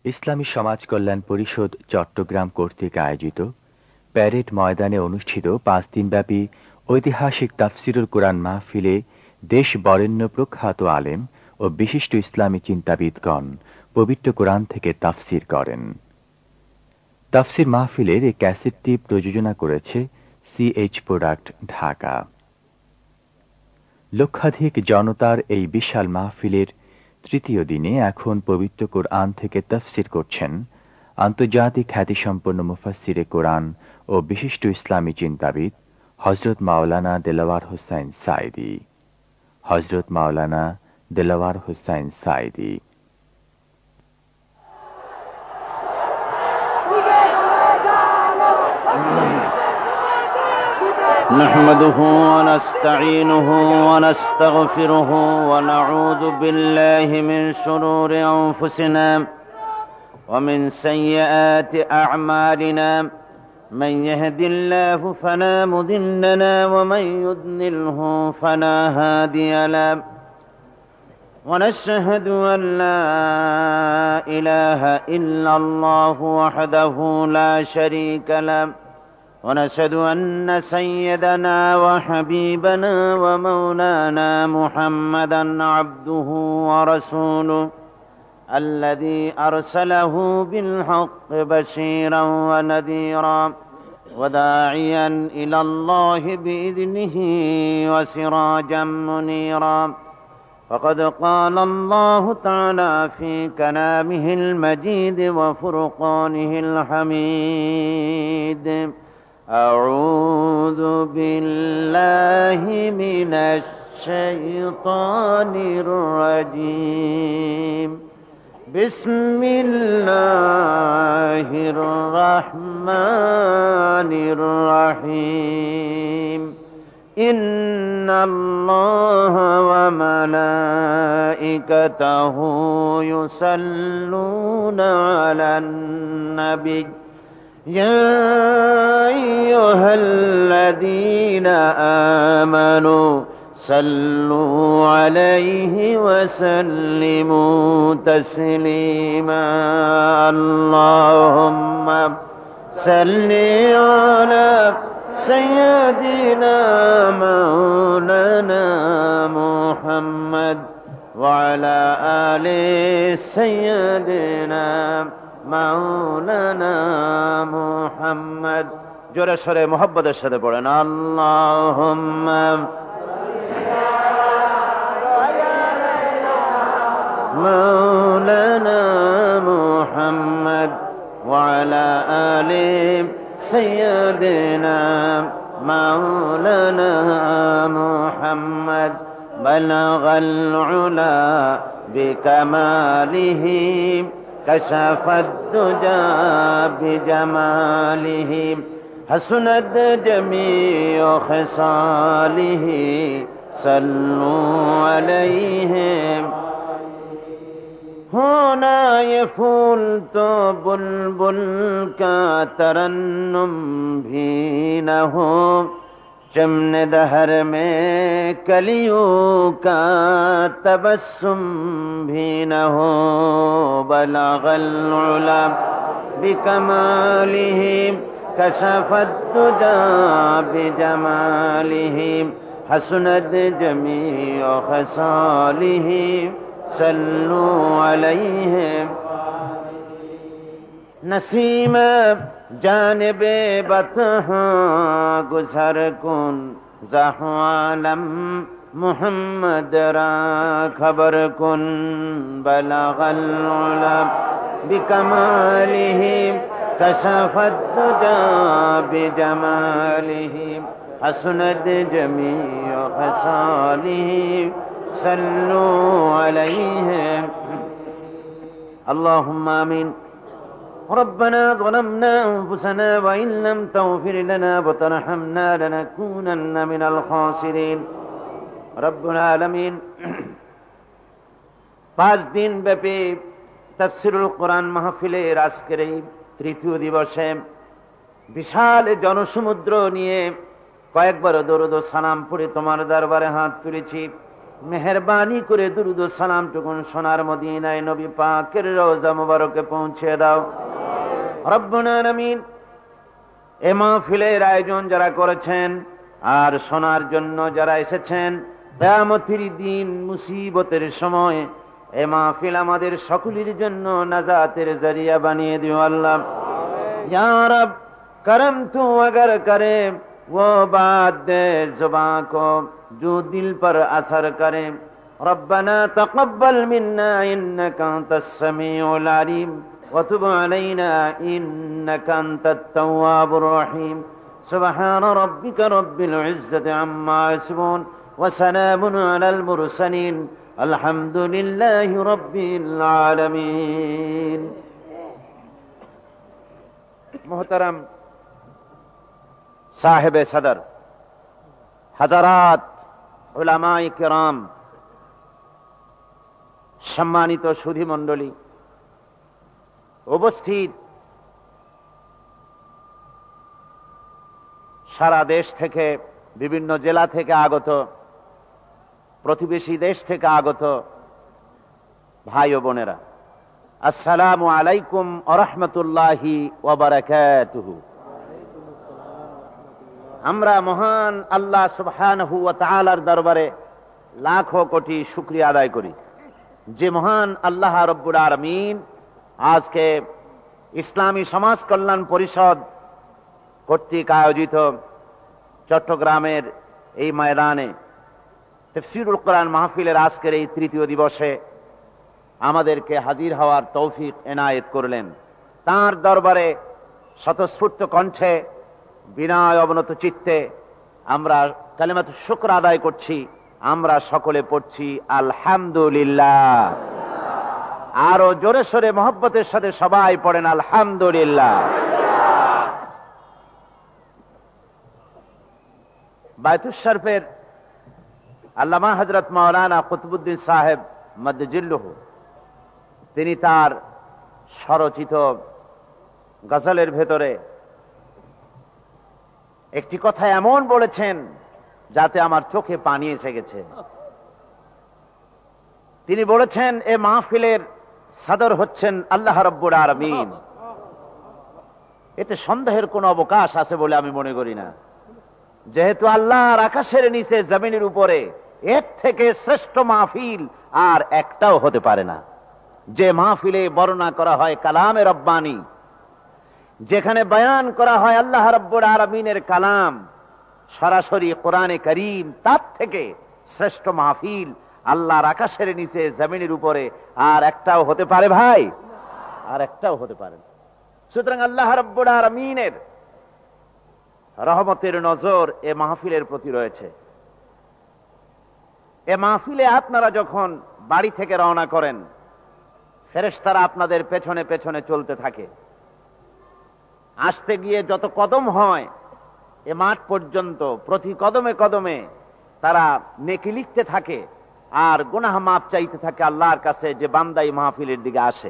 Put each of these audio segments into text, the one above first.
ইসলামী সমাজ কল্যাণ পরিষদ চট্টগ্রাম কর্তৃক আয়োজিত প্যারেড ময়দানে অনুষ্ঠিত 5 দিনব্যাপী ঐতিহাসিক তাফসিরুল কুরআন মাহফিলে দেশ বরেণ্য প্রখ্যাত আলেম ও বিশিষ্ট ইসলামী চিন্তাবিদগণ পবিত্র কোরআন থেকে তাফসির করেন। তাফসির মাহফিলের এই ক্যাসেটটি প্রযোজনা করেছে সিএইচ প্রোডাক্ট, ঢাকা। লক্ষাধিক জনতার এই বিশাল মাহফিলের তৃতীয় দিনে এখন পবিত্র কোরআন থেকে তাফসির করছেন আন্তর্জাতিক খ্যাতিসম্পন্ন মুফাসসিরে কোরআন ও বিশিষ্ট ইসলামী চিন্তাবিদ হযরত মাওলানা দেলাওয়ার হোসাইন সাঈদী। হযরত মাওলানা দেলাওয়ার হোসাইন সাঈদী। نحمده ونستعينه ونستغفره ونعوذ بالله من شرور أنفسنا ومن سيئات أعمالنا، من يهد الله فلا مضل له ومن يضلله فلا هادي له، ونشهد أن لا إله إلا الله وحده لا شريك له، ونشهد أن سيدنا وحبيبنا ومولانا محمدا عبده ورسوله الذي أرسله بالحق بشيرا ونذيرا وداعيا إلى الله بإذنه وسراجا منيرا. فقد قال الله تعالى في كلامه المجيد وفرقانه الحميد: أعوذ بالله من الشيطان الرجيم. بسم الله الرحمن الرحيم. إن الله وملائكته يصلون على النبي يا أيها الذين آمنوا صلوا عليه وسلموا تسليما. اللهم صل على سيدنا مولانا محمد وعلى آل سيدنا مولانا محمد. জোরে সরে মোহাব্বতের সাথে পড়েন আল্লাহুম্মা مولانا محمد وعلى آل سيدنا مولانا محمد. بلغ العلا بكماله كشف الدجى بجماله حسنت جميع خصاله صلوا عليه. ہونا یہ پھول تو بلبل کا ترنم بھی نہ ہو، چمن دہر میں کلیوں کا تبسم بھی نہ ہو. بلغ العلا بکمالہ کشف الدجى بجمالہ حسنت جمیع خصالہ صلوا علیہ. نسیم جانب بطحا گزر کن زحوالم محمد را خبر کن. بلغ العلا بکمالہ کشف الدجى بجمالہ حسنت جمیع خصالہ صلوا عليه. اللهم آمين. ربنا ظلمنا أنفسنا وإن لم تغفر لنا وترحمنا لنكونن من الخاسرين. رب العالمين 5 দিন ব্যাপী তাফসিরুল কোরআন মাহফিলের আজকের এই তৃতীয় দিবসে বিশাল জনসমুদ্র নিয়ে কয়েকবার দরুদ ও সালাম পড়ে তোমার দরবারে হাত তুলেছি। মেহেরবানি করে দুরুদ ও সালাম টুকুন সোনার মদিনায় নবী পাকের রওজা মুবারকে পৌঁছে দাও। রব্বুল আলামিন এ মাহফিলের আয়োজন যারা করেছেন আর শোনার জন্য যারা এসেছেন, কিয়ামতের দিন মুসিবতের সময় এ মাহফিল আমাদের সকলের জন্য নাজাতের জরিয়া বানিয়ে দিও আল্লাহ। या रब करम तू अगर करे वो बात दे जुबां को जो दिल पर असर करे। रब्बना तक़ब्बल मिन्ना इन्नका अंतस समीउल अलीम व तुब अलैना इन्नका अंतत तव्वाबुर रहीम। सुब्हान रब्बिका रब्बिल इज्जति अम्मा यसिफून व सलामुन अलल मुरसलीन अल्हम्दुलिल्लाहि रब्बिल आलमीन। मोहतरम साहिब सदर, हजरात उलमाए किराम, सम्मानित सुधी मंडली, उपस्थित सारा देश থেকে বিভিন্ন জেলা থেকে আগত, প্রতিবেশী দেশ থেকে আগত ভাই ও বোনেরা, আসসালামু আলাইকুম ওয়া রাহমাতুল্লাহি ওয়া বারাকাতুহু। আমরা মহান আল্লাহ সুবহানাহু ওয়া তাআলার দরবারে লাখো কোটি শুকরিয়া আদায় করি যে মহান আল্লাহ রব্বুল আলামিন আজকে ইসলামী সমাজ কল্যাণ পরিষদ কর্তৃক আয়োজিত চট্টগ্রামের এই ময়দানে তাফসীরুল কোরআন মাহফিলের আজকের এই তৃতীয় দিবসে আমাদেরকে হাজির হওয়ার তৌফিক এনায়েত করলেন। তাঁর দরবারে স্বতঃস্ফূর্ত কণ্ঠে বিনয় অবনত চিত্তে আমরা কালিমাতুশ শুকর আদায় করছি। আমরা সকলে পড়ছি আলহামদুলিল্লাহ। আরো জোরে সোরে মহব্বতের সাথে সবাই পড়েন আলহামদুলিল্লাহ। বায়তুশ শরীফের আল্লামা হযরত মাওলানা কুতুবউদ্দিন সাহেব মাদ্দাজিল্লুহু তিনি তার স্বরচিত গজলের ভেতরে একটি কথা এমন বলেছেন যাতে আমার চোখে পানি এসে গেছে। তিনি বলেছেন এ মাহফিলের সদর হচ্ছেন আল্লাহ রাব্বুল আলামিন। এতে সন্দেহের কোনো অবকাশ আছে বলে আমি মনে করি না, যেহেতু আল্লাহর আকাশের নিচে জমিনের উপরে এর থেকে শ্রেষ্ঠ মাহফিল আর একটাও হতে পারে না। যে মাহফিলে বর্ণনা করা হয় কালামে রব্বানি, যেখানে বয়ান করা হয় আল্লাহ রাব্বুল আলামিনের কালাম সরাসরি কোরআনে কারীম, তার থেকে শ্রেষ্ঠ মাহফিল আল্লাহর আকাশের নিচে জমিনের উপরে আর একটাও হতে পারে ভাই? আর একটাও হতে পারে না। সুতরাং আল্লাহ রাব্বুল আলামিনের রহমতের নজর এ মাহফিলের প্রতি রয়েছে। এ মাহফিলে আপনারা যখন বাড়ি থেকে রওনা করেন, ফেরেশতারা আপনাদের পেছনে পেছনে চলতে থাকে। আসতে গিয়ে যত কদম হয় এ মাঠ পর্যন্ত প্রতি কদমে কদমে তারা নেকি লিখতে থাকে আর গুনাহ মাফ চাইতে থাকে আল্লাহর কাছে যে বান্দা এই মাহফিলের দিকে আসে।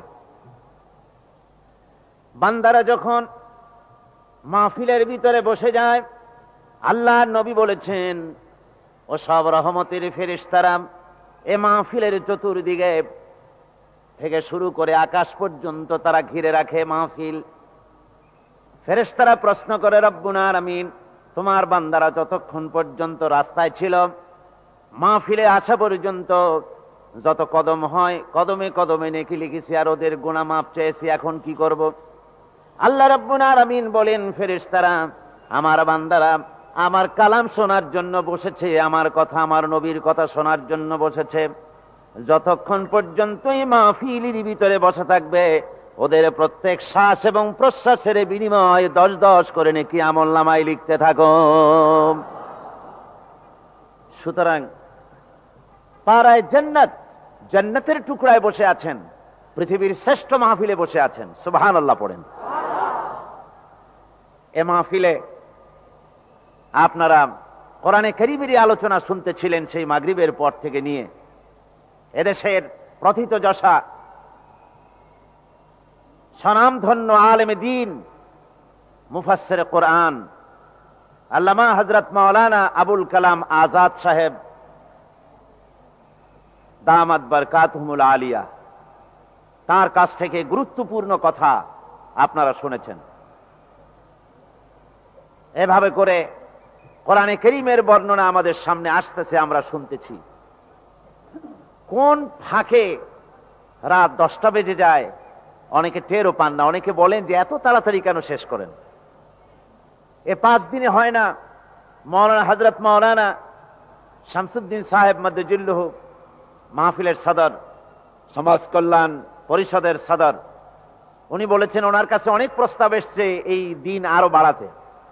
বান্দারা যখন মাহফিলের ভিতরে বসে যায়, আল্লাহর নবী বলেছেন ও সব রহমতের ফেরেশতারা এ মাহফিলের চতুর্দিকে থেকে শুরু করে আকাশ পর্যন্ত তারা ঘিরে রাখে মাহফিল। ফেরেশতারা প্রশ্ন করে, রব্বুল আলামিন, তোমার বান্দারা যতক্ষণ পর্যন্ত রাস্তায় ছিল, মাহফিলে আসা পর্যন্ত যত কদম হয় কদমে কদমে নেকি লিখেছি আর ওদের গুনাহ মাফ চেয়েছি, এখন কি করব? আল্লাহ রাব্বুল আলামিন বলেন, ফেরেশতারা আমার বান্দারা আমার কালাম শোনার জন্য বসেছে, আমার কথা আমার নবীর কথা শোনার জন্য বসেছে। যতক্ষণ পর্যন্ত এই মাহফিলের ভিতরে বসে থাকবে ওদের প্রত্যেক শ্বাস এবং প্রশ্বাসের বিনিময়ে 10-10 করে নেকি আমলনামায় লিখতে থাকো। সুতরাং পাড়ায় জান্নাত, জান্নাতের টুকরায় বসে আছেন, পৃথিবীর শ্রেষ্ঠ মাহফিলে বসে আছেন। সুবহানাল্লাহ পড়েন। এ মাহফিলে আপনারা কোরআনে কারীমেরই আলোচনা শুনতেছিলেন সেই মাগরিবের পর থেকে নিয়ে। এদেশের প্রথিতযশা স্বনামধন্য আলেমে দ্বীন, মুফাসসিরে কোরআন আল্লামা হযরত মাওলানা আবুল কালাম আজাদ সাহেব দামাত বারকাতুহুমুল আলিয়া, তার কাছ থেকে গুরুত্বপূর্ণ কথা আপনারা শুনেছেন। এভাবে করে কোরআনে কারীমের বর্ণনা আমাদের সামনে আসতেছে, আমরা শুনতেছি। কোন ফাঁকে রাত 10টা বেজে যায় অনেকে টেরও পান না। অনেকে বলেন যে এত তাড়াতাড়ি কেন শেষ করেন। এ 5 দিনে হয় না। মাওলানা হযরত মাওলানা শামসুদ্দিন সাহেব মাদ্দাজিল্লুহু মাহফিলের সদর, সমাজ কল্যাণ পরিষদের সদর, উনি বলেছেন ওনার কাছে অনেক প্রস্তাব এসছে এই দিন আরো বাড়াতে।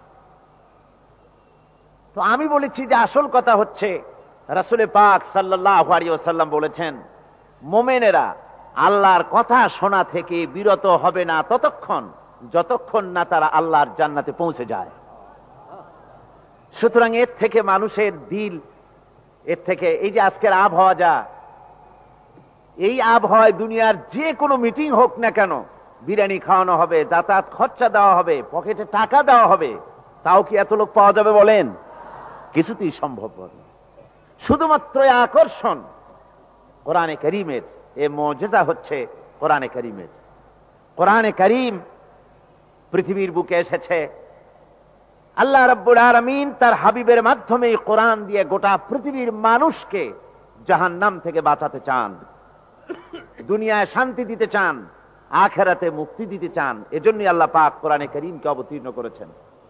তো আমি বলেছি যে আসল কথা হচ্ছে রাসূল পাক সাল্লাল্লাহু আলাইহি ওয়াসাল্লাম বলেছেন, মুমিনেরা আল্লাহর কথা শোনা থেকে বিরত হবে না ততক্ষণ যতক্ষণ না তারা আল্লাহর জান্নাতে পৌঁছে যায়। সুতরাং এর থেকে মানুষের দিল, এর থেকে এই যে আজকের আবহাওয়া, যা এই আবহাওয়ায় দুনিয়ার যে কোনো মিটিং হোক না কেন, বিরিয়ানি খাওয়ানো হবে, যাতায়াত খরচা দেওয়া হবে, পকেটে টাকা দেওয়া হবে, তাও কি এত লোক পাওয়া যাবে বলেন? কিছুতেই সম্ভব নয়। শুধুমাত্র আকর্ষণ কোরআনে কারীমের, এ মুজিজা হচ্ছে কোরআনে কারীমের। কোরআনে কারীম পৃথিবীর বুকে এসেছে। আল্লাহ রাব্বুল আলামিন তার হাবিবের মাধ্যমে কোরআন দিয়ে গোটা পৃথিবীর মানুষকে জাহান্নাম থেকে বাঁচাতে চান, দুনিয়ায় শান্তি দিতে চান, আখিরাতে মুক্তি দিতে চান। এজন্যই আল্লাহ পাক কোরআনে কারীমকে অবতীর্ণ করেছেন।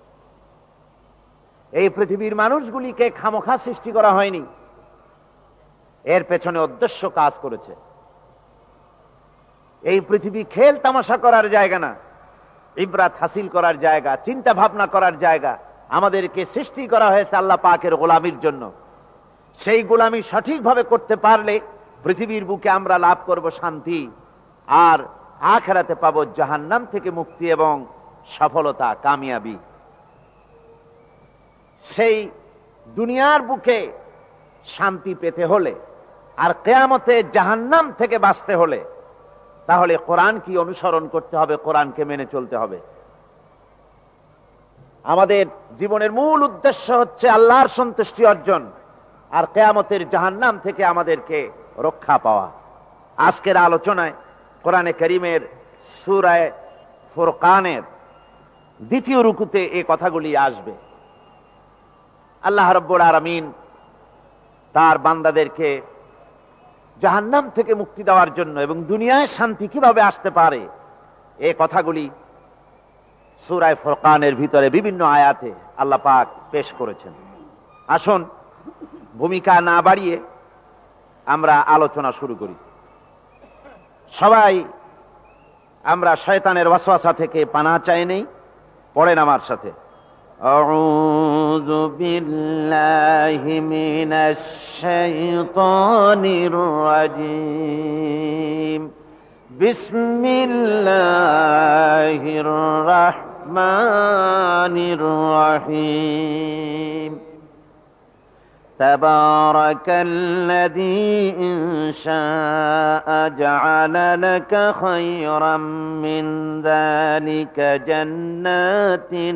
এই পৃথিবীর মানুষগুলিকে খামখা সৃষ্টি করা হয়নি, এর পেছনে উদ্দেশ্য কাজ করেছে। এই পৃথিবী খেল তামাশা করার জায়গা না, ইবরাত হাসিল করার জায়গা, চিন্তা ভাবনা করার জায়গা। আমাদেরকে সৃষ্টি করা হয়েছে আল্লাহ পাকের গোলামির জন্য। সেই গোলামি সঠিকভাবে করতে পারলে পৃথিবীর বুকে আমরা লাভ করব শান্তি, আর আখিরাতে পাবো জাহান্নাম থেকে মুক্তি এবং সফলতা, কামিয়াবি। সেই দুনিয়ার বুকে শান্তি পেতে হলে আর কিয়ামতে জাহান্নাম থেকে বাঁচতে হলে তাহলে কোরআন কি অনুসরণ করতে হবে, কোরআনকে মেনে চলতে হবে। আমাদের জীবনের মূল উদ্দেশ্য হচ্ছে আল্লাহর সন্তুষ্টি অর্জন আর কিয়ামতের জাহান্নাম থেকে আমাদেরকে রক্ষা পাওয়া। আজকের আলোচনায় কোরআনে কারীমের সূরা ফুরকানের 2য় রুকুতে এই কথাগুলি আসবে। আল্লাহ রাব্বুল আলামিন তার বান্দাদেরকে জাহান্নাম থেকে মুক্তি দেওয়ার জন্য এবং দুনিয়ায় শান্তি কিভাবে আসতে পারে এই কথাগুলি সূরা ফুরকানের ভিতরে বিভিন্ন আয়াতে আল্লাহ পাক পেশ করেছেন। আসুন ভূমিকা না বাড়িয়ে আমরা আলোচনা শুরু করি। সবাই আমরা শয়তানের ওয়াসওয়াসা থেকে পানাহ চাই নেই। পড়েন আমার সাথে, আউযু বিল্লাহি মিনাশ শাইতানির রাজীম, বিসমিল্লাহির রাহমানির রাহিম। তাবারাকাল্লাযী ইন শাআ জা'আলা লাকা খায়রাম মিন যালিকা জান্নাতিন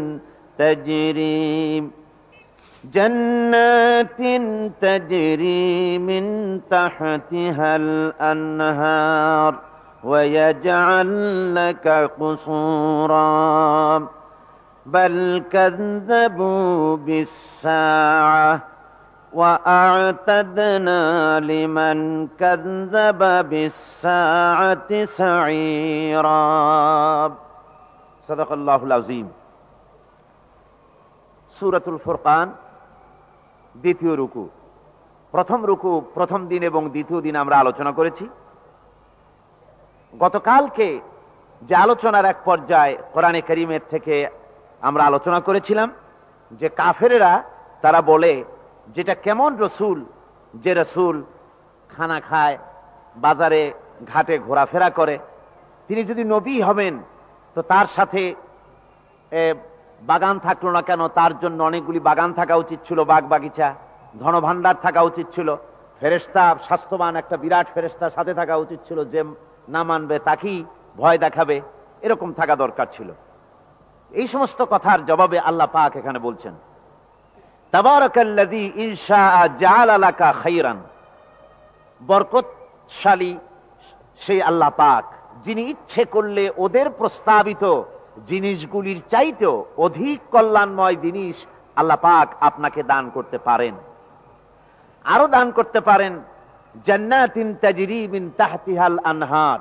তাজরি মিন তাহতিহাল আনহার ওয়া ইয়াজআল লাকা কুসুরা বাল কাযযাবু বিস-সাআহ ওয়া আ'তাদনা লিমান কাযযাবা বিস-সাআতি সাঈরা। সাদাকাল্লাহুল আযীম। সূরাতুল ফুরকান 2য় রুকু। প্রথম রুকু প্রথম দিন এবং দ্বিতীয় দিন আমরা আলোচনা করেছি। গতকালকে যে আলোচনার এক পর্যায়ে কোরআনে কারীমের থেকে আমরা আলোচনা করেছিলাম যে কাফেরেরা তারা বলে যেটা কেমন রসুল, যে রসুল খানা খায়, বাজারে ঘাটে ঘোরাফেরা করে, তিনি যদি নবী হবেন তো তার সাথে বাগান থাকলো না কেন? তার জন্য অনেকগুলি বাগান থাকা উচিত ছিল, বাগ বাগিচা, ধনভাণ্ডার থাকা উচিত ছিল, ফেরেশতা, স্বাস্থ্যবান একটা বিরাট ফেরেশতার সাথে থাকা উচিত ছিল, যে না মানবে তাকেই ভয় দেখাবে, এরকম থাকা দরকার ছিল। এই সমস্ত কথার জবাবে আল্লাহ পাক এখানে বলছেন, তাবারাকাল্লাযী ইন শাআ জা'আলা লাকা খায়রান, বরকত কুদরতশালী সেই আল্লাহ পাক, যিনি ইচ্ছে করলে ওদের প্রস্তাবিত জিনিসগুলির চাইতেও অধিক কল্যাণময় জিনিস আল্লাহ পাক আপনাকে দান করতে পারেন। আরো দান করতে পারেন জান্নাতিন তাজরি মিন তাহতিহাল আনহার,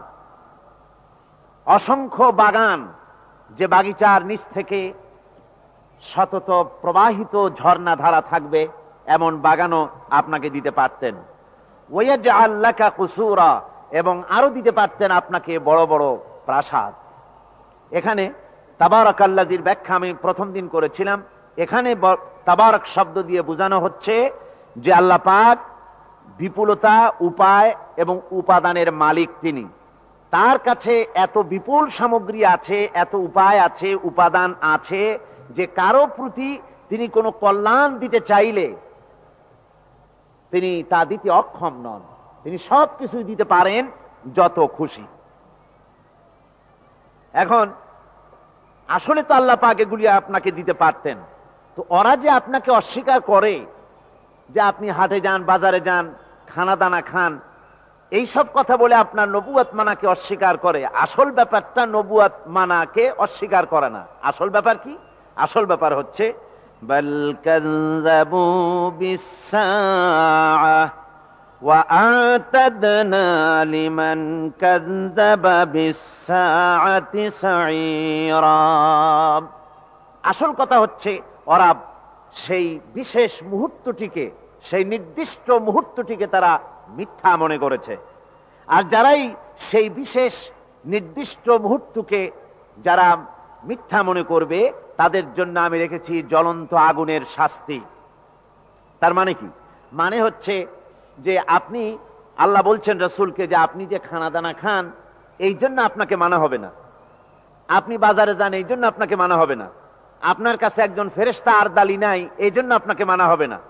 অসংখ্য বাগান, যে বাগিচার নিচ থেকে সতত প্রবাহিত ঝর্ণা ধারা থাকবে, এমন বাগানও আপনাকে দিতে পারতেন। ওয়াজআল লাকা কুসুরা, এবং আরো দিতে পারতেন আপনাকে বড় বড় প্রাসাদ। এখানে তাবারাকাল্লাযির ব্যাখ্যা আমি প্রথম দিন করেছিলাম। এখানে তাবারাক শব্দ দিয়ে বোঝানো হচ্ছে যে আল্লাহ পাক বিপুলতা, উপায় এবং উপাদানের মালিক তিনি। তার কাছে এত বিপুল সামগ্রী আছে, এত উপায় আছে, উপাদান আছে, যে কারো প্রতি তিনি কোনো কল্যাণ দিতে চাইলে তিনি তা দিতে অক্ষম নন। তিনি সব কিছুই দিতে পারেন যত খুশি। এখন আসলে তো আল্লাহ পাক এগুলি আপনাকে দিতে পারতেন, তো ওরা যে আপনাকে অস্বীকার করে, যে আপনি হাটে যান, বাজারে যান, খানা দানা খান, এইসব কথা বলে আপনার নবুয়ত মানাকে অস্বীকার করে। আসল ব্যাপারটা নবুয়ত মানাকে অস্বীকার করে না। আসল ব্যাপার কি? আসল ব্যাপার হচ্ছে বাল কাযযাবু বিস-সাআহ ওয়া আ'তাদনা লিমান কাযযাবা বিস-সাআতি সাঈরা। আসল কথা হচ্ছে ওরা সেই বিশেষ মুহূর্তটিকে, সেই নির্দিষ্ট মুহূর্তটিকে তারা মিথ্যা মনে করেছে। আর যারাই সেই বিশেষ নির্দিষ্ট মুহূর্তকে যারা মিথ্যা মনে করবে, তাদের জন্য আমি রেখেছি জ্বলন্ত আগুনের শাস্তি। তার মানে কি? মানে হচ্ছে যে আপনি, আল্লাহ বলছেন রাসূলকে যে আপনি যে খানা দানা খান, এই জন্য আপনাকে মানা হবে না। আপনি বাজারে যান, এই জন্য আপনাকে মানা হবে না। আপনার কাছে একজন ফেরেশতা আরদালি নাই, এই জন্য আপনাকে মানা হবে না।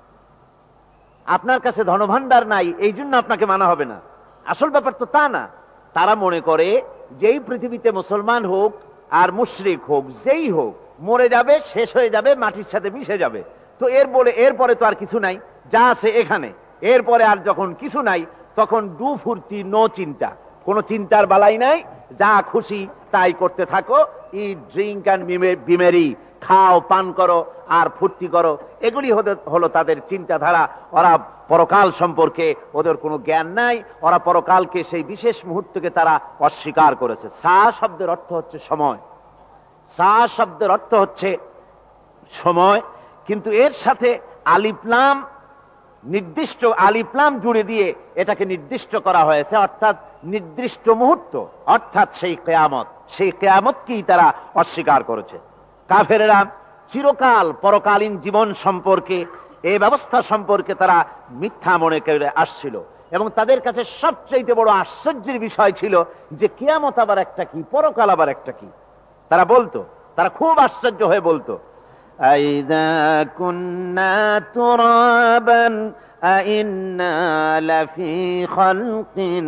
আপনার কাছে ধনভাণ্ডার নাই, এই জন্য আপনাকে মানা হবে না। আসল ব্যাপার তো তা না। তারা মনে করে যে এই পৃথিবীতে মুসলমান হোক আর মুশরিক হোক, যেই হোক, মরে যাবে, শেষ হয়ে যাবে, মাটির সাথে মিশে যাবে। তো এরপরে তো আর কিছু নাই, যা আছে এখানে। এরপরে আর যখন কিছু নাই, তখন ডু ফুর্তি, নো চিন্তা, কোনো চিন্তার বালাই নাই, যা খুশি তাই করতে থাকো। Eat, drink and be merry, খাও, পান করো আর ফুর্তি করো। এগুলি হলো তাদের চিন্তাধারা। ওরা পরকাল সম্পর্কে ওদের কোনো জ্ঞান নাই। ওরা পরকালকে, সেই বিশেষ মুহূর্তকে তারা অস্বীকার করেছে। সা শব্দের অর্থ হচ্ছে সময়। সা শব্দের অর্থ হচ্ছে সময়, কিন্তু এর সাথে আলিফলাম, নির্দিষ্ট আলিফলাম জুড়ে দিয়ে এটাকে নির্দিষ্ট করা হয়েছে, অর্থাৎ নির্দিষ্ট মুহূর্ত, অর্থাৎ সেই কিয়ামত। সেই কিয়ামতকেই তারা অস্বীকার করেছে। কাফেরেরা চিরকাল পরকালীন জীবন সম্পর্কে, এই ব্যবস্থা সম্পর্কে তারা মিথ্যা মনে করে আসছিল, এবং তাদের কাছে সবচেয়ে বড় আশ্চর্যের বিষয় ছিল যে কিয়ামত আবার একটা কি, পরকাল আবার একটা কি। তারা বলতো, তারা খুব আশ্চর্য হয়ে বলতো, আইযা কুন্না তুরাবান আইন্না লাফি খালকিন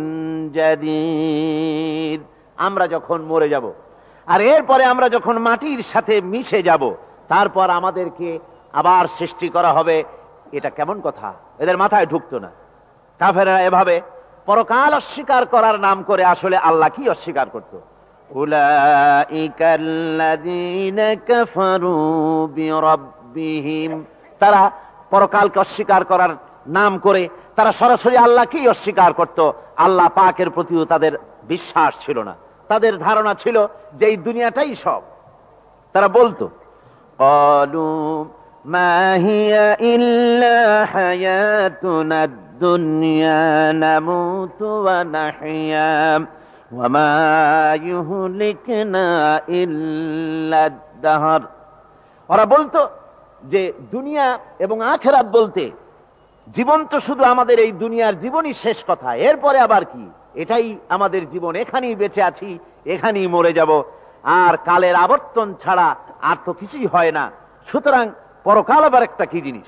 জাদীদ। আমরা যখন মরে যাব, আর এরপরে আমরা যখন মাটির সাথে মিশে যাব, তারপর আমাদেরকে আবার সৃষ্টি করা হবে, এটা কেমন কথা? এদের মাথায় ঢুকতো না। কাফেররা এভাবে পরকাল অস্বীকার করার নাম করে আসলে আল্লাহ কি অস্বীকার করত? উলাইকাল্লাযীনা কাফারু বিরাব্বিহিম। তারা পরকালকে অস্বীকার করার নাম করে তারা সরাসরি আল্লাহকেই অস্বীকার করত। আল্লাহ পাকের প্রতিও তাদের বিশ্বাস ছিল না। তাদের ধারণা ছিল যে এই দুনিয়াটাই সব। তারা বলতো, ক্বালু মা হিয়া ইল্লা হায়াতুনাদ দুনিয়া নামুতু ওয়া নাহইয়া ওয়া মা ইউহলিকুনা ইল্লাদ দাহর। ওরা বলতো যে দুনিয়া এবং আখিরাত বলতে জীবন তো শুধু আমাদের এই দুনিয়ার জীবনই শেষ কথা, এরপরে আবার কি? এটাই আমাদের জীবন, এখানেই বেঁচে আছি, এখানেই মরে যাব, আর কালের আবর্তন ছাড়া আর তো কিছুই হয় না। সুতরাং পরকাল আবার একটা কি জিনিস?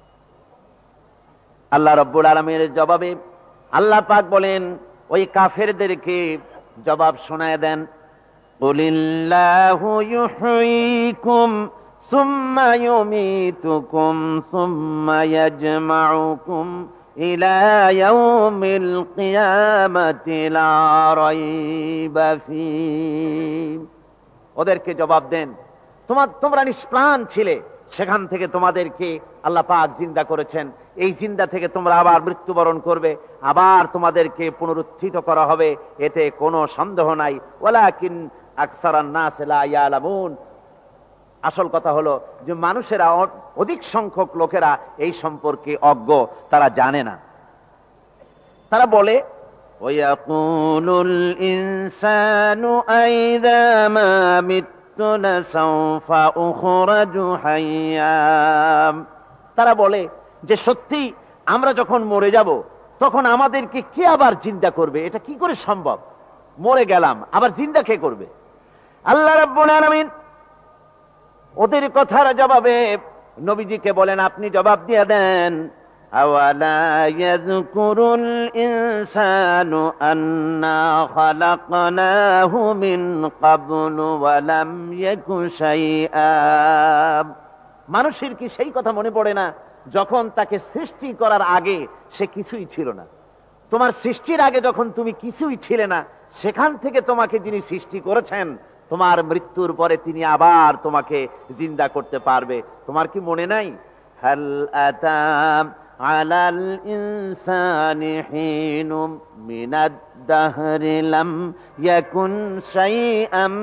আল্লাহ রাব্বুল আলামিনের জবাবে আল্লাহ পাক বলেন, ওই কাফেরদেরকে জবাব শোনায় দেন, কুলিল্লাহু ইউহয়িকুম সুম্মা ইউমীতুকুম সুম্মা ইয়াজমাউকুম ইলা ইয়াউমিল কিয়ামাতি লা রাইবা ফী। ওদেরকে জবাব দেন, তোমরা নিষ্প্রাণ ছিলে, সেখান থেকে তোমাদেরকে আল্লাহ পাক জিন্দা করেছেন, এই জিন্দা থেকে তোমরা আবার মৃত্যুবরণ করবে, আবার তোমাদেরকে পুনরুত্থিত করা হবে, এতে কোনো সন্দেহ নাই। ওয়ালাকিন আকসারান নাস লা ইয়ালামুন। আসল কথা হলো যে মানুষেরা, অধিক সংখ্যক লোকেরা এই সম্পর্কে অজ্ঞ, তারা জানে না। তারা বলে ওয়ায়াকুলুল ইনসানু আইযা মা মিততু লাসাউফা উখরাজু হাইয়্যা। তারা বলে যে সত্যি আমরা যখন মরে যাব তখন আমাদেরকে কে আবার জিন্দা করবে? এটা কি করে সম্ভব? মরে গেলাম, আবার জিন্দা কে করবে? আল্লাহ রাব্বুল আলামিন ওদের কথার জবাবে নবীজিকে বলেন, আপনি জবাব দিয়ে দেন, আওয়ালা ইয়াযকুরুল ইনসানু আন্না খালাকনাহু মিন ক্বাবলু ওয়া লাম ইয়াকু শাইআ। মানুষের কি সেই কথা মনে পড়ে না যখন তাকে সৃষ্টি করার আগে সে কিছুই ছিল না? তোমার সৃষ্টির আগে যখন তুমি কিছুই ছিলে না, সেখান থেকে তোমাকে যিনি সৃষ্টি করেছেন, তোমার মৃত্যুর পরে তিনি আবার তোমাকে জিন্দা করতে পারবে। তোমার কি মনে নাই? হাল আতা আলাল ইনসানি হিনুম মিনাদ দাহরি লাম ইয়াকুন শাইআম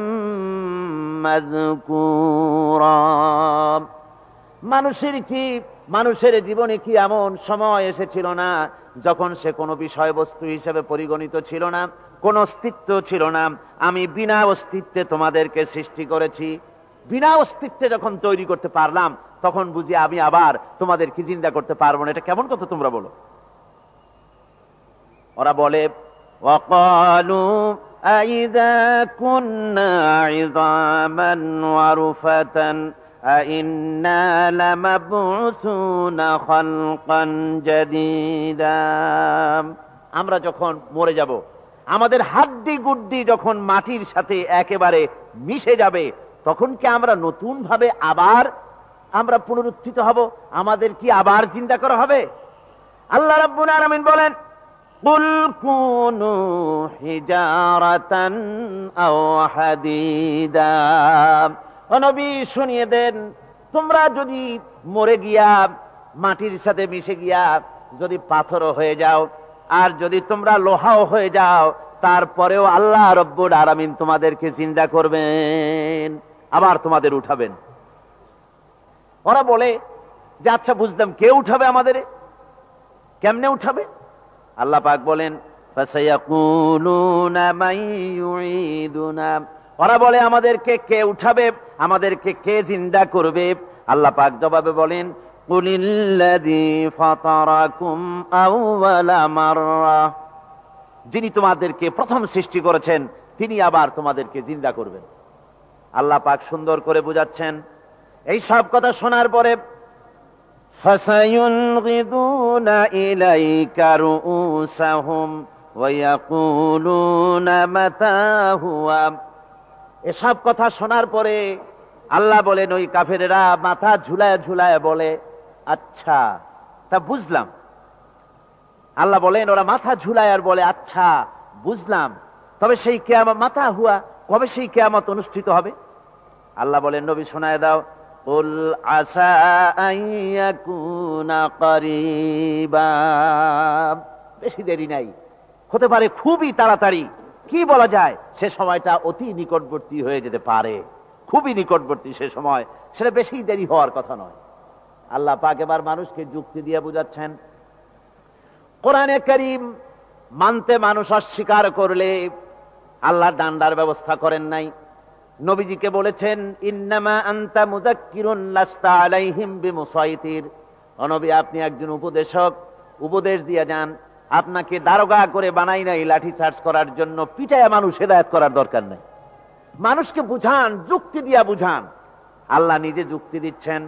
মাযকুরা। মানুষের জীবনে কি এমন সময় এসেছিল না যখন সে কোনো বিষয়বস্তু হিসেবে পরিগণিত ছিল না, কোন অস্তিত্ব ছিল না? আমি বিনা অস্তিত্বে তোমাদেরকে সৃষ্টি করেছি। বিনা অস্তিত্বে যখন তৈরি করতে পারলাম, তখন বুঝি আমি আবার তোমাদেরকে জিন্দা করতে পারবো না? এটা কেমন কথা তোমরা বলো? ওরা বলে ওয়াকালু আইযা কুন্না ইযামান ওয়া রুফাতান আইন্না লামাবউসুনা খালকান জাদীদা। আমরা যখন মরে যাব, আমাদের হাড্ডি গুড্ডি যখন মাটির সাথে একেবারে মিশে যাবে, তখন কি আমরা নতুন ভাবে আবার আমরা পুনরুত্থিত হব? আমাদের কি আবার জিন্দা করা হবে? আল্লাহ রাব্বুল আলামিন বলেন, কুল কুনু হিজারাতান আও হাদিদা। ও নবী, শুনিয়ে দেন, তোমরা যদি মরে গিয়া মাটির সাথে মিশে গিয়া যদি পাথরও হয়ে যাও, আর যদি তোমরা লোহাও হয়ে যাও, তারপরেও আল্লাহ রব্বুল আলামিন তোমাদেরকে জিন্দা করবেন, আবার তোমাদের উঠাবেন। ওরা বলে যে আচ্ছা বুঝলাম, কে উঠাবে আমাদের? কেমনে উঠাবে? আল্লাহ পাক বলেন, ফাসায়াকুলুনা মান ইউঈদুনা। ওরা বলে আমাদেরকে কে উঠাবে, আমাদেরকে কে জিন্দা করবে? আল্লাহ পাক জবাবে বলেন, কুলিল্লাযী ফাতারাকুম আউওয়ালা মাররা। যিনি তোমাদেরকে প্রথম সৃষ্টি করেছেন, তিনি আবার তোমাদেরকে জিন্দা করবেন। আল্লাহ পাক সুন্দর করে বুঝাচ্ছেন। এই সব কথা শোনার পরে ফাসায়ুনগিদুনা ইলাইকা রুউসাহুম ওয়া ইয়াকুলুনা মাতা হুয়া। এসব কথা শোনার পরে আল্লাহ বলেন, ওই কাফেরেরা মাথা ঝুলায় ঝুলায় বলে, আচ্ছা তা বুঝলাম। আল্লাহ বলেন, ওরা মাথা ঝুলায় আর বলে, আচ্ছা বুঝলাম, তবে সেই কিয়ামত মাতা হুয়া, কবে সেই কিয়ামত অনুষ্ঠিত হবে? আল্লাহ বলেন, নবী শোনায় দাও, কুল আসা আইয়াকুনা করিবা। বেশি দেরি নাই, হতে পারে খুবই তাড়াতাড়ি। কি বলা যায়, সে সময়টা অতি নিকটবর্তী হয়ে যেতে পারে, খুবই নিকটবর্তী সে সময়, সেটা বেশি দেরি হওয়ার কথা নয়। আল্লাহ পাক এবার মানুষকে যুক্তি দিয়ে বুঝাচ্ছেন। কোরআনে কারীম মানতে মানুষ অস্বীকার করলে আল্লাহ ডান্ডার ব্যবস্থা করেন নাই। নবীজিকে বলেছেন, ইন্নামা আনতা মুযাক্কিরুন লাস্তা আলাইহিম বিমুসাইতির। ও নবী, আপনি একজন উপদেশক, উপদেশ দিয়ে যান। আপনাকে দারোগা করে বানাই নাই লাঠি চার্জ করার জন্য, পিটায়া মানুষ হেদায়েত করার দরকার নাই। মানুষকে বুঝান, যুক্তি দিয়া বুঝান। আল্লাহ নিজে যুক্তি দিচ্ছেন।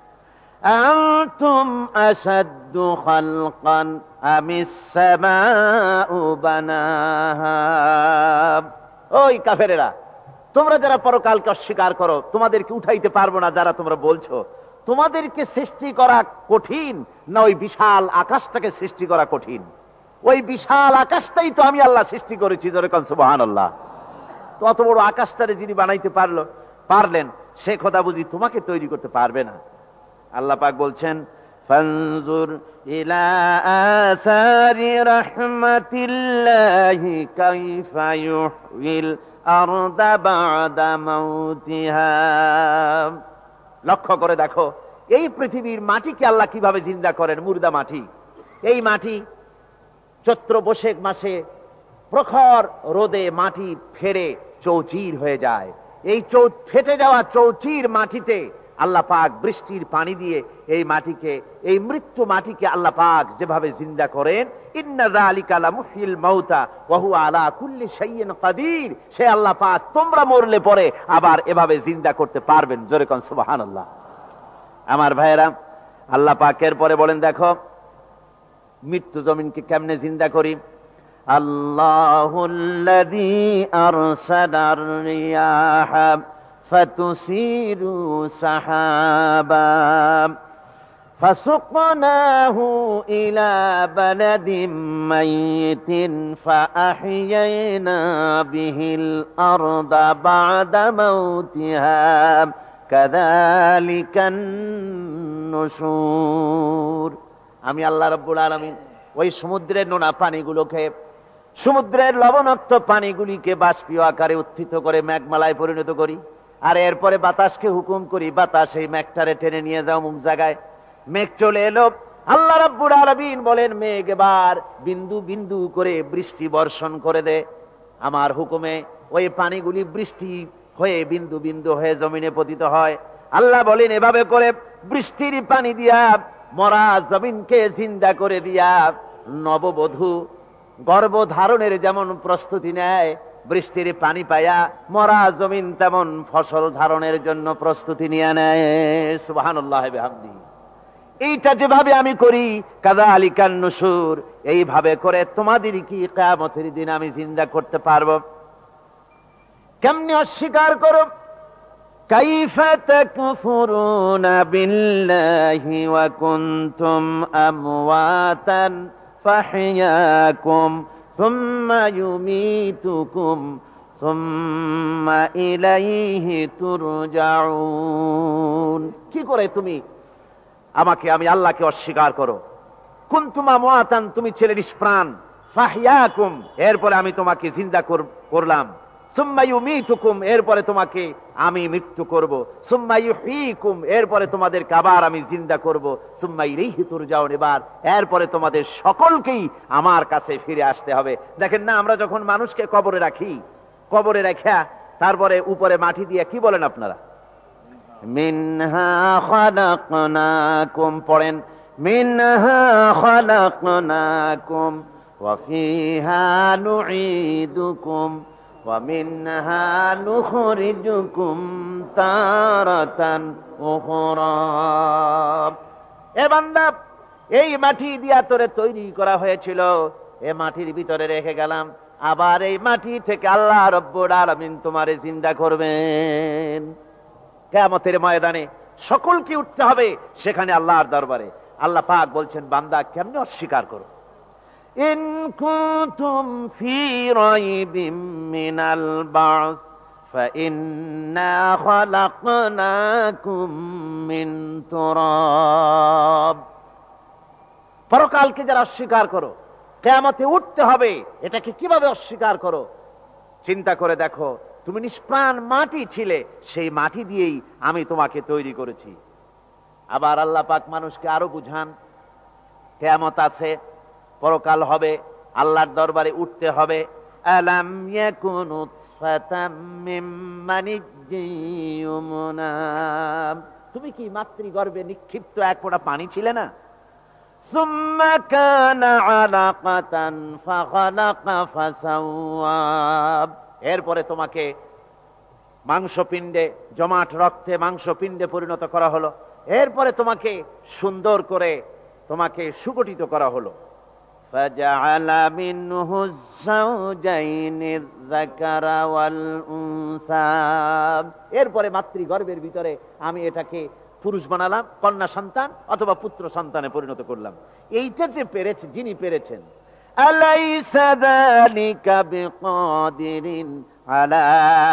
আনতুম আশাদ্দু খালকান আমিস সামাউ বানাহা। ওই কাফেরেরা, তোমরা যারা পরকালকে অস্বীকার করো, তোমাদেরকে উঠাইতে পারবো না যারা তোমরা বলছো, তোমাদেরকে সৃষ্টি করা কঠিন না ওই বিশাল আকাশটাকে সৃষ্টি করা কঠিন? ওই বিশাল আকাশটাই তো আমি আল্লাহ সৃষ্টি করেছি, জোরে কোন সুবহানাল্লাহ। তো অত বড় আকাশটারে যিনি বানাইতে পারলেন, সে খোদা বুঝি তোমাকে তৈরি করতে পারবে না? আল্লাহ পাক বলছেন, ফানজুর ইলা আসারি রাহমাতিল্লাহি কাইফা ইউহিল আরদা বাদা মাউতিহা। লক্ষ্য করে দেখো এই পৃথিবীর মাটিকে আল্লাহ কিভাবে জিন্দা করেন। মুর্দা মাটি, এই মাটি চৈত্র বৈশাখ মাসে প্রখর রোদে মাটি ফেরে চৌচির হয়ে যায়। এই ফেটে যাওয়া চৌচির মাটিতে আল্লাহ পাক বৃষ্টির পানি দিয়ে এই মাটিকে, এই মৃত্যু মাটিকে আল্লাহ পাক যেভাবে জিন্দা করেন, ইন্না যালিকা লামুহয়িল মাউতা ওয়া হুয়া আলা কুল্লি শাইইন কাদির, সে আল্লাহ পাক তোমরা মরলে পরে আবার এভাবে জিন্দা করতে পারবেন। জোরে কোন সুবহানাল্লাহ। আমার ভাইয়েরা, আল্লাহ পাকের পরে বলেন দেখো মৃত্যু জমিনকে কেমনে জিন্দা করি। আল্লাহুল্লাযী আরসালার রিয়াহা ফাতুসিরু সাহাবা ফাসুকনাহু ইলা বালাদিম মাইয়িতিন ফাআহইয়ানা বিহিল আরদা বা'দা মাউতিহা কাযালিকান নুশুর। আমি আল্লাহ রাব্বুল আলামিন ওই সমুদ্রের নোনা পানিগুলোকে, সমুদ্রের লবণাক্ত পানিগুলিকে বাষ্পীয় আকারে উত্থিত করে মেঘমালায় পরিণত করি, আর এরপরে বাতাসকে হুকুম করি, বাতাস এই মেঘটারে টেনে নিয়ে যাও মুখ জায়গায়। মেঘ চলে এলো। আল্লাহ রাব্বুল আলামিন বলেন মেঘ এবার বিন্দু বিন্দু করে বৃষ্টি বর্ষণ করে দে। আমার হুকুমে ওই পানিগুলি বৃষ্টি হয়ে বিন্দু বিন্দু হয়ে জমিনে পতিত হয়। আল্লাহ বলেন এভাবে করে বৃষ্টির পানি দিয়া মরা জমিনকে জিন্দা করে দিয়া নববধূ গর্ভধারণের যেমন প্রস্তুতি নেয়, বৃষ্টির পানি পায়া মরা জমিন তেমন ফসল ধারণের জন্য প্রস্তুতি নিয়ে নেয়। সুবহানাল্লাহি ওয়া বিহামদিহি। এইটা যেভাবে আমি করি, কাযালিকান নুশুর, এইভাবে করে তোমাদের কি কিয়ামতের দিন আমি জিন্দা করতে পারবো? কেমনে অস্বীকার করো? কাইফা তাকফুরুনা বিল্লাহি ওয়া কুনতুম আমওয়াতান ফাহইয়াকুম সুম্মা ইউমীতুকুম সুম্মা ইলাইহি তুরজাউন। কি করে তুমি আমাকে, আমি আল্লাহকে অস্বীকার করো? কুনতুম আমওয়াতান, তুমি ছিলে নিষ্প্রাণ, ফাহইয়াকুম, এরপরে আমি তোমাকে জিন্দা করলাম, সুম্মা ইউমীতুকুম, এরপরে তোমাকে আমি মৃত্যু করব, সুম্মা ইউহয়ীকুম, এরপরে তোমাদেরকে আবার আমি জিন্দা করব, সুম্মা ইলাইহি তুরজাউন, এবার এরপরে তোমাদের সকলকেই আমার কাছে ফিরে আসতে হবে। দেখেন না, আমরা যখন মানুষকে কবরে রাখি, কবরে রাখা তারপরে উপরে মাটি দিয়ে কি বলেন আপনারা? মিনহা খালাকনাকুম, পড়েন মিনহা খালাকনাকুম ওয়া ফিহা নুঈদুকুম ওয়া মিনহা নুখরিজুকুম তারাতান উখরা। এ বান্দা, এই মাটি দিয়া তোরে তৈরি করা হয়েছিল, এ মাটির ভিতরে রেখে গেলাম, আবার এই মাটি থেকে আল্লাহ রাব্বুল আলামিন তোমারে জিন্দা করবেন। কিয়ামতের ময়দানে সকলকে উঠতে হবে সেখানে আল্লাহর দরবারে। আল্লাহ পাক বলছেন বান্দা কেমনে অস্বীকার করো? ইন কুনতুম ফি রাইবিম মিনাল বা'স ফাইন্না খালাকনাকুম মিন তুরাব। পরকালকে যারা অস্বীকার করো, কিয়ামতে উঠতে হবে, এটাকে কিভাবে অস্বীকার করো? চিন্তা করে দেখো, তুমি নিষ্প্রাণ মাটি ছিলে, সেই মাটি দিয়েই আমি তোমাকে তৈরি করেছি। আবার আল্লাহ পাক মানুষকে আরো বুঝান, কিয়ামত আছে, পরকাল হবে, আল্লাহর দরবারে উঠতে হবে। আলাম ইয়াকুনু ফাতাম মিন মানিজ্জিন ইউমনা, তুমি কি মাতৃগর্ভে নিক্ষিপ্ত এক ফোঁটা পানি ছিলে না? সুম্মা কানা আলাকাতান ফাখালাকা ফাসাওয়া, এরপরে তোমাকে মাংসপিণ্ডে, জমাট রক্তে মাংসপিণ্ডে পরিণত করা হলো, এরপরে তোমাকে সুন্দর করে তোমাকে সুগঠিত করা হলো। ফাজআলা মিনহু যাওজাইনি যাকারা ওয়াল উনসা, এরপরে মাতৃগর্ভের ভিতরে আমি এটাকে পুরুষ বানালাম, কন্যা সন্তান অথবা পুত্র সন্তানে পরিণত করলাম। এইটা যে পেরেছে, যিনি পেরেছেন, আলাইসা যালিকা বিকাদিরিন আলা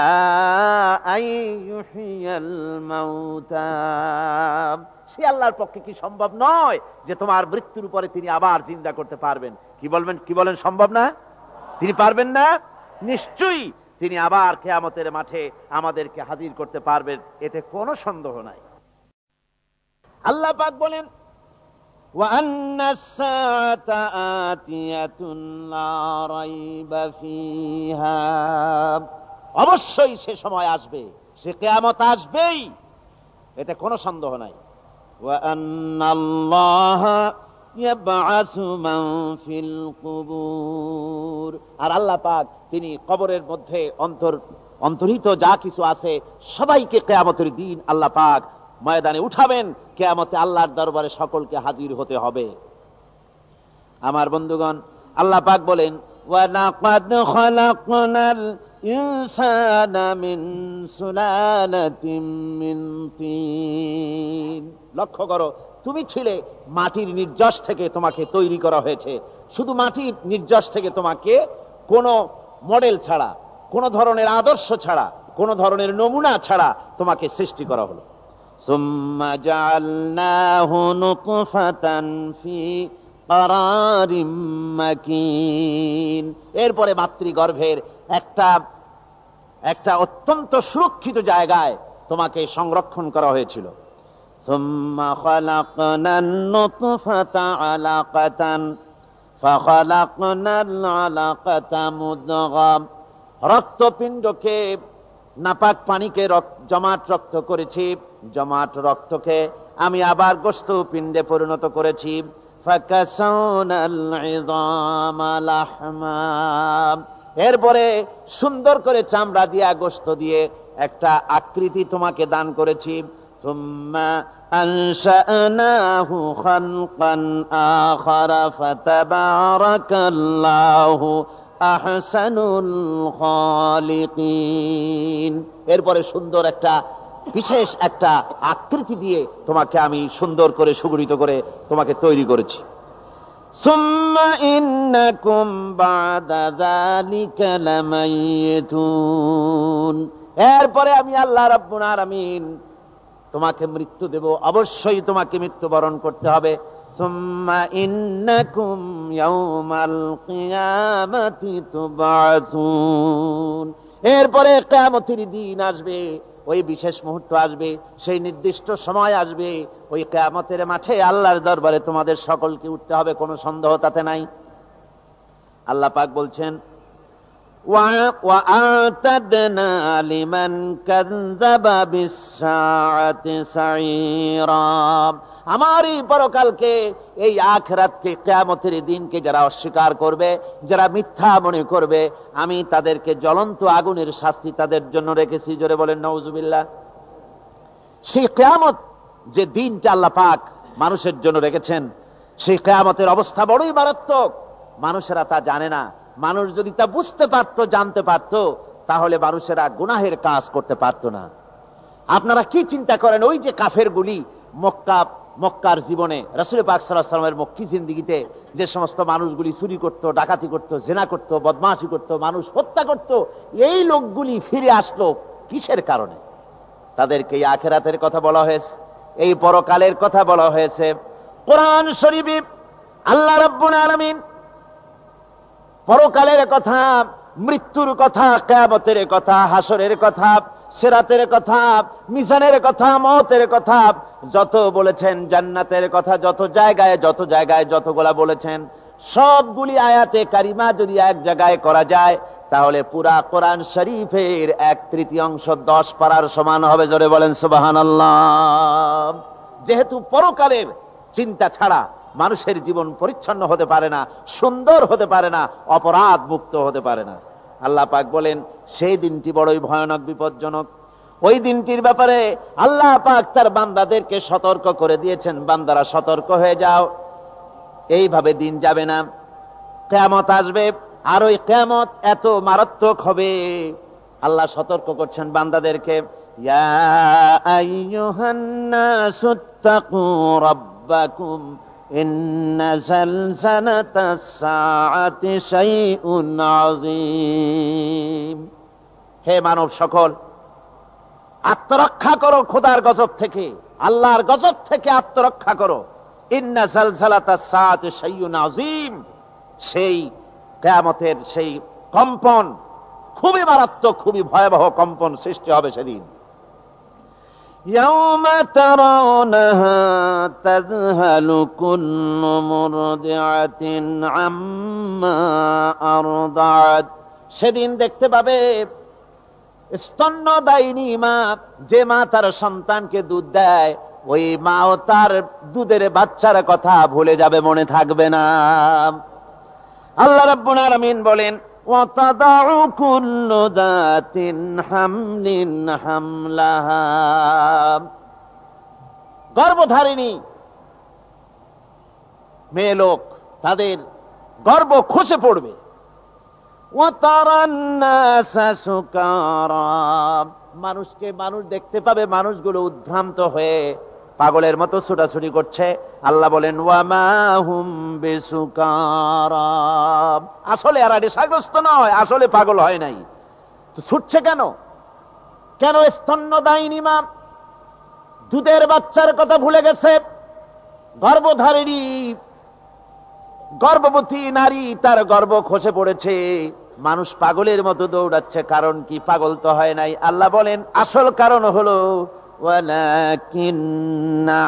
আইয়ুহিয়াল মাউতা, সে আল্লাহর পক্ষে কি সম্ভব নয় যে তোমার মৃত্যুর উপরে তিনি আবার জিন্দা করতে পারবেন? কি বলেন সম্ভব না? তিনি পারবেন না? নিশ্চয়ই তিনি আবার কিয়ামতের মাঠে আমাদেরকে হাজির করতে পারবেন, এতে কোনো সন্দেহ নাই। আল্লাহ পাক বলেন, ওয়া আন্নাস সাআতা আতিয়াতুন লা রাইবা ফিহা, অবশ্যই সে সময় আসবে, সে কিয়ামত আসবেই, এতে কোনো সন্দেহ নাই। ওয়া আন্নাল্লাহা ইয়াবআসু মান ফিল কুবুর, আর আল্লাহ পাক তিনি কবরের মধ্যে অন্তর্হিত যা কিছু আছে সবাইকে কিয়ামতের দিন আল্লাহ পাক ময়দানে উঠাবেন। কিয়ামতে আল্লাহর দরবারে সকলকে হাজির হতে হবে। আমার বন্ধুগণ, আল্লাহ পাক বলেন, ওয়া লাকাদ খালাকনাল ইনসানা মিন সুলালাতিন মিন তিন, লক্ষ্য করো, তুমি ছিলে মাটির নির্যাস থেকে তোমাকে তৈরি করা হয়েছে। শুধু মাটির নির্যাস থেকে তোমাকে কোনো মডেল ছাড়া, কোনো ধরনের আদর্শ ছাড়া, কোনো ধরনের নমুনা ছাড়া তোমাকে সৃষ্টি করা হলো। সুম্মা জাআলনাহু নুতফাতান ফি ক্বারারিম মাকিন, এরপরে মাতৃগর্ভের একটা অত্যন্ত সুরক্ষিত জায়গায় তোমাকে সংরক্ষণ করা হয়েছিল। সুম্মা খালাকনান নুতফাতা আলাকাতান ফাখালাকনাল আলাকাতা মুদগা, রক্তপিণ্ডকে, নাপাক পানিকে জমাট রক্ত করেছি, জমাট রক্তকে আমি আবার গোশত পিণ্ডে পরিণত করেছি। ফাকাসাউনাল ইযামা লাহমা, এরপরে সুন্দর করে চামড়া দিয়া, গোশত দিয়ে একটা আকৃতি তোমাকে দান করেছি। সুম্মা আনশা'নাহু খালকান আখারা ফাতাবারাকাল্লাহু আহসানুল খালিকিন, এরপরে সুন্দর একটা বিশেষ একটা আকৃতি দিয়ে তোমাকে আমি সুন্দর করে সুগঠিত করে তোমাকে তৈরি করেছি। সুম্মা ইন্নাকুম বা'দা যালিকা লামাইতুন, এরপরে আমি আল্লাহ রাব্বুল আলামিন তোমাকে মৃত্যু দেব, অবশ্যই তোমাকে মৃত্যুবরণ করতে হবে। সুম্মা ইন্নাকুম ইয়াউমাল কিয়ামাতি তুবআসুন, এরপরে কিয়ামতের দিন আসবে, ওই বিশেষ মুহূর্ত আসবে, সেই নির্দিষ্ট সময় আসবে, ওই কিয়ামতের মাঠে আল্লাহর দরবারে তোমাদের সকলকে উঠতে হবে, কোনো সন্দেহ তাতে নাই। আল্লাহ পাক বলছেন, ওয়া আ'তাদনা লিমান কাযযাবা বিস-সাআতি সাঈরা, আমার এই পরকালকে, এই আখিরাতকে, কিয়ামতের দিনকে যারা অস্বীকার করবে, যারা মিথ্যা মনে করবে, আমি তাদেরকে জ্বলন্ত আগুনের শাস্তি তাদের জন্য রেখেছি। জোরে বলেন নাউজুবিল্লাহ। সেই কিয়ামত যে দিনটা আল্লাহ পাক মানুষের জন্য রেখেছেন, সেই কিয়ামতের অবস্থা বড়ই মারাত্মক। মানুষেরা তা জানে না। মানুষ যদি তা বুঝতে পারতো, জানতে পারতো, তাহলে মানুষেরা গুনাহের কাজ করতে পারতো না। আপনারা কি চিন্তা করেন, ওই যে কাফেরগুলি মক্কার জীবনে, রাসূল পাক সাল্লাল্লাহু আলাইহি ওয়াসাল্লামের মক্কি জিন্দেগিতে যে সমস্ত মানুষগুলি চুরি করত, ডাকাতি করত, জিনা করত, বদমাশি করত, মানুষ হত্যা করত, এই লোকগুলি ফিরে আসলো কিসের কারণে? তাদেরকে এই আখিরাতের কথা বলা হয়েছে, এই পরকালের কথা বলা হয়েছে। কোরআন শরীফে আল্লাহ রাব্বুল আলামিন পরকালের কথা, মৃত্যুর কথা, কিয়ামতের কথা, হাসরের কথা, সিরাতের কথা, মিজানের কথা, মওতের কথা যত বলেছেন, জান্নাতের কথা যত জায়গায় যতগুলা বলেছেন, সবগুলি আয়াতে কারিমা যদি এক জায়গায় করা যায়, তাহলে পুরা কোরআন শরীফের 1/3 10 পারার সমান হবে। জোরে বলেন সুবহানাল্লাহ। যেহেতু পরকালের চিন্তা ছাড়া মানুষের জীবন পরিচ্ছন্ন হতে পারে না, সুন্দর হতে পারে না, অপরাধ মুক্ত হতে পারে না। আল্লাহ পাক বলেন, সেই দিনটি বড়ই ভয়ানক, বিপজ্জনক। ওই দিনটির ব্যাপারে আল্লাহ পাক তার বান্দাদেরকে সতর্ক করে দিয়েছেন, বান্দারা সতর্ক হয়ে যাও, এইভাবে দিন যাবে না, কিয়ামত আসবে, আর ওই কিয়ামত এত মারাত্মক হবে। আল্লাহ সতর্ক করছেন বান্দাদেরকে, ইয়া আইয়ুহান নাসুত্তাকু রাব্বাকুম ইন্না যালযালাতাস সাআতি শাইউন আযীম। হে মানব সকল, আত্মরক্ষা করো খোদার গজব থেকে, আল্লাহর গজব থেকে আত্মরক্ষা করো। ইন্না যালযালাতাস সাআতি শাইউন আযীম, সেই কিয়ামতের সেই কম্পন খুবই মারাত্মক, খুবই ভয়াবহ কম্পন সৃষ্টি হবে সেদিন। ইয়াউমা তারাউনাহা তাযহালু কুল্লু মুরদিআতিন আম্মা আরদাআত, সেদিন দেখতে পাবে স্তন্যদায়িনী মা, যে মা তার সন্তানকে দুধ দেয়, ওই মাও তার দুধের বাচ্চার কথা ভুলে যাবে, মনে থাকবে না। আল্লাহ রাব্বুল আলামিন বলেন ওয়াতাদাউ কুল্লু যাতিন হামলিন হামলাহা, গর্ভধারিণী মেয়ে লোক তাদের গর্ভ খসে পড়বে। ওয়াতারান নাসা সুকারা, মানুষকে মানুষ দেখতে পাবে, মানুষগুলো উদ্ভ্রান্ত হয়ে পাগলের মতো ছুটাছুটি করছে। আল্লাহ বলেন ওয়ামা হুম বিসুকারা, আসলে এরা নেশাগ্রস্ত নয়, আসলে পাগল হয় নাই। তো ছুটছে কেন? কেন? স্তন্যদায়িনী মা দুধের বাচ্চার কথা ভুলে গেছে। গর্ভধারিণী গর্ভবতী নারী, তার গর্ভ খসে পড়েছে, মানুষ পাগলের মতো দৌড়াচ্ছে। কারণ কি? পাগল তো হয় নাই। আল্লাহ বলেন আসল কারণ হলো ওয়ালাকিন্না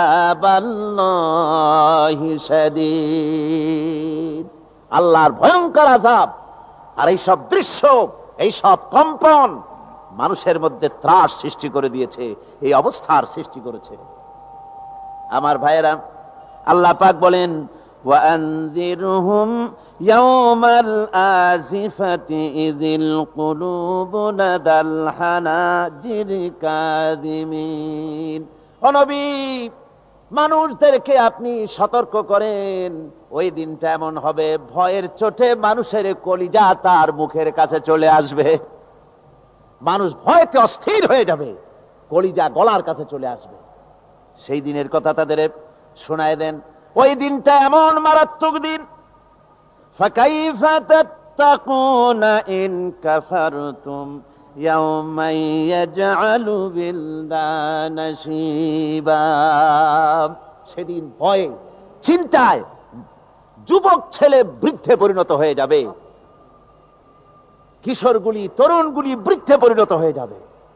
আযাবাল্লাহি শাদীদ, আল্লাহর ভয়ঙ্কর আযাব। আর এই সব দৃশ্য, এই সব কম্পন মানুষের মধ্যে ত্রাস সৃষ্টি করে দিয়েছে, এই অবস্থার সৃষ্টি করেছে। আমার ভাইয়েরা, আল্লাহ পাক বলেন وأنذرهم يوم الآزفة إذ القلوب لدى الحناجر كاظمين। ও নবী, মানুষদেরকে আপনি সতর্ক করেন, ওই দিনটা এমন হবে ভয়ের চোটে মানুষের কলিজা তার মুখের কাছে চলে আসবে। মানুষ ভয়তে অস্থির হয়ে যাবে, কলিজা গলার কাছে চলে আসবে। সেই দিনের কথা তাদের শোনায় দেন। ওই দিনটা এমন মারাত্মক দিন। ফাকাইফা তাত্তাকুনা ইন কাফারতুম ইয়াওমান ইয়াজআলু বিলদানা শিবা, সেদিন ভয়ে চিন্তায় যুবক ছেলে বৃদ্ধে পরিণত হয়ে যাবে, কিশোরগুলি তরুণগুলি বৃদ্ধে পরিণত হয়ে যাবে।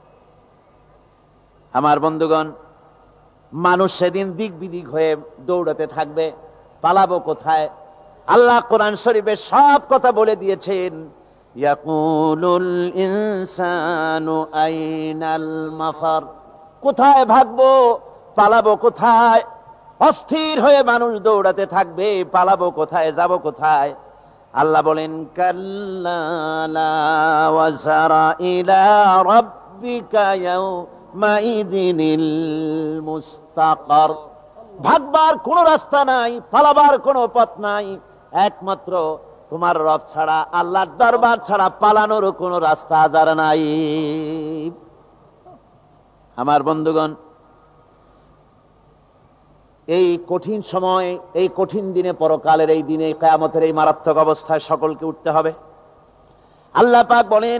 আমার বন্ধুগণ, মানুষ সেদিন দিক বিদিক হয়ে দৌড়াতে থাকবে, পালাবো কোথায়? আল্লাহ কোরআন শরীফে সব কথা বলে দিয়েছেন। ইয়াকুলুল ইনসানু আইনাল মাফার, কোথায় ভাগবো, পালাবো কোথায়? অস্থির হয়ে মানুষ দৌড়াতে থাকবে, পালাবো কোথায়, যাব কোথায়? আল্লাহ বলেন কাল্লা লা ওয়াজারা ইলা রাব্বিকা ইয়াউমাইযিনিল মুস্তাকার, ভাগবার কোন রাস্তা নাই, পালাবার কোন পথ নাই, একমাত্র তোমার রব ছাড়া, আল্লাহর দরবার ছাড়া পালানোর কোন রাস্তা আজার নাই। আমার বন্ধুগণ, এই কঠিন সময়, এই কঠিন দিনে, পরকালের এই দিনে, কিয়ামতের এই মারাত্মক অবস্থায় সকলকে উঠতে হবে। আল্লাহ পাক বলেন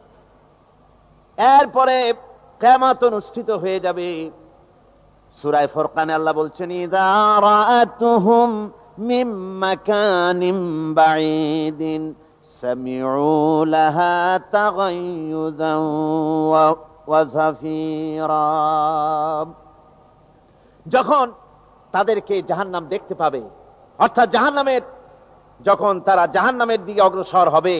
এরপরে কিয়ামত অনুষ্ঠিত হয়ে যাবে। সূরা ফুরকানে আল্লাহ বলছেন ইযা রাআতুহুম মিন মাকানিন বাঈদিন সামিউ লাহা তাগায়্যুযান ওয়া যাফীরা, যখন তাদেরকে জাহান্নাম দেখতে পাবে, অর্থাৎ জাহান্নামের, যখন তারা জাহান্নামের দিকে অগ্রসর হবে,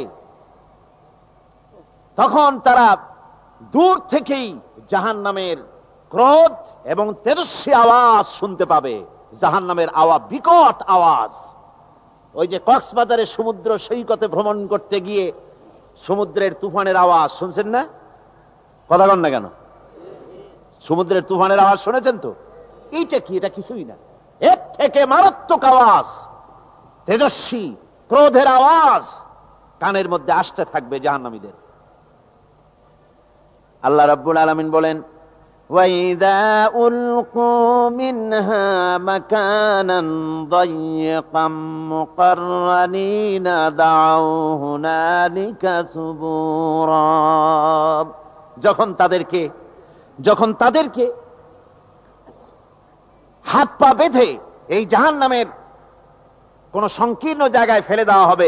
তখন তারা দূর থেকেই জাহান্নামের ক্রোধ এবং তেজস্বী আওয়াজ শুনতে পাবে। জাহান্নামের আওয়াজ, বিকট আওয়াজ। ওই যে কক্সবাজারের সমুদ্র সৈকতে ভ্রমণ করতে গিয়ে সমুদ্রের তুফানের আওয়াজ শুনছেন না? কথা বলেন না কেন? সমুদ্রের তুফানের আওয়াজ শুনেছেন তো? এইটা কি? এটা কিছুই না, এর থেকে মারাত্মক আওয়াজ, তেজস্বী ক্রোধের আওয়াজ কানের মধ্যে আসতে থাকবে জাহান্নামীদের। আল্লাহ রাব্বুল আলামিন বলেন, وَإِذَا أُلْقُوا مِنْهَا مَكَانًا ضَيِّقًا مُقَرَّنِينَ دَعَوْا هُنَالِكَ ثُبُورًا। যখন তাদেরকে হাত পা বেঁধে এই জাহান্নামের কোন সংকীর্ণ জায়গায় ফেলে দেওয়া হবে,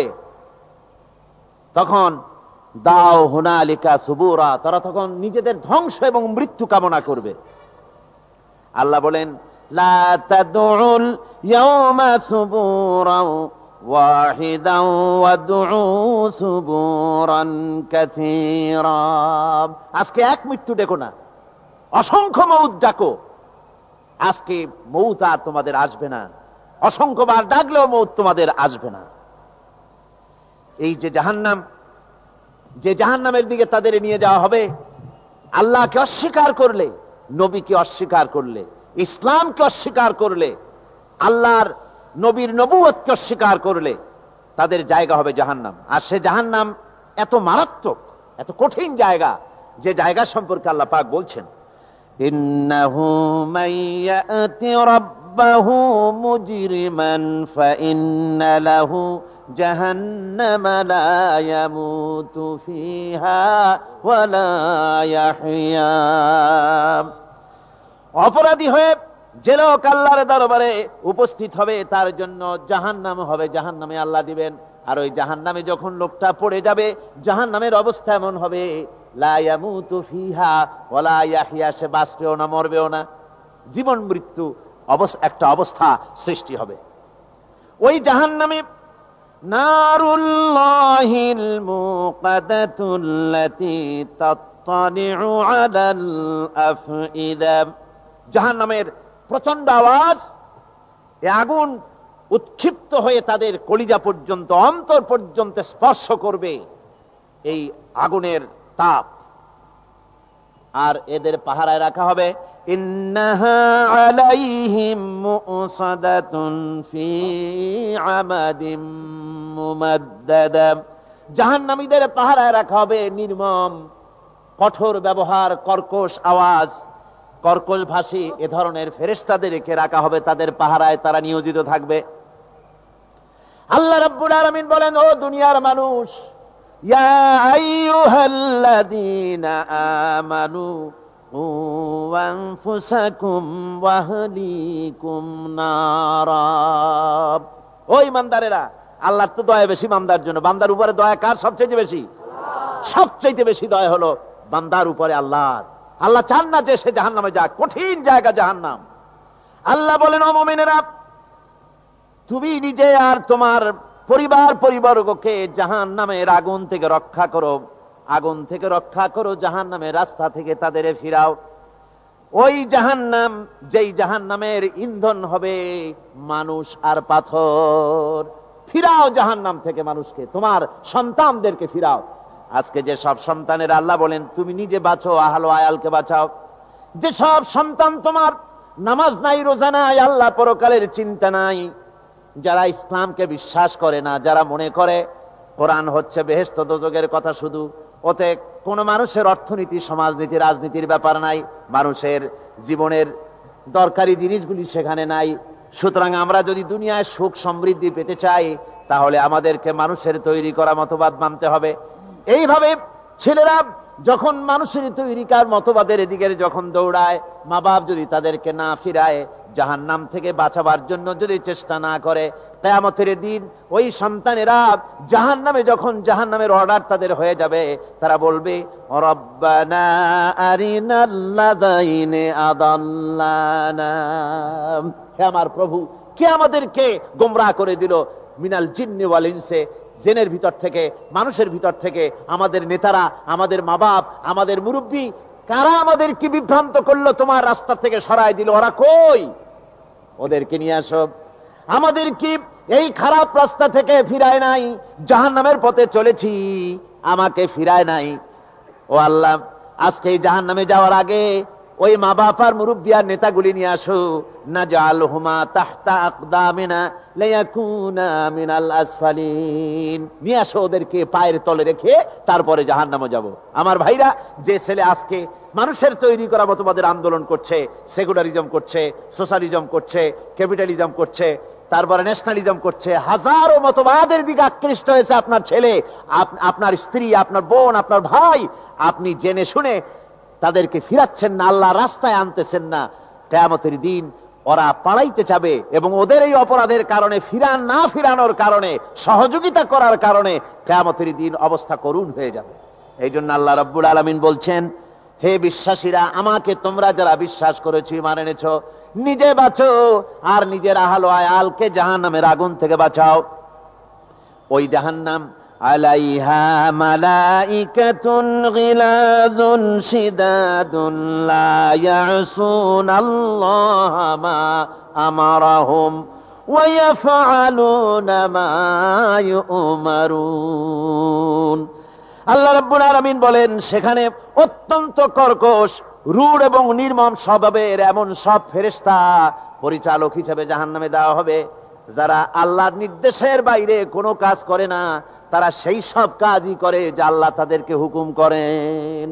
তখন দাও হুনালিকা সুবুরা, তারা তখন নিজেদের ধ্বংস এবং মৃত্যু কামনা করবে। আল্লাহ বলেন, লা তাদউল ইয়াওমা সুবুরান ওয়াহিদান ওয়াদউ সুবুরান কাসীরা। আজকে এক মৃত্যু ডেকো না, অসংখ্য মউত ডাকো। আজকে মউত আর তোমাদের আসবে না, অসংখ্যবার ডাকলেও মউত তোমাদের আসবে না। এই যে জাহান্নামের দিকে তাদের নিয়ে যাওয়া হবে, আল্লাহকে অস্বীকার করলে, নবীকে অস্বীকার করলে, ইসলামকে অস্বীকার করলে, আল্লাহর নবীর নবুয়তকে অস্বীকার করলে তাদের জায়গা হবে জাহান্নাম। আর সে জাহান্নাম এত মারাত্মক, এত কঠিন জায়গা, যে জায়গা সম্পর্কে আল্লাহ পাক বলছেন, ইন্নাহু মাইয়াতি রাব্বাহু মুজরিমান ফাইন্না লাহু জাহান্নামা লা ইয়ামুতু ফিহা ওয়া লা ইয়াহইয়া। অপরাধী হয়ে যে লোক আল্লাহর দরবারে উপস্থিত হবে, তার জন্য জাহান্নাম হবে, জাহান্নামে আল্লাহ দিবেন। আর ওই জাহান্নামে যখন লোকটা পড়ে যাবে, জাহান্নামের অবস্থা এমন হবে, লা ইয়ামুতু ফিহা ওয়া লা ইয়াহইয়া, সে বাঁচবেও না, মরবেও না, জীবন মৃত্যু একটা অবস্থা সৃষ্টি হবে। ওই জাহান্নামে নারুল্লাহিল মুকাদাতুল্লাতী তাত্তালিউ আলাল আফইদা। জাহান্নামের প্রচন্ড আওয়াজ, এই আগুন উৎক্ষিপ্ত হয়ে তাদের কলিজা পর্যন্ত, অন্তর পর্যন্ত স্পর্শ করবে এই আগুনের তাপ। আর এদের পাহারায় রাখা হবে, ইন্নাহা আলাইহিম মুসাদাতুন ফি আমাদিম মুমাদ্দাদা। জাহান্নামীদের পাহারায় রাখা হবে নির্মম, কঠোর ব্যবহার, কর্কশ আওয়াজ, কর্কশ ভাষী এ ধরনের ফেরেশতাদেরকে রাখা হবে তাদের পাহারায়, তারা নিয়োজিত থাকবে। আল্লাহ রাব্বুল আলামিন বলেন, ও দুনিয়ার মানুষ, ইয়া আইয়ুহাল্লাযীনা আমানু কু আনফুসাকুম ওয়া আহলিকুম নারা। ও ঈমানদারেরা, আল্লাহর তো দয়া বেশি বান্দার জন্য। বান্দার উপরে দয়া কার সবচেয়ে বেশি? সবচেয়ে বেশি দয়া হলো বান্দার উপরে আল্লাহর। আল্লাহ চান না যে সে জাহান্নামে যাক, কঠিন জায়গা জাহান্নাম। আল্লাহ বলেন, ও মুমিনেরা, তুমি নিজে আর তোমার পরিবারবর্গকে জাহান্নামের আগুন থেকে রক্ষা করো, আগুন থেকে রক্ষা করো, জাহান্নামের রাস্তা থেকে তাদের ফিরাও। ওই জাহান্নাম, যেই জাহান্নামের ইন্ধন হবে মানুষ আর পাথর। ফিরাও জাহান্নাম থেকে মানুষকে, তোমার সন্তানদেরকে ফিরাও। আজকে যে সব সন্তানের আল্লাহ বলেন তুমি নিজে বাঁচো, আহলো আয়ালকে বাঁচাও। যে সব সন্তান তোমার নামাজ নাই, রোজা নাই, আল্লাহ পরকালের চিন্তা নাই, যারা ইসলামকে বিশ্বাস করে না, যারা মনে করে কোরআন হচ্ছে বেহেশত দোজখের কথা শুধু, ওতে কোন মানুষের অর্থনীতি, সমাজনীতি, রাজনীতির ব্যাপার নাই, মানুষের জীবনের দরকারি জিনিসগুলি সেখানে নাই। সুতরাং আমরা যদি দুনিয়ায় সুখ সমৃদ্ধি পেতে চাই, তাহলে আমাদেরকে মানুষের তৈরি করা মতবাদ মানতে হবে। এইভাবে ছেলেরা যখন মানুষের তৈরিকার মতবাদের এদিকে যখন দৌড়ায়, মা বাপ যদি তাদেরকে না ফিরায়, জাহান্নাম থেকে বাঁচাবার জন্য যদি চেষ্টা না করে, কিয়ামতের দিন ওই সন্তানেরা জাহান্নামে, যখন জাহান্নামের অর্ডার তাদের হয়ে যাবে, তারা বলবে, রব্বানা আরিনাল্লাযাইনি আদাল্লানা। হে আমার প্রভু, কে আমাদেরকে গোমরাহ করে দিল, মিনাল জিন্নি ওয়াল ইনসি, জিনের ভিতর থেকে, মানুষের ভিতর থেকে, আমাদের নেতারা, আমাদের মা বাপ, আমাদের মুরব্বী, কারা আমাদেরকে বিভ্রান্ত করলো, তোমার রাস্তা থেকে সরাই দিল, ওরা কই? ওদেরকে নিয়ে আসো। আমাদের কি এই খারাপ রাস্তা থেকে ফিরায় নাই, জাহান্নামের পথে চলেছি, আমাকে ফিরায় নাই। ও আল্লাহ, আজকে এই জাহান্নামে যাওয়ার আগে ওই মা বাবার মুরব্বিয়ার নেতাগুলি নিয়ে আসো, নাজআলহুমা তাহতা আকদামিনা লিয়াকুনা মিনাল আসফালিন, নিয়ে আসো ওদেরকে পায়ের তলে রেখে তারপরে জাহান্নামে যাব। আমার ভাইরা, যে ছেলে আজকে মানুষের তৈরি করা মতবাদের আন্দোলন করছে, সেকুলারিজম করছে, সোশ্যালিজম করছে, ক্যাপিটালিজম করছে, তারপরে ন্যাশনালিজম করছে, হাজারো মতবাদের দিকে আকৃষ্ট হয়েছে আপনার ছেলে, আপনার স্ত্রী, আপনার বোন, আপনার ভাই, আপনি জেনে শুনে তাদেরকে ফিরাচ্ছেন না, আল্লাহর রাস্তায় আনতেছেন না। কিয়ামতের দিন ওরা পালাইতে যাবে এবং ওদের এই অপরাধের কারণে, ফিরানোর কারণে, সহযোগিতা করার কারণে কিয়ামতের দিন অবস্থা করুণ হয়ে যাবে। এই জন্য আল্লাহ রাব্বুল আলামিন বলছেন, হে বিশ্বাসীরা, আমাকে তোমরা যারা বিশ্বাস করেছো, ঈমান এনেছো, নিজে বাঁচো আর নিজের আহল ও আয়ালকে জাহান্নামের আগুন থেকে বাঁচাও। ওই জাহান্নাম আলাইহা মালাইকাতুন গিলাযুন শিদাদুন লা ইয়াসুনাল্লাহা মা আমারাহুম ওয়া ইয়াফআলুনা মা ইউমারুন। আল্লাহ রাব্বুল আলামিন বলেন, সেখানে অত্যন্ত কর্কশ, রূঢ় এবং নির্মম স্বভাবের এমন সব ফেরেশতা পরিচালক হিসেবে জাহান্নামে দেওয়া হবে, যারা আল্লাহর নির্দেশের বাইরে কোনো কাজ করে না, তারা সেই সব কাজই করে যা আল্লাহ তাদেরকে হুকুম করেন।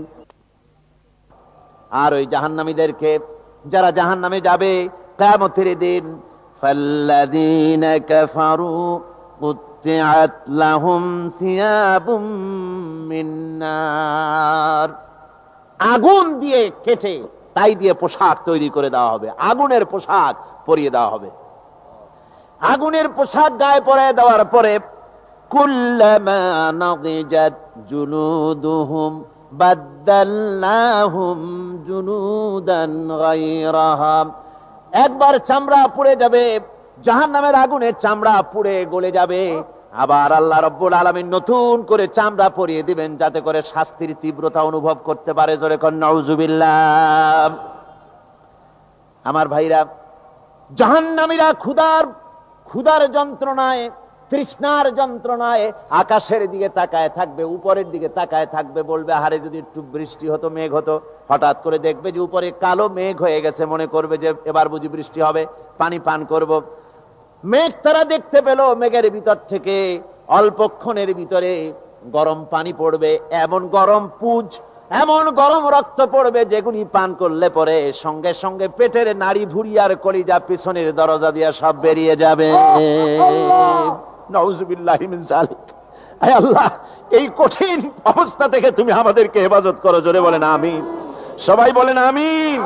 আর ওই জাহান্নামীদেরকে, যারা জাহান্নামে যাবে কিয়ামতের দিন, ফাল্লাযীনা কাফারু কুত্তিআত লাহুম সিয়াবুম মিন নার, আগুন দিয়ে কেটে তাই দিয়ে পোশাক তৈরি করে দেওয়া হবে, আগুনের পোশাক পরিয়ে দেওয়া হবে। আগুনের পোশাক গায়ে পরিয়ে দেওয়ার পরে কুল্লামা নাদিজাত জুলুদুহুম বাদদালনাহুম জুলুদান গায়রাহা, একবার চামড়া পুড়ে যাবে, জাহান্নামের আগুনে চামড়া পুড়ে গলে যাবে, আবার আল্লাহ রাব্বুল আলামিন নতুন করে চামড়া পরিয়ে দিবেন, যাতে করে শাস্তির তীব্রতা অনুভব করতে পারে। জোরে কোন নাউজুবিল্লাহ। আমার ভাইরা, জাহান্নামীরা ক্ষুধার যন্ত্রণায়, তৃষ্ণার যন্ত্রণায় আকাশের দিকে তাকায় থাকবে, উপরের দিকে তাকায় থাকবে, বলবে, আরে যদি একটু বৃষ্টি হতো, মেঘ হতো। হঠাৎ করে দেখবে যে উপরে কালো মেঘ হয়ে গেছে, মনে করবে যে এবার বুঝি বৃষ্টি হবে, পানি পান করব। মেঘ তারা দেখতে পেল, মেঘের ভিতর থেকে অল্পক্ষণের ভিতরে গরম পানি পড়বে, এমন গরম পুঁজ, এমন গরম রক্ত পড়বে, যেগুলি পান করলে পরে সঙ্গে সঙ্গে পেটের নাড়ি, ভুঁড়ি আর কলিজা পিছনের দরজা দিয়ে সব বেরিয়ে যাবে। নাউজুবিল্লাহি মিন যালিক। আয় আল্লাহ, এই কঠিন অবস্থা থেকে তুমি আমাদেরকে হেফাজত করো। জোরে বলেন আমিন। সবাই বলেন আমিন।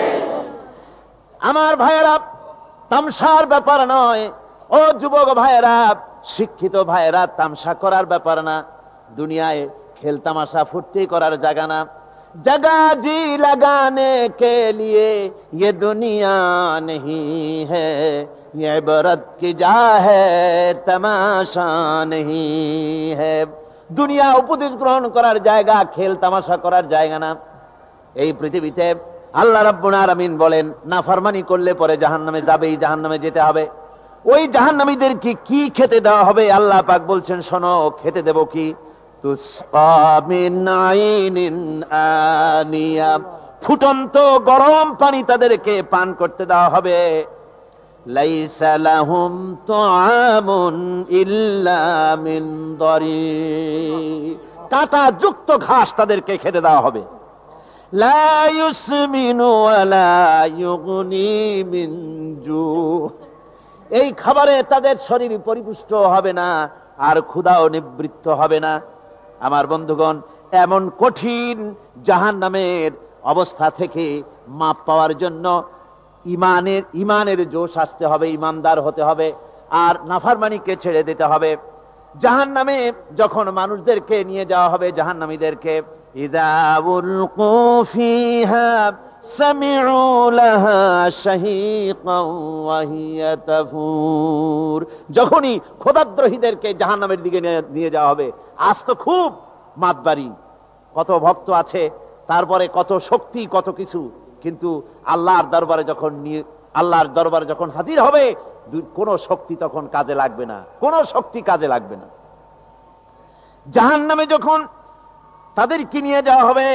আমার ভাইয়েরা, তামসার ব্যাপার নয়। ও যুবক ভাইয়েরা, শিক্ষিত ভাইয়েরা, তামসা করার ব্যাপার না। দুনিয়ায় খেল তামাশা ফুর্তি করার জায়গা না। जगह जी लगाने के लिए ये दुनिया नहीं है, ये इबरत की जा है तमाशा नहीं है। দুনিয়া উপদেশ গ্রহণ করার জায়গা, খেল তামাশা করার জায়গা না। এই পৃথিবীতে আল্লাহ রাব্বুল আলামিন বলেন, নাফরমানি করলে পরে জাহান্নামে যাবেই, জাহান্নামে যেতে হবে। ওই জাহান্নামীদেরকে কি খেতে দেওয়া হবে? আল্লাহ পাক বলছেন, শোনো, খেতে দেব কি? তুসকা মিন আইনিন আনিয়া, ফুটন্ত গরম পানি তাদেরকে পান করতে দেওয়া হবে। লাইসা লাহুম তুআমুন ইল্লা মিন দারি, কাঁটা যুক্ত ঘাস তাদেরকে খেতে দেওয়া হবে। লা ইউসমিনু ওয়ালা ইউগনি মিন জু, এই খাবারে তাদের শরীর পরিপুষ্ট হবে না, আর ক্ষুধাও নিবৃত্ত হবে না। আমার বন্ধুগণ, এমন কঠিন জাহান্নামের অবস্থা থেকে মাপ পাওয়ার জন্য ইমানের জোশ আসতে হবে, ইমানদার হতে হবে, আর নাফরমানিকে ছেড়ে দিতে হবে। জাহান্নামে যখন মানুষদেরকে নিয়ে যাওয়া হবে, জাহান্নামীদেরকে, ইযা উলকু ফিহা সামিউ লাহা শাহীকান ওয়া হিয়া তাফুর, যখনই খোদাদ্রোহীদেরকে জাহান্নামের দিকে নিয়ে যাওয়া হবে, আজ তো খুব মাতবাড়ি, কত ভক্ত আছে, তারপরে কত শক্তি, কত কিছু, কিন্তু আল্লাহর দরবারে যখন হাজির হবে, কোন শক্তি তখন কাজে লাগবে না, কোন শক্তি কাজে লাগবে না। জাহান্নামে যখন তাদেরকে নিয়ে যাওয়া হবে,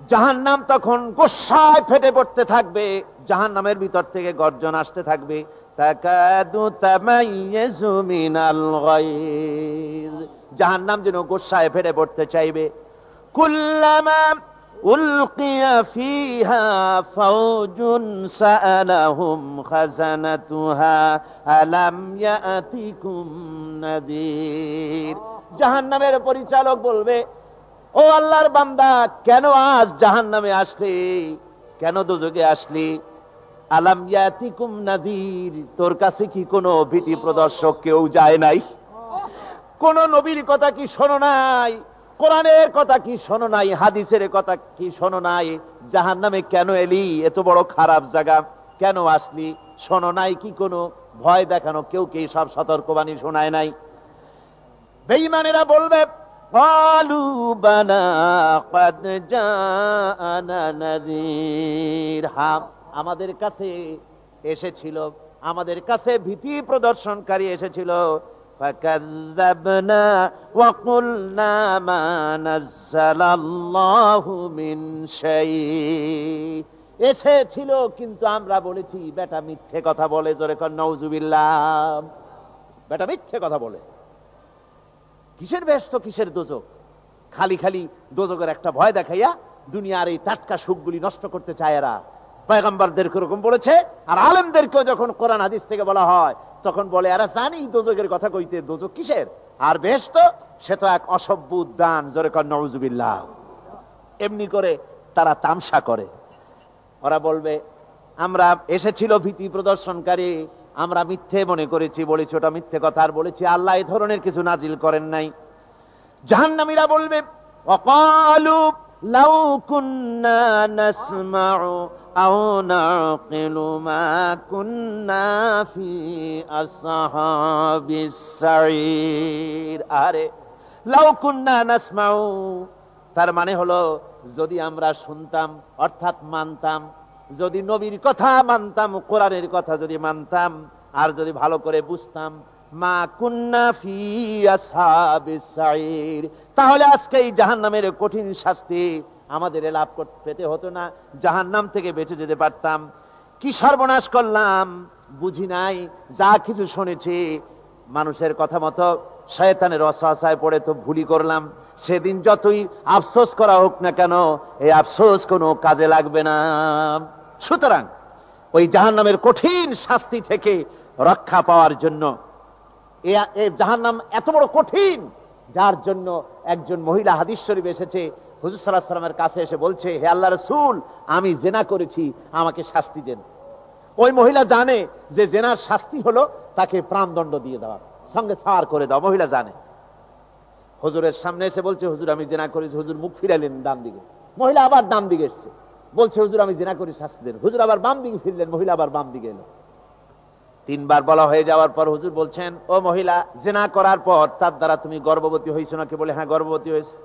জাহান্নাম তখন গোসায় ফেটে পড়তে থাকবে, জাহান্নামের ভিতর থেকে গর্জন আসতে থাকবে, তাকাদু তামাইয়াজু মিনাল গায়জ। জাহান্নাম যেন গোসায় ফেটে পড়তে চাইবে। কুল্লামা উলকিয়া ফিহা ফাওজুন সাআলাহুম খাজানাতুহা আলাম ইয়াতিকুম নাযীর। জাহান্নামের পরিচালক বলবে, ও আল্লাহর বান্দা, কেন আজ জাহান্নামে আসলি, কেন দোজখে আসলি? আলাম ইয়াতিকুম নাযীর, তোর কাছে কি কোনো ভীতি প্রদর্শক কেউ যায় নাই? কোন নবীর কথা কি শোনো নাই? কোরআনের কথা কি শোনো নাই? হাদিসের কথা কি শোনো নাই? জাহান্নামে কেন এলি? এত বড় খারাপ জায়গা কেন আসলি? শোনো নাই কি কোনো ভয় দেখানো কেউ কি সব সতর্কবাণী শোনায় নাই? বেঈমানেরা বলবে, ক্বালু বালা ক্বাদ জাআনা নাযীর, হ্যাঁ আমাদের কাছে এসেছিল, আমাদের কাছে ভীতি প্রদর্শনকারী এসেছিল। ফাকাযযাবনা ওয়া কুলনা মা নাযালাল্লাহু মিন শাই, এসেছিল কিন্তু আমরা বলেছি বেটা মিথ্যে কথা বলে। জোরে কর নাউযুবিল্লাহ। বেটা মিথ্যে কথা বলে। কিসের বেহেশত, কিসের দোজখ? খালি খালি দোজখের একটা ভয় দেখাইয়া দুনিয়ার এই টাটকা সুখগুলি নষ্ট করতে চায় এরা। পয়গম্বরদেরকে এরকম বলেছে, আর আলেমদেরকেও যখন কোরআন হাদিস থেকে বলা হয় তখন বলে এরা জানি দোজখের কথা কইতে, দোজখ কিসের আর বেহেশত, সে তো এক অসভ্য উদ্যান। জোরে কর নাউযুবিল্লাহ। এমনি করে তারা তামসা করে। ওরা বলবে আমরা এসেছিল ভীতি প্রদর্শনকারী, আমরা মিথ্যে মনে করেছি, বলেছি ওটা মিথ্যে কথা, আর বলেছি আল্লাহ এই ধরনের কিছু নাজিল করেন নাই। জাহান্নামীরা বলবে, ওয়াকালু লাউ কুন্না নাসমাউ আও নাকিলু মা কুন্না ফি আসহাবিস সাঈর। আরে লাউ কুন্না নাসমাউ, তার মানে হলো যদি আমরা শুনতাম অর্থাৎ মানতাম, যদি নবীর কথা মানতাম, কোরআনের কথা যদি মানতাম, আর যদি ভালো করে বুঝতাম, মা কুন্না ফি আসহাবিস সাঈর, তাহলে আজকে এই জাহান্নামের কঠিন শাস্তি আমাদের লাভ পেতে হতো না, জাহান্নাম থেকে বেঁচে যেতে পারতাম। কি সর্বনাশ করলাম বুঝি নাই, যা কিছু শুনেছি মানুষের কথা মতো শয়তানের ওয়াসওয়াসায় পড়ে তো ভুলই করলাম। সেদিন যতই আফসোস করা হোক না কেন, এই আফসোস কোনো কাজে লাগবে না। সুতরাং ওই জাহান্নামের কঠিন শাস্তি থেকে রক্ষা পাওয়ার জন্য, এই জাহান্নাম এত বড় কঠিন, যার জন্য একজন মহিলা হাদিস শরীফে এসেছে, হুজুর সাল্লাল্লাহু আলাইহি ওয়াসাল্লামের কাছে এসে বলছে, হে আল্লাহর রাসূল, আমি জিনা করেছি, আমাকে শাস্তি দেন। ওই মহিলা জানে যে জিনার শাস্তি হলো তাকে প্রাণদণ্ড দিয়ে দেওয়া, সঙ্গে সার করে দাও। মহিলা জানে। হুজুরের সামনে এসে বলছে, হুজুর আমি জিনা করেছি। হুজুর মুখ ফিরাইলেন ডান দিকে, মহিলা আবার ডান দিকে এসছে, বলছে হুজুর আমি জিনা করি, শাস্তি দেন। হুজুর আবার বাম দিকে ফিরলেন, মহিলা আবার বাম দিকে এলো। তিনবার বলা হয়ে যাওয়ার পর হুজুর বলছেন, ও মহিলা, জিনা করার পর তার দ্বারা তুমি গর্ভবতী হয়েছো নাকি? বলে হ্যাঁ গর্ভবতী হয়েছে।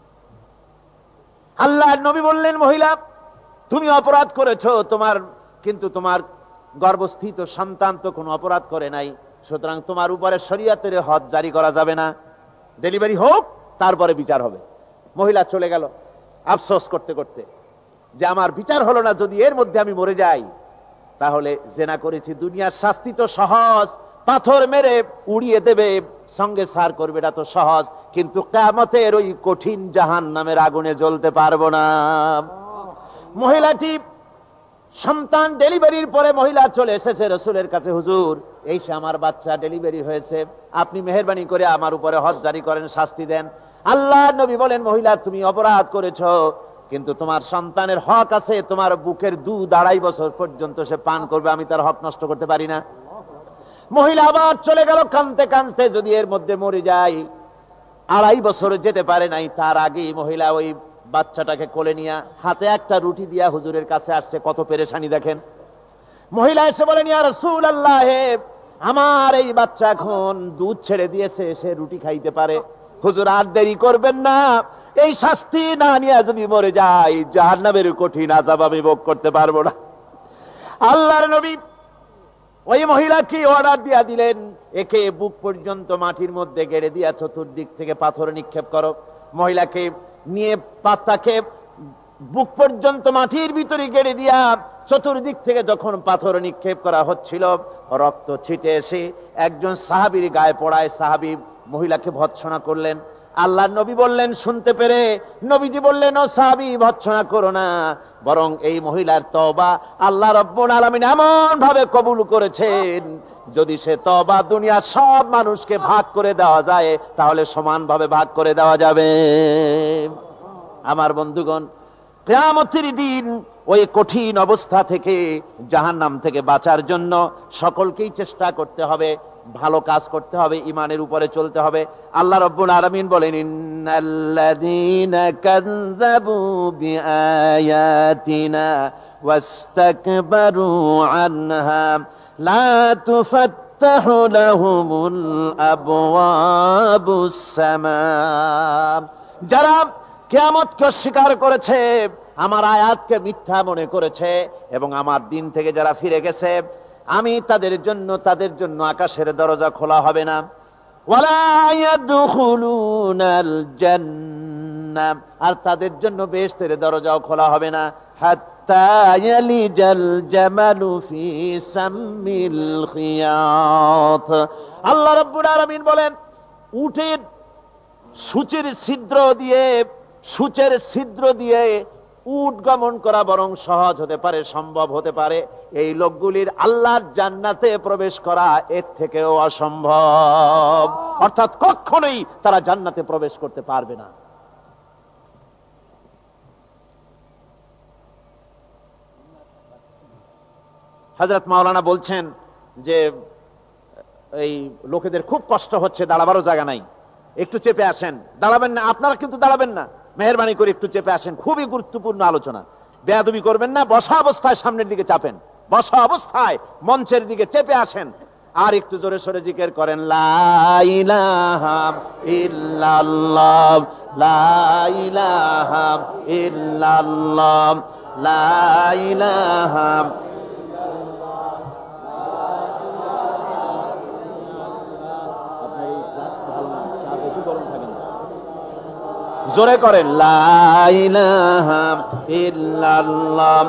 আল্লাহর নবী বললেন, মহিলা তুমি অপরাধ করেছো, কিন্তু তোমার গর্ভস্থিত সন্তান তো কোনো অপরাধ করে নাই, সুতরাং তোমার উপরে শরীয়তের হদ জারি করা যাবে না, ডেলিভারি হোক তারপরে বিচার হবে। মহিলা চলে গেল আফসোস করতে করতে যে আমার বিচার হলো না, যদি এর মধ্যে আমি মরে যাই তাহলে জিনা করেছি। দুনিয়ার শাস্তি তো সহজ, পাথর মেরে উড়িয়ে দেবে, সঙ্গে সার করবে, এটা তো সহজ, কিন্তু কিয়ামতের ওই কঠিন জাহান্নামের আগুনে জ্বলতে পারবো না। মহিলাটি সন্তান ডেলিভারির পরে মহিলা চলে এসেছে রাসূলের কাছে, হুজুর এই সে আমার বাচ্চা ডেলিভারি হয়েছে, আপনি মেহেরবানি করে আমার উপরে হদ জারি করেন, শাস্তি দেন। আল্লাহর নবী বলেন, মহিলা তুমি অপরাধ করেছো, কিন্তু তোমার সন্তানের হক আছে, তোমার বুকের দুধ 2.5 বছর পর্যন্ত সে পান করবে, আমি তার হক নষ্ট করতে পারি না। মহিলা আবার চলে গেল কাঁদতে কাঁদতে, যদি এর মধ্যে মরে যায়, 2.5 বছর যেতে পারে নাই, তার আগেই মহিলা ওই বাচ্চাটাকে কোলে নিয়ে হাতে একটা রুটি দিয়া হুজুরের কাছে আসছে। কত পেরেশানি দেখেন। মহিলা এসে বলেন, ইয়া রাসূলুল্লাহ, আমার এই বাচ্চা এখন দুধ ছেড়ে দিয়েছে, সে রুটি খাইতে পারে, হুজুর আর দেরি করবেন না, এই শাস্তি না নিয়ে যদি মরে যায় জাহান্নামের কঠিন আযাব আমি ভোগ করতে পারবো না। আল্লাহর নবী ওই মহিলাকে অর্ডার দিয়া দিলেন, একে বুক পর্যন্ত মাটির মধ্যে গেড়ে দিয়া চতুর্দিক থেকে পাথর নিক্ষেপ করো। মহিলাকে নিয়ে পাতাকে বুক পর্যন্ত মাটির ভিতরে গেড়ে দিয়া চতুর্দিক থেকে যখন পাথর নিক্ষেপ করা হচ্ছিল, রক্ত ছিটে এসে একজন সাহাবীর গায়ে পড়ায়, সাহাবী মহিলাকে ভৎসনা করলেন। আল্লাহর নবী বললেন শুনতে পেরে, নবীজি বললেন, ও সাহাবী ভৎসনা করো না, বরং এই মহিলার তওবা আল্লাহ রাব্বুল আলামিন এমন ভাবে কবুল করেছেন, যদি সে তওবা দুনিয়ার সব মানুষকে ভাগ করে দেওয়া যায় তাহলে সমানভাবে ভাগ করে দেওয়া যাবে। আমার বন্ধুগণ, কিয়ামতের দিন ওই কঠিন অবস্থা থেকে, জাহান্নাম থেকে বাঁচার জন্য সকলকেই চেষ্টা করতে হবে, ভালো কাজ করতে হবে, ঈমানের উপরে চলতে হবে। আল্লাহ রাব্বুল আলামিন বলেন, ইন্নাল্লাযীনা কাযযাবু বিআয়াতিনা ওয়াস্তাকবারু আনহা লা তুফাত্তাহু লাহুমুল আবওয়াবুস সামা। যারা কিয়ামতকে অস্বীকার করেছে, আমার আয়াতকে মিথ্যা মনে করেছে এবং আমার দিন থেকে যারা ফিরে গেছে, আমি তাদের জন্য আকাশের দরজা খোলা হবে না। ওয়ালা ইয়াদখুলুনাল জান্নাহ, আর তাদের জন্য বেহেশতের দরজাও খোলা হবে না। হাত্তা ইয়ালিজাল জামালু ফি সাম্মিল খিয়াত। আল্লাহ রাব্বুল আলামিন বলেন, উটের সূচের ছিদ্র দিয়ে উট গমন করা বরং সহজ হতে পারে, সম্ভব হতে পারে। এই লোকগুলির আল্লাহর জান্নাতে প্রবেশ করা এর থেকেও অসম্ভব, অর্থাৎ কখনোই তারা জান্নাতে প্রবেশ করতে পারবে না। হযরত মাওলানা বলছেন যে এই লোকেদের খুব কষ্ট হচ্ছে, দাঁড়াবারও জায়গা নাই, একটু চেপে আসেন। দাঁড়াবেন না আপনারা, কিন্তু দাঁড়াবেন না, মেহেরবানি করে একটু চেপে আসেন। খুবই গুরুত্বপূর্ণ আলোচনা, বেয়াদবি করবেন না। বসা অবস্থায় সামনের দিকে চাপেন, বসা অবস্থায় মঞ্চের দিকে চেপে আসেন, আর একটু জোরে সোরে জিকির করেন, লা ইলাহা ইল্লাল্লাহ, লা ইলাহা ইল্লাল্লাহ, লা ইলাহা। জোরে করেন, লা ইলাহা ইল্লাল্লাহ।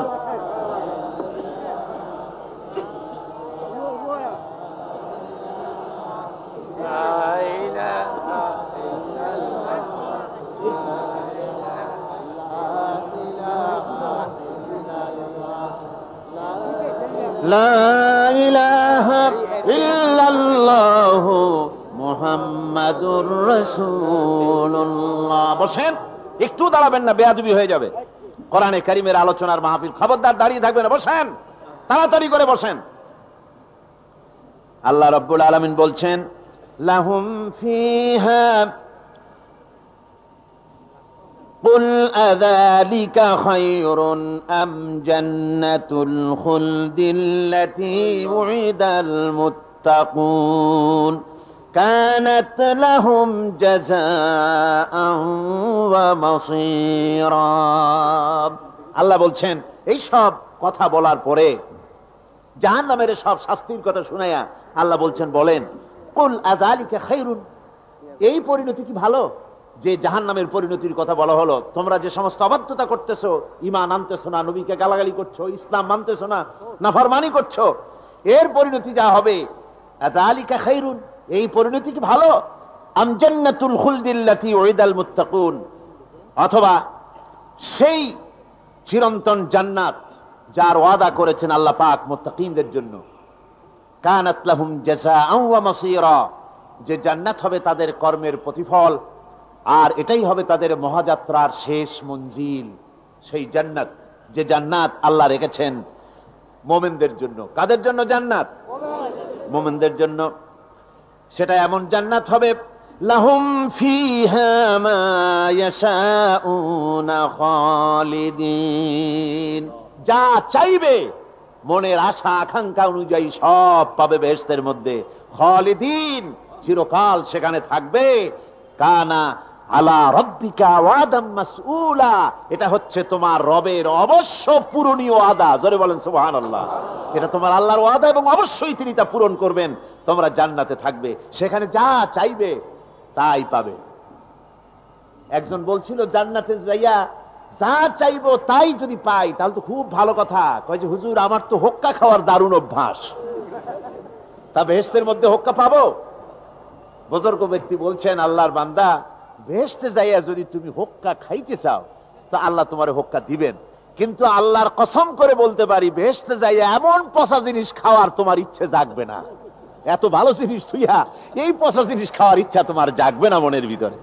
লা ইলাহা ইল্লাল্লাহু মুহাম্মাদুর রাসূলুল্লাহ। বসেন, একটু দাঁড়াবেন না, বেয়াদবি হয়ে যাবে। কোরআনে কারীমের আলোচনার মাহফিল, খবরদার দাঁড়িয়ে থাকবেন না, বসেন, তাড়াতাড়ি করে বসেন। আল্লাহ রাব্বুল আলামিন বলছেন, লাহুম ফিহা কুল আযালিকা খায়রুন আম জান্নাতুল খুলদিল্লাতী উইদাল মুত্তাকুন কানাত লাহুম জাযাআন ওয়া মাসীরা। আল্লাহ বলছেন, এই সব কথা বলার পরে, জাহান্নামের সব শাস্তির কথা শুনাইয়া আল্লাহ বলছেন, বলেন, কুল আযালিকা খায়রুন, এই পরিণতি কি ভালো যে জাহান্নামের পরিণতির কথা বলা হলো? তোমরা যে সমস্ত অবাধ্যতা করতেছো, ঈমান আনতেছো না, নবীকে গালাগালি করছো, ইসলাম মানতেছো না, নাফরমানি করছো, এর পরিণতি যা হবে, আযালিকা খায়রুন, এই পরিণতি কি ভালো? আম জান্নাতুল খুলদিল্লাতী উইদাল মুত্তাকুন, অথবা সেই চিরন্তন জান্নাত যার ওয়াদা করেছেন আল্লাহ পাক মুত্তাকিনদের জন্য। কানাত লাহুম জাযাআন ওয়া মাসীরা, যে জান্নাত হবে তাদের কর্মের প্রতিফল, আর এটাই হবে তাদের মহাযাত্রার শেষ মঞ্জিল। সেই জান্নাত, যে জান্নাত আল্লাহ রেখেছেন মুমিনদের জন্য। কাদের জন্য জান্নাত? মুমিনদের জন্য। সেটা এমন জান্নাত হবে, লাহুম ফিহা মা ইয়াশাউনা খালিদিন, যা চাইবে মনের আশা আকাঙ্ক্ষা অনুযায়ী সব পাবে বেহেশতের মধ্যে। খালিদিন, চিরকাল সেখানে থাকবে। কানা আলা রাব্বিকা ওয়াদাম মাসউলা, এটা হচ্ছে তোমার রবের অবশ্য পূরণীয় ওয়াদা। জোরে বলেন সুবহানাল্লাহ। এটা তোমার আল্লাহর ওয়াদা এবং অবশ্যই তিনি তা পূরণ করবেন। তোমরা জান্নাতে থাকবে, সেখানে যা চাইবে তাই পাবে। একজন বলছিল, জান্নাতে যাইয়া যা চাইবো তাই যদি পাই তাহলে তো খুব ভালো কথা। কয় যে হুজুর আমার তো হোক্কা খাওয়ার দারুণ অভ্যাস, তা বেহেশতের মধ্যে হোক্কা পাবো? বুজুর্গ ব্যক্তি বলছেন, আল্লাহর বান্দা, বেহেশতে যাইয়া যদি তুমি হোক্কা খাইতে চাও তো আল্লাহ তোমার হোক্কা দিবেন, কিন্তু আল্লাহর কসম করে বলতে পারি বেহেশতে যাইয়া এমন পচা জিনিস খাওয়ার তোমার ইচ্ছে জাগবে না। এত ভালো জিনিস তুইয়া এই পচা জিনিস খাওয়ার ইচ্ছা তোমার জাগবে না মনের ভিতরে।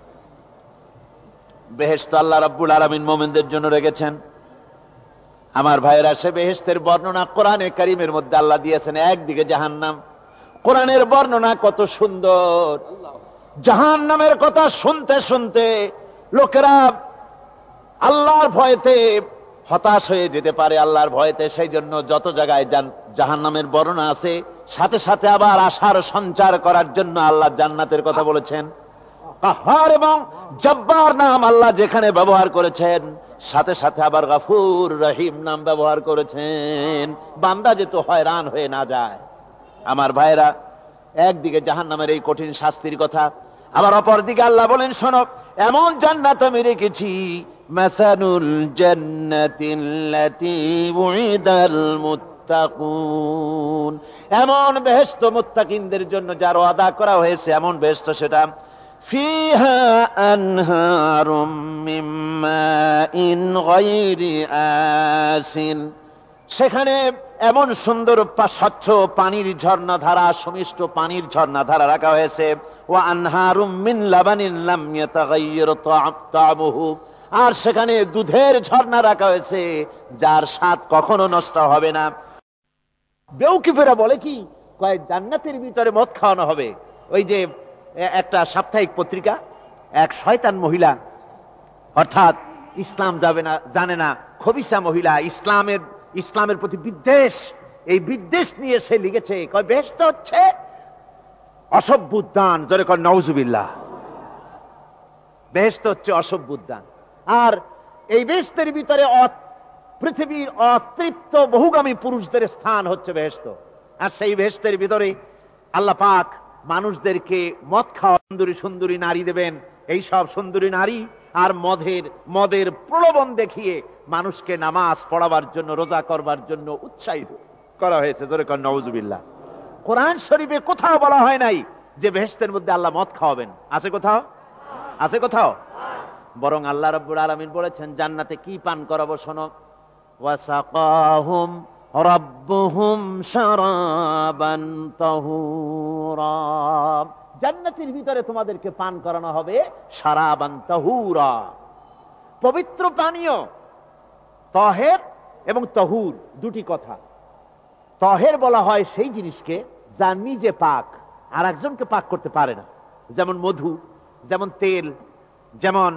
বেহেশত আল্লাহ রাব্বুল আলামিন মুমিনদের জন্য রেখেছেন। আমার ভাইয়েরা, সে বেহেশতের বর্ণনা কোরআনে কারীমের মধ্যে আল্লাহ দিয়েছেন। একদিকে জাহান্নাম, কোরআনের বর্ণনা কত সুন্দর। জাহান্নামের কথা শুনতে শুনতে লোকেরা আল্লাহর ভয়তে হতাশ হয়ে যেতে পারে, আল্লাহর ভয়তে। সেই জন্য যত জায়গায় জাহান্নামের বর্ণনা আছে, সাথে সাথে আবার আশার সঞ্চার করার জন্য আল্লাহ জান্নাতের কথা বলেছেন। কাহার এবং জব্বার নাম আল্লাহ যেখানে ব্যবহার করেছেন, সাথে সাথে আবার গফুর রহিম নাম ব্যবহার করেছেন, বান্দা যেন হয়রান হয়ে না যায়। আমার ভাইরা, একদিকে জাহান্নামের এই কঠিন শাস্তির কথা, আবার অপর দিকে আল্লাহ বলেন, শোনো, এমন জান্নাত আমি রেখেছি, মাসানুল জান্নাতিল্লাতী উইদাল মুত্তাকুন, এমন বেহেশত মুত্তাকিনদের জন্য যার ওয়াদা করা হয়েছে, এমন বেহেশত সেটা। ফিহা আনহারুম মিন মাইন গায়রি আসিন, সেখানে এমন সুন্দর স্বচ্ছ পানির ঝর্ণাধারা, সুমিষ্ট পানির ঝর্ণাধারা রাখা হয়েছে। ওয়া আনহারুম মিন লাবানিন লাম ইয়াতাগায়্যার তা'আমুহু, আর সেখানে দুধের ঝর্ণা রাখা হয়েছে যার স্বাদ কখনো নষ্ট হবে না। বেউকিফেরা বলে কি, কয় জান্নাতের ভিতরে মদ খাওয়ানো হবে। ওই যে একটা সাপ্তাহিক পত্রিকা, এক শয়তান মহিলা, অর্থাৎ ইসলাম জানে না, খবিসা মহিলা, ইসলামের প্রতি বিদ্বেষ, এই বিদ্বেষ নিয়ে সে লিখেছে, কয় বেহেশত হচ্ছে অসভ্য উদ্যান। জোরে কয় নাউজুবিল্লাহ। বেহেশত হচ্ছে অসভ্য উদ্যান। আর এই বেহেশতের ভিতরে পৃথিবীর অতৃপ্ত বহুগামী পুরুষদের স্থান হচ্ছে বেহেশত। আর সেই বেহেশতের ভিতরে আল্লাহ পাক মানুষদেরকে মদ খাওয়া সুন্দরী সুন্দরী নারী দেবেন। এই সব সুন্দরী নারী আর মদের প্রলোভন দেখিয়ে মানুষকে নামাজ পড়াবার জন্য, রোজা করবার জন্য উৎসাহিত করা হয়েছে। জোরে কর নাউজুবিল্লাহ। কোরআন শরীফে কোথাও বলা হয় নাই যে বেহেশতের মধ্যে আল্লাহ মদ খাওয়াবেন। আছে কোথাও? আছে কোথাও? বরং আল্লাহ রাব্বুল আলামিন বলেছেন জান্নাতে কি পান করাবো, শোনো। ওয়াসাকাহুম রাব্বুহুম শারাবান তাহুরা, জান্নাতের ভিতরে তোমাদেরকে পান করানো হবে শারাবান তাহুরা, পবিত্র পানীয়। তাহের এবং তাহুর দুটি কথা। তাহের বলা হয় সেই জিনিসকে যা নিজে পাক, আর একজনকে পাক করতে পারে না। যেমন মধু, যেমন তেল, যেমন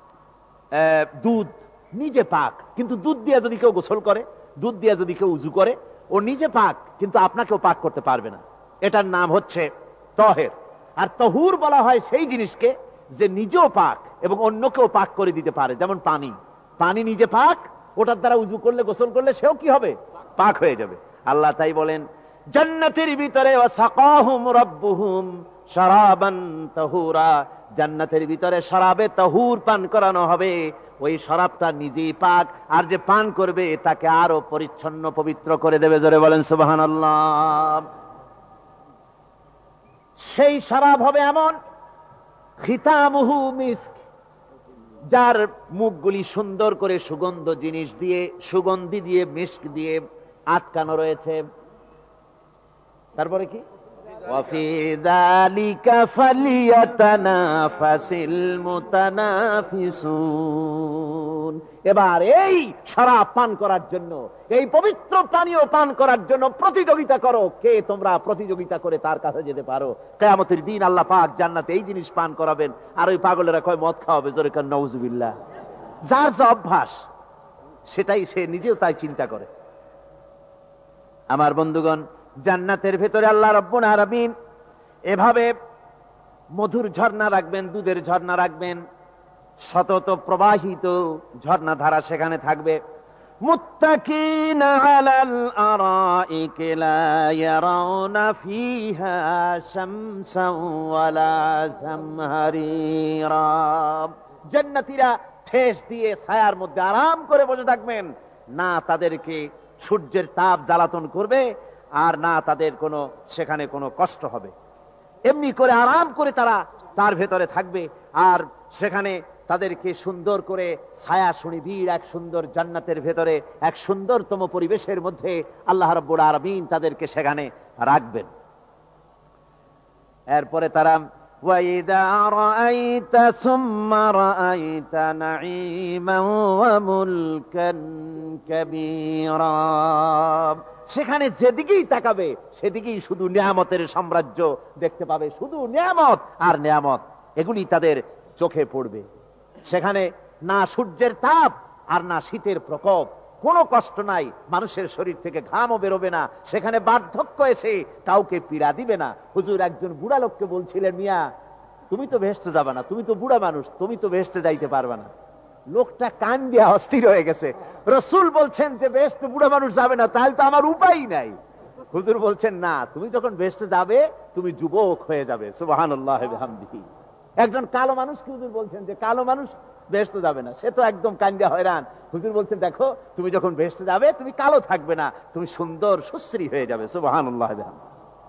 দুধ নিজে পাক, কিন্তু দুধ দিয়ে যদি কেউ গোসল করে, দুধ দিয়ে যদি কেউ উজু করে, ও নিজে পাক, কিন্তু আপনাকেও পাক করতে পারবে না। এটার নাম হচ্ছে তাহের। আর তাহুর বলা হয় সেই জিনিসকে যে নিজেও পাক এবং অন্যকেও পাক করে দিতে পারে। যেমন পানি, পানি নিজে পাক, ওটার দ্বারা উজু করলে, গোসল করলে সেও কি হবে? পাক হয়ে যাবে। আল্লাহ তাই বলেন জান্নাতের ভিতরে ওয়াসাকাহুম রাব্বুহুম শারাবান তাহুরা, জান্নাতের ভিতরে শরাবে তাহুর পান করানো হবে। ওই শরাবটা নিজেই পাক, আর যে পান করবে তাকে আরো পরিচ্ছন্ন পবিত্র করে দেবে। জোরে বলেন সুবহানাল্লাহ। সেই শরাব হবে এমন, খিতামুহু মিস্ক, যার মুখগুলি সুন্দর করে সুগন্ধ জিনিস দিয়ে, সুগন্ধি দিয়ে, মিস্ক দিয়ে আটকানো রয়েছে। তারপরে কি? ওয়াফি যালিকা ফালিয়াতানাফাসিল মুতানাফিসুন। এবার এই শরাব পান করার জন্য, এই পবিত্র পানীয় পান করার জন্য প্রতিযোগিতা করো। কে তোমরা প্রতিযোগিতা করে তার কাছে যেতে পারো? কিয়ামতের দিন আল্লাহ পাক জান্নাতে এই জিনিস পান করাবেন, আর ওই পাগলেরা কয় মদ খাওয়াবে। জোরে কান নাউজুবিল্লাহ। যার যা অভ্যাস সেটাই সে নিজেও তাই চিন্তা করে। আমার বন্ধুগণ, জান্নাতের ভেতরে আল্লাহ রাব্বুল আলামিন এভাবে মধুর ঝর্ণা রাখবেন, দুধের ঝর্ণা রাখবেন, সতত প্রবাহিত ঝর্ণা ধারা সেখানে থাকবে। মুত্তাকিনা আলাল আরাইকি লা ইয়ারাউনা ফিহা শামসান ওয়ালা জামহারিরা, জান্নাতীরা শেষ দিয়ে ছায়ার মধ্যে আরাম করে বসে থাকবেন, না তাদেরকে সূর্যের তাপ জ্বালাতন করবে আর না তাদের সেখানে কোনো কষ্ট হবে। এমনি করে আরাম করে তারা তার ভেতরে থাকবে, আর সেখানে তাদেরকে সুন্দর করে ছায়া সুনিবিড় এক সুন্দর জান্নাতের ভেতরে এক সুন্দরতম পরিবেশের মধ্যে আল্লাহ রাব্বুল আলামিন তাদেরকে সেখানে রাখবেন। এরপরে তারা وَإِذَا رَأَيْتَ ثُمَّ رَأَيْتَ نَعِيمًا وَمُلْكًا كَبِيرًا, সেখানে যেদিকেই তাকাবে সেদিকেই শুধু নিয়ামতের সাম্রাজ্য দেখতে পাবে, শুধু নিয়ামত আর নিয়ামত, এগুলি তাদের চোখে পড়বে। সেখানে না সূর্যের তাপ আর না শীতের প্রকোপ, কোনো কষ্ট নাই, মানুষের শরীর থেকে ঘামও বেরোবে না, সেখানে বার্ধক্য এসে কাউকে পীড়া দিবে না। হুজুর একজন বুড়া লোককে বলছিলেন, মিয়া তুমি তো বেহেশতে যাবে না, তুমি তো বুড়া মানুষ, তুমি তো বেহেশতে যাইতে পারবে না। লোকটা কান দিয়া অস্থির হয়ে গেছে। রাসূল বলছেন যে বেহেশতে বুড়া মানুষ যাবে না, তাহলে তো আমার উপায় নাই। হুজুর বলছেন না, তুমি যখন বেহেশতে যাবে তুমি যুবক হয়ে যাবে। সুবহানাল্লাহ ওয়া বিহামদিহি। একজন কালো মানুষকে হুজুর বলছেন যে কালো মানুষ বেহেশতে যাবে না, সে তো একদম কান্দা হয়রান। হুজুর বলছেন দেখো তুমি যখন বেহেশতে যাবে তুমি কালো থাকবে না, তুমি সুন্দর সুশ্রী হয়ে যাবে। সুবহানাল্লাহ ওয়া বিহামদিহি।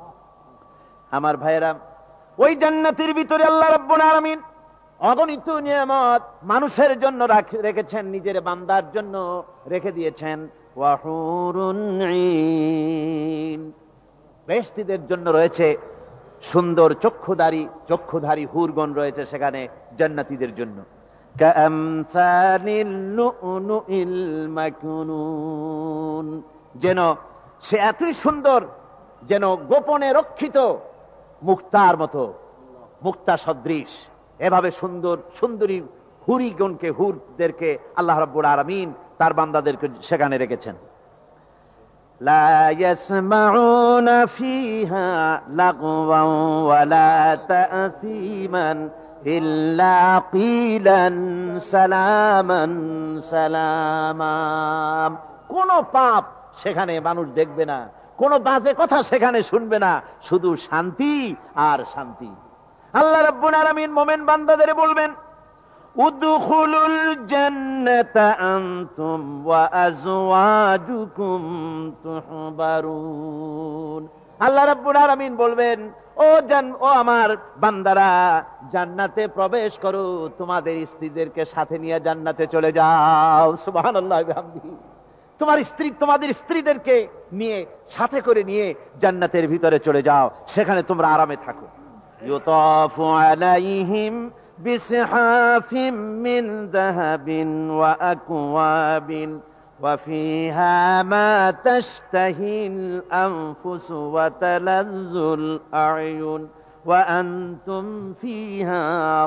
আমার ভাইয়েরা, ওই জান্নাতের ভিতরে আল্লাহ রাব্বুল আলামিন অগণিত নিয়ামত মানুষের জন্য রেখেছেন, নিজের বান্দার জন্য রেখে দিয়েছেন। ওয়া হুরুন ঈন, বেহেশতীদের জন্য রয়েছে সুন্দর চক্ষুধারী হুরগণ রয়েছে সেখানে জান্নাতীদের জন্য। কামসালিল লুউলুইল মাকনুন, যেন সে এতই সুন্দর, যেন গোপনে রক্ষিত মুক্তার মতো, মুক্তা সদৃশ। এভাবে সুন্দর সুন্দরী হুরদেরকে আল্লাহ রাব্বুল আলামিন তার বান্দাদেরকে সেখানে রেখেছেন। লা ইয়াসমাউনা ফিহা লাগওয়ান ওয়ালা তাসীমান ইল্লা কিলান সালামান সালামা, কোন পাপ সেখানে মানুষ দেখবে না, কোন বাজে কথা সেখানে শুনবে না, শুধু শান্তি আর শান্তি। আল্লাহ রাব্বুল আলামিন মুমিন বান্দাদের বলবেন, উদখুলুল জান্নাতা আনতুম ওয়া আজওয়াজুকুম তুহবারুন। আল্লাহ রাব্বুল আলামিন বলবেন, ও আমার বান্দারা, জান্নাতে প্রবেশ করো, তোমাদের স্ত্রীদেরকে সাথে নিয়ে জান্নাতে চলে যাও। সুবহানাল্লাহ ওয়া বিহামদিহি। তোমাদের স্ত্রীদেরকে নিয়ে সাথে করে নিয়ে জান্নাতের ভিতরে চলে যাও, সেখানে তোমরা আরামে থাকো। ইউতাফু আলাইহিম বিসহাফিম মিন যাহাবিন ওয়া আকওয়াবিন ওয়া ফিহা মা তাশতাহিল আনফুসু ওয়া তালাজ্জুল আ'য়ুন ওয়া আনতুম ফিহা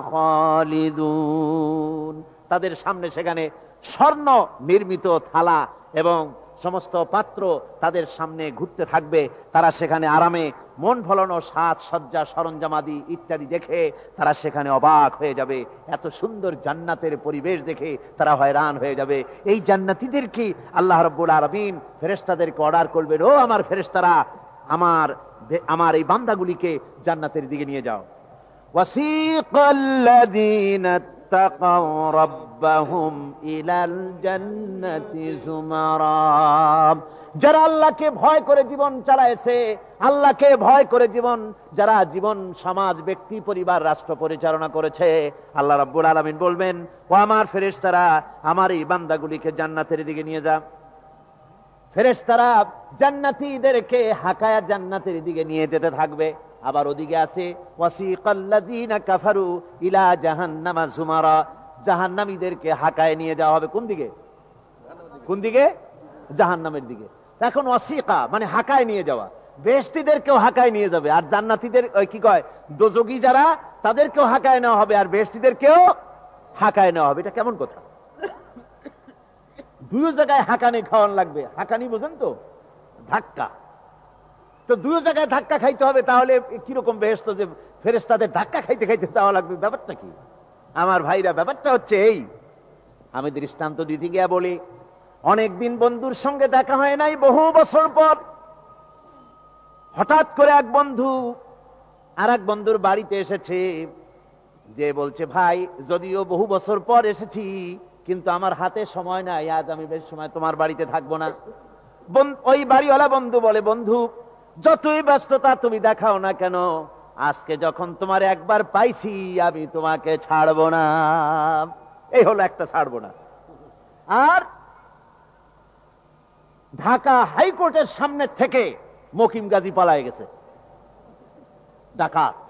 খালিদুন। তাদের সামনে সেখানে স্বর্ণ নির্মিত থালা এবং সমস্ত পাত্র তাদের সামনে ঘুরতে থাকবে। তারা সেখানে আরামে মন ভোলানো সাজ সজ্জা সরঞ্জামাদি ইত্যাদি দেখে তারা সেখানে অবাক হয়ে যাবে। এত সুন্দর জান্নাতের পরিবেশ দেখে তারা হয়রান হয়ে যাবে। এই জান্নাতীদেরকে আল্লাহ রাব্বুল আলামিন ফেরেশতাদেরকে অর্ডার করবেন, ও আমার ফেরেশতারা, আমার এই বান্দাগুলিকে জান্নাতের দিকে নিয়ে যাও। ওয়াসিকাল্লাযীনা তাকাউ রাব্বাহুম ইলাল জান্নাতি যুমারা, যারা আল্লাহকে ভয় করে জীবন চালায়েছে, আল্লাহকে ভয় করে যারা জীবন সমাজ ব্যক্তি পরিবার রাষ্ট্র পরিচালনা করেছে, আল্লাহ রাব্বুল আলামিন বলবেন, ও আমার ফেরেশতারা, আমার এই বান্দাগুলিকে জান্নাতের দিকে নিয়ে যা। ফেরেশতারা জান্নাতীদেরকে হাকায়া জান্নাতের দিকে নিয়ে যেতে থাকবে। আবার ওদিকে আছে ওয়াসিকাল্লাযীনা কাফারু ইলা জাহান্নামা যুমারা, জাহান্নামীদেরকে হাকায় নিয়ে যাওয়া হবে কোন দিকে? জাহান্নামের দিকে। এখন ওয়াসিকা মানে হাকায় নিয়ে যাওয়া, বেহেশতীদেরকেও হাকায় নিয়ে যাবে, আর জান্নাতীদের কি কয় দোজখী যারা তাদেরকেও হাকায় নেওয়া হবে, আর বেহেশতীদেরকেও হাকায় নেওয়া হবে। এটা কেমন কথা? দুই জায়গায় হাকানি খাওয়ান লাগবে। হাকানি বোঝেন তো? ধাক্কা। তো দুই জায়গায় ধাক্কা খাইতে হবে, তাহলে কিরকম বেহেশত যে ফেরেশতাদের ধাক্কা খাইতে খাইতে যাওয়া লাগবে, ব্যাপারটা কি? আমার ভাইরা, ব্যাপারটা হচ্ছে এই, আমি দৃষ্টান্ত দিতে গিয়া বলি, অনেকদিন বন্ধুর সঙ্গে দেখা হয় নাই, বহু বছর পর হঠাৎ করে এক বন্ধু আর এক বন্ধুর বাড়িতে এসেছে। যে বলছে, ভাই যদিও বহু বছর পর এসেছি, কিন্তু আমার হাতে সময় নাই, আজ আমি বেশ সময় তোমার বাড়িতে থাকবো না। ওই বাড়িওয়ালা বন্ধু বলে, বন্ধু যতই ব্যস্ততা তুমি দেখাও না কেন, আজকে যখন তোমার একবার পাইছি আমি তোমাকে ছাড়বো না। এই হলো একটা ছাড়বো না। আর ঢাকা হাইকোর্টের সামনে থেকে মকিম গাজী পালায় গেছে, ডাকাত।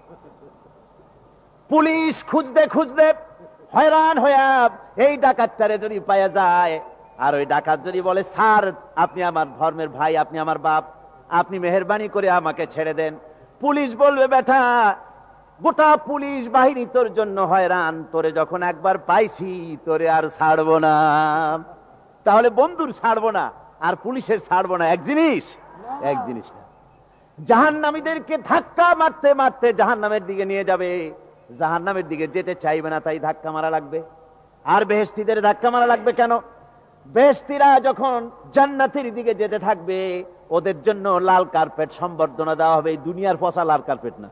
পুলিশ খুঁজতে খুঁজতে হয়রান হয়ে এই ডাকাতটারে যদি পাওয়া যায়, আর ওই ডাকাত যদি বলে, স্যার আপনি আমার ধর্মের ভাই, আপনি আমার বাপ, আপনি মেহেরবানি করে আমাকে ছেড়ে দেন, পুলিশ বলবে, বেটা গোটা পুলিশ বাহিনী তোর জন্য হয়রান, তোরে যখন একবার পাইছি তোরে আর ছাড়বো না। তাহলে বন্ধুর ছাড়বো না আর পুলিশের ছাড়বো না এক জিনিস? এক জিনিস না। জাহান্নামীদেরকে ধাক্কা মারতে মারতে জাহান্নামের দিকে নিয়ে যাবে, জাহান্নামের দিকে যেতে চাইবে না, তাই ধাক্কা মারা লাগবে। আর বেহেশতীদের ধাক্কা মারা লাগবে কেন? বেহেশতীরা যখন জান্নাতের দিকে যেতে থাকবে, ওদের জন্য লাল কার্পেট সম্বর্ধনা দেওয়া হবে। এই দুনিয়ার পচা লাল কার্পেট না,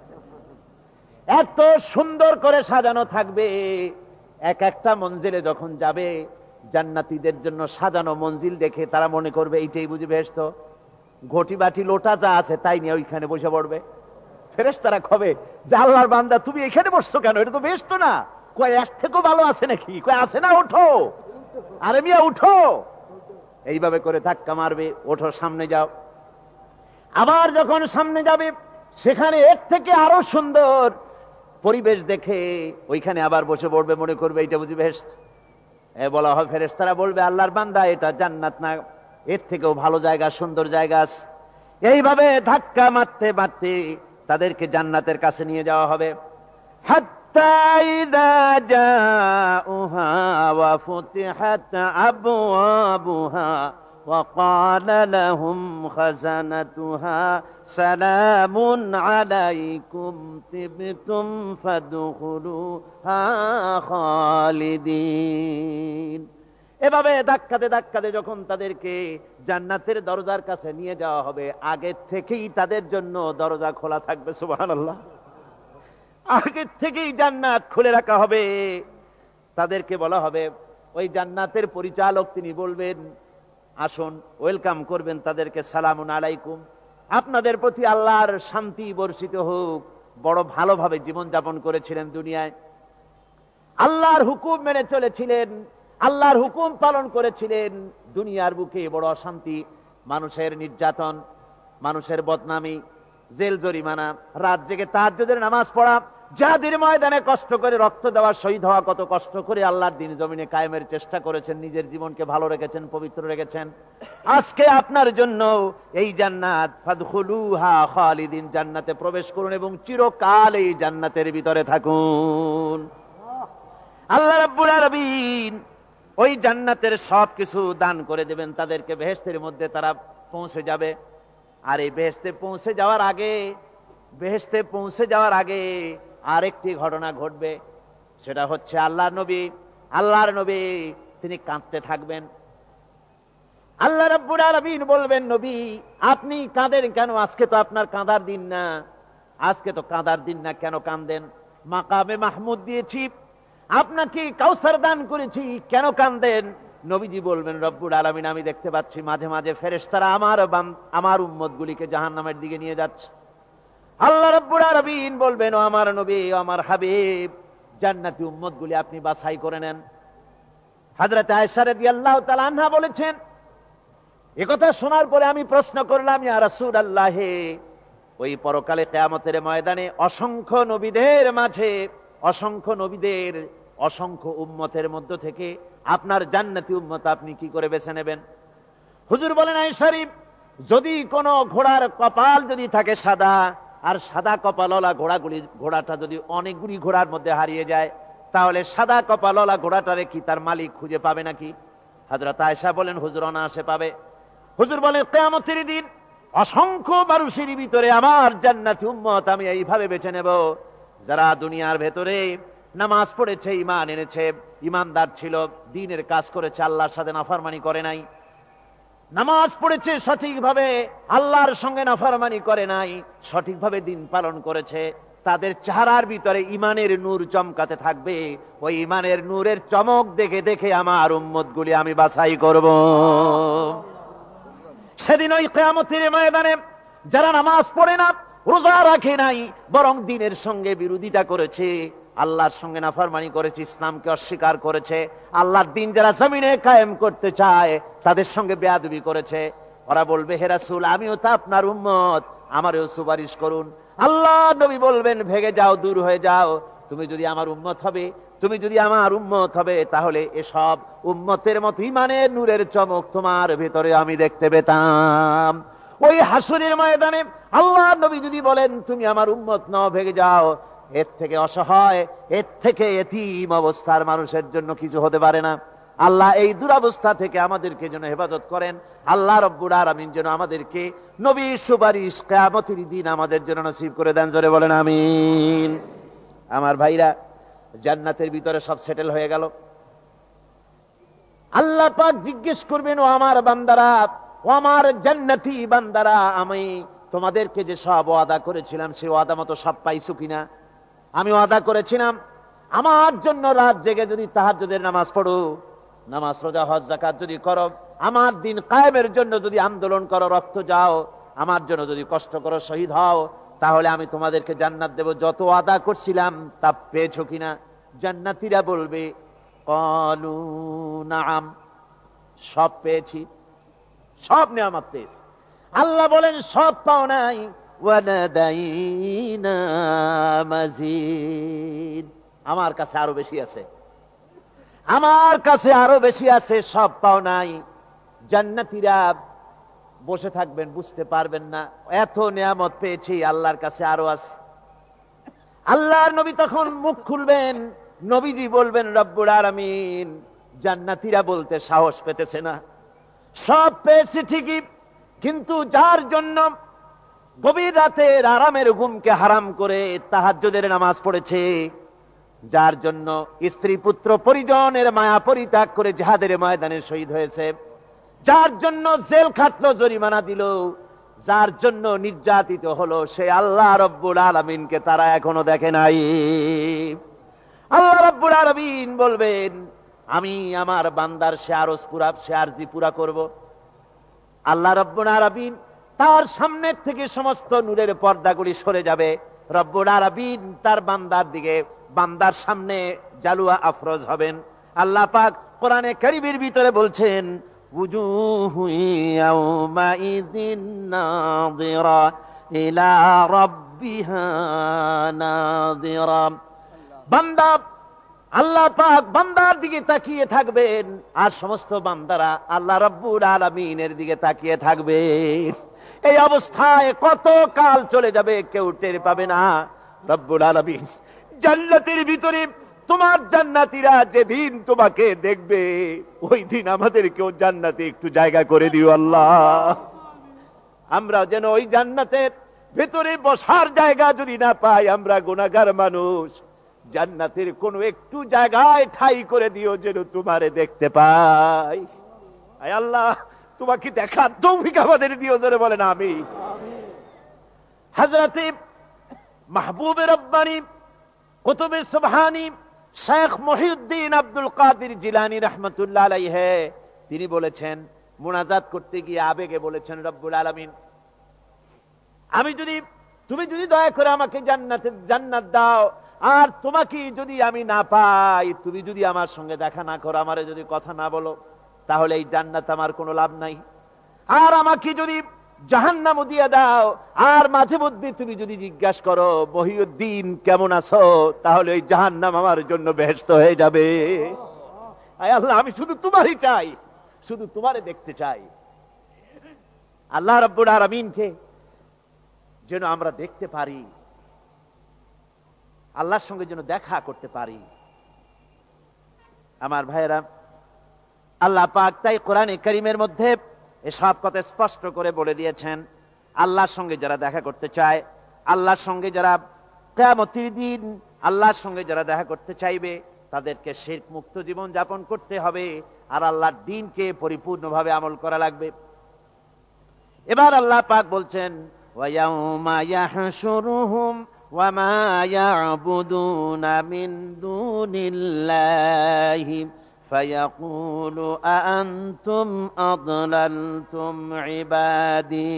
এত সুন্দর করে সাজানো থাকবে। এক একটা মঞ্জিলে যখন যাবে, জান্নাতীদের জন্য সাজানো মঞ্জিল দেখে তারা মনে করবে এইটাই বুঝি বেহেশত। ঘটি বাটি লোটা যা আছে তাই নিয়ে ওইখানে বসে পড়বে। ফেরেশতারা কবে যে, আল্লাহর বান্দা তুমি এখানে বসছো কেন, এটা তো বেহেশত না। কয় এর থেকেও ভালো আছে নাকি? কয় আছে না, ওঠো, আরে মিয়া উঠো। এইভাবে করে ধাক্কা মারবে, ওঠো সামনে যাও। আবার যখন সামনে যাবে, সেখানে এর থেকে আরো সুন্দর পরিবেশ দেখে ওইখানে আবার বসে পড়বে, মনে করবে এটা বুঝি বেহেশত। বলা হয়, ফেরেশতারা বলবে, আল্লাহর বান্দা এটা জান্নাত না, এর থেকেও ভালো জায়গা, সুন্দর জায়গা আছে। এইভাবে ধাক্কা মারতে মারতে তাদেরকে জান্নাতের কাছে নিয়ে যাওয়া হবে। হাত্তা ইযা জাউহা ওয়া ফুতিহাত আবওয়াবুহা ওয়া ক্বালা লাহুম খাযানাতুহা সালামুন আলাইকুম তিবতুম ফাদখুলুহা খালিদিন। এভাবে ধাক্কাতে ধাক্কাতে যখন তাদেরকে জান্নাতের দরজার কাছে নিয়ে যাওয়া হবে, আগে থেকেই তাদের জন্য দরজা খোলা থাকবে। সুবহানাল্লাহ, আগে থেকেই জান্নাত খুলে রাখা হবে। তাদেরকে বলা হবে, ওই জান্নাতের পরিচালক তিনি বলবেন, আসুন, ওয়েলকাম করবেন তাদেরকে, সালামুন আলাইকুম, আপনাদের প্রতি আল্লাহর শান্তি বর্ষিত হোক। বড় ভালোভাবে জীবনযাপন করেছিলেন দুনিয়ায়, আল্লাহর হুকুম মেনে চলেছিলেন, আল্লাহর হুকুম পালন করেছিলেন। দুনিয়ার বুকে বড় অশান্তি, মানুষের নির্যাতন, মানুষের বদনামি, জেল জরিমানা, রাত জেগে তাহাজ্জুদের নামাজ পড়া, জিহাদের ময়দানে কষ্ট করে রক্ত দেওয়া, শহীদ হওয়া, কত কষ্ট করে আল্লাহর দ্বীন জমিনে কায়েমের চেষ্টা করেছেন, নিজের জীবনকে ভালো রেখেছেন, পবিত্র রেখেছেন। আজকে আপনার জন্য এই জান্নাত, ফাদখুলুহা খালিদিন, জান্নাতে প্রবেশ করুন এবং চিরকাল এই জান্নাতের ভিতরে থাকুন। আল্লাহ রাব্বুল আলামিন ওই জান্নাতের সবকিছু দান করে দেবেন তাদেরকে, বেহেশতের মধ্যে তারা পৌঁছে যাবে। আর এই বেহেশতে পৌঁছে যাওয়ার আগে আরেকটি ঘটনা ঘটবে। সেটা হচ্ছে আল্লাহর নবী তিনি কাঁদতে থাকবেন। আল্লাহ রাব্বুল আলামিন বলবেন, নবী আপনি কাঁদেন কেন? আজকে তো আপনার কাঁদার দিন না, আজকে তো কাঁদার দিন না, কেন কাঁদেন? মাকামে মাহমুদ দিয়েছি, আপনাকে কাউসার দান করেছি, কেন কাঁদেন? নবীজি বলবেন, রব্বুল আলামিন আমি দেখতে পাচ্ছি মাঝে মাঝে ফেরেশতারা আমার উম্মতগুলিকে জাহান্নামের দিকে নিয়ে যাচ্ছে। আল্লাহ রাব্বুল আলামিন বলবেন, ও আমার নবী, ও আমার হাবিব, জান্নাতি উম্মতগুলি আপনি বাছাই করে নেন। হযরত আয়েশা রাদিয়াল্লাহু তাআলা আনহা বলেছেন, একথা শোনার পরে আমি প্রশ্ন করলাম, ইয়া রাসূলুল্লাহ, ওই পরকালে কিয়ামতের ময়দানে অসংখ্য নবীদের মাঝে, অসংখ্য উম্মতের মধ্য থেকে আপনার জান্নাতি উম্মত আপনি কি করে বেছে নেবেন? হুজুর বলেন, আয়েশা, যদি কোন ঘোড়ার কপাল যদি থাকে সাদা, আর সাদা কপালওয়ালা ঘোড়াটা যদি অনেকগুলি ঘোড়ার মধ্যে হারিয়ে যায়, তাহলে সাদা কপালওয়ালা ঘোড়াটারে কি তার মালিক খুঁজে পাবে নাকি? হযরত আয়েশা বলেন, হুজুর অনায়াসে পাবে। হুজুর বলেন, কিয়ামতের দিন অসংখ্য মানুষের ভিতরে আমার জান্নাতি উম্মত আমি এইভাবে বেছে নেব, যারা দুনিয়ার ভেতরে নামাজ পড়েছে, ঈমান এনেছে, ঈমানদার ছিল, দ্বীনের কাজ করেছে, আল্লাহর সাথে নাফরমানি করে নাই, নামাজ পড়েছে সঠিকভাবে, আল্লাহর সঙ্গে নাফরমানি করে নাই, সঠিকভাবে দ্বীন পালন করেছে, তাদের চেহারার ভিতরে ইমানের নূর চমকাতে থাকবে। ওই ইমানের নূরের চমক দেখে দেখে আমার উম্মতগুলি আমি বাছাই করব। সেদিন ওই কিয়ামতের ময়দানে যারা নামাজ পড়ে না, রোজা রাখে নাই, বরং দ্বীনের সঙ্গে বিরোধিতা করেছে, আল্লাহর সঙ্গে নাফরমানি করেছে, ইসলামকে অস্বীকার করেছে, আল্লাহর দ্বীন যারা জমিনে কায়েম করতে চায় তাদের সঙ্গে বেয়াদবি করেছে, ওরা বলবে, হে রাসূল, আমিও তো আপনার উম্মত, আমারও সুপারিশ করুন। আল্লাহ নবী বলবেন, ভেগে যাও, দূর হয়ে যাও, তুমি যদি আমার উম্মত হবে, তুমি যদি আমার উম্মত হবে, তাহলে এসব উম্মতের মতো ইমানের নূরের চমক তোমার ভেতরে আমি দেখতে পেতাম। ওই হাসরের ময়দানে আল্লাহ নবী যদি বলেন, তুমি আমার উম্মত নও, ভেগে যাও, এর থেকে অসহায়, এর থেকে এতিম অবস্থার মানুষের জন্য কিছু হতে পারে না। আল্লাহ এই দুরবস্থা থেকে আমাদেরকে যেন হেফাজত করেন। আল্লাহ রব্বুল আলামিন যেন আমাদেরকে নবীর সুপারিশ কিয়ামতের দিন আমাদের জন্য নসিব করে দেন। জোরে বলেন আমিন। আমার ভাইরা, জান্নাতের ভিতরে সব সেটেল হয়ে গেল। আল্লাহ পাক জিজ্ঞেস করবেন, ও আমার বান্দারা, ও আমার জান্নাতি বান্দারা, আমি তোমাদেরকে যে সব ওয়াদা করেছিলাম সেই ওয়াদা মতো সব পাইছো কিনা? আমি ওয়াদা করেছিলাম আমার জন্য রাত জেগে যদি তাহাজ্জুদের নামাজ পড়ো, নামাজ, রোজা, হজ, যাকাত যদি করো, আমার দিন কায়েমের জন্য যদি আন্দোলন করো, রক্ত যাও, আমার জন্য যদি কষ্ট করো, শহীদ হও, তাহলে আমি তোমাদেরকে জান্নাত দেব। যত ওয়াদা করছিলাম তা পেয়েছো কিনা? জান্নাতীরা বলবে, ক্বালু নাআম, সব পেয়েছি, সব নিয়ামত পেয়েছি। আল্লাহ বলেন, সব পাও নাই, ওয়ালাদাইনা মাজিদ, আমার কাছে আরো বেশি আছে, আমার কাছে আরো বেশি আছে, সব পাও নাই। জান্নাতীরা বসে থাকবেন, বুঝতে পারবেন না, এত নিয়ামত পেয়েছি, আল্লাহর কাছে আরো আছে। আল্লাহর নবী তখন মুখ খুলবেন, নবীজি বলবেন, রব্বুল আলামিন, জান্নাতীরা বলতে সাহস পেতেছে না, সব পেয়েছে ঠিকই, কিন্তু যার জন্য গভীর রাতের আরামের ঘুমকে হারাম করে তাহাজ্জুদের নামাজ পড়েছে, যার জন্য স্ত্রী পুত্র পরিজনের মায়া পরিত্যাগ করে জিহাদের ময়দানে শহীদ হয়েছে, যার জন্য জেল খাটলো, জরিমানা দিল, যার জন্য নির্যাতিত হলো, সে আল্লাহ রব্বুল আলামিনকে তারা এখনো দেখে নাই। আল্লাহ রব্বুল আলামিন বলবেন, আমি আমার বান্দার সে আরজ পুরা, সে আরজি পুরা করব। আল্লাহ রব্বুল আলামিন তার সামনের থেকে সমস্ত নূরের পর্দাগুলি সরে যাবে। রব্বুল আলামিন তার বান্দার দিকে, বান্দার সামনে জালুয়া আফরোজ হবেন। আল্লাহ পাক কোরআনে কারীমের ভিতরে বলছেন, উজুহু ইয়াউমাইযিন নাযিরা ইলা রাব্বিহা নাযিরা। বান্দা, আল্লাহ পাক বান্দার দিকে তাকিয়ে থাকবেন, আর সমস্ত বান্দারা আল্লাহ রাব্বুল আলামিনের দিকে তাকিয়ে থাকবে। এই অবস্থায় কত কাল চলে যাবে কেউ টের পাবে না। রব্বুল আলামিন জান্নাতের ভিতরে, তোমার জান্নাতীরা যেদিন তোমাকে দেখবে, ওই দিন আমাদেরকেও জান্নাতে একটু জায়গা করে দিও আল্লাহ। আমরা যেন ওই জান্নাতের ভেতরে বসার জায়গা যদি না পাই, আমরা গুনাহগার মানুষ, জান্নাতের কোন একটু জায়গায় ঠাই করে দিও, যেন তোমারে দেখতে পাই। আয় আল্লাহ, তোমাকে দেখার তৌফিক আমাদের দিও। জোরে বলেন আমিন। হযরত মাহবুব রব্বানী কুতুব সুবহানী শেখ মহিউদ্দিন আব্দুল কাদের জিলানী রাহমাতুল্লাহ আলাইহি, তিনি বলেছেন, মুনাজাত করতে গিয়ে আবেগে বলেছেন, রব্বুল আলামিন, আমি যদি, তুমি যদি দয়া করে আমাকে জান্নাত দাও, আর তোমাকে যদি আমি না পাই, তুমি যদি আমার সঙ্গে দেখা না করো, আমারে যদি কথা না বলো, তাহলে এই জান্নাত আমার কোনো লাভ নাই। আর আমাকে যদি জাহান্নামও দিয়ে দাও, আর মাঝে মধ্যে তুমি যদি জিজ্ঞাসা করো, মহিউদ্দিন কেমন আছো, তাহলে ওই জাহান্নাম আমার জন্য বেহেশত হয়ে যাবে। আয় আল্লাহ, আমি শুধু তোমারই চাই, শুধু তোমারে দেখতে চাই। আল্লাহ রাব্বুল আলামিনকে যেন আমরা দেখতে পারি, আল্লাহর সঙ্গে যেন দেখা করতে পারি। আমার ভাইয়েরা, আল্লাহ পাক তাই কোরআনে কারীমের মধ্যে এসব কথা স্পষ্ট করে বলে দিয়েছেন। আল্লাহর সঙ্গে যারা দেখা করতে চায়, আল্লাহর সঙ্গে যারা কিয়ামতের দিন আল্লাহর সঙ্গে যারা দেখা করতে চাইবে, তাদেরকে শিরক মুক্ত জীবন যাপন করতে হবে, আর আল্লাহর দ্বীনকে পরিপূর্ণভাবে আমল করা লাগবে। এবার আল্লাহ পাক বলছেন, ওয়া ইয়াউমা ইয়াহশুরুহুম وما يعبدون من دون الله فيقول أأنتم أضللتم عبادي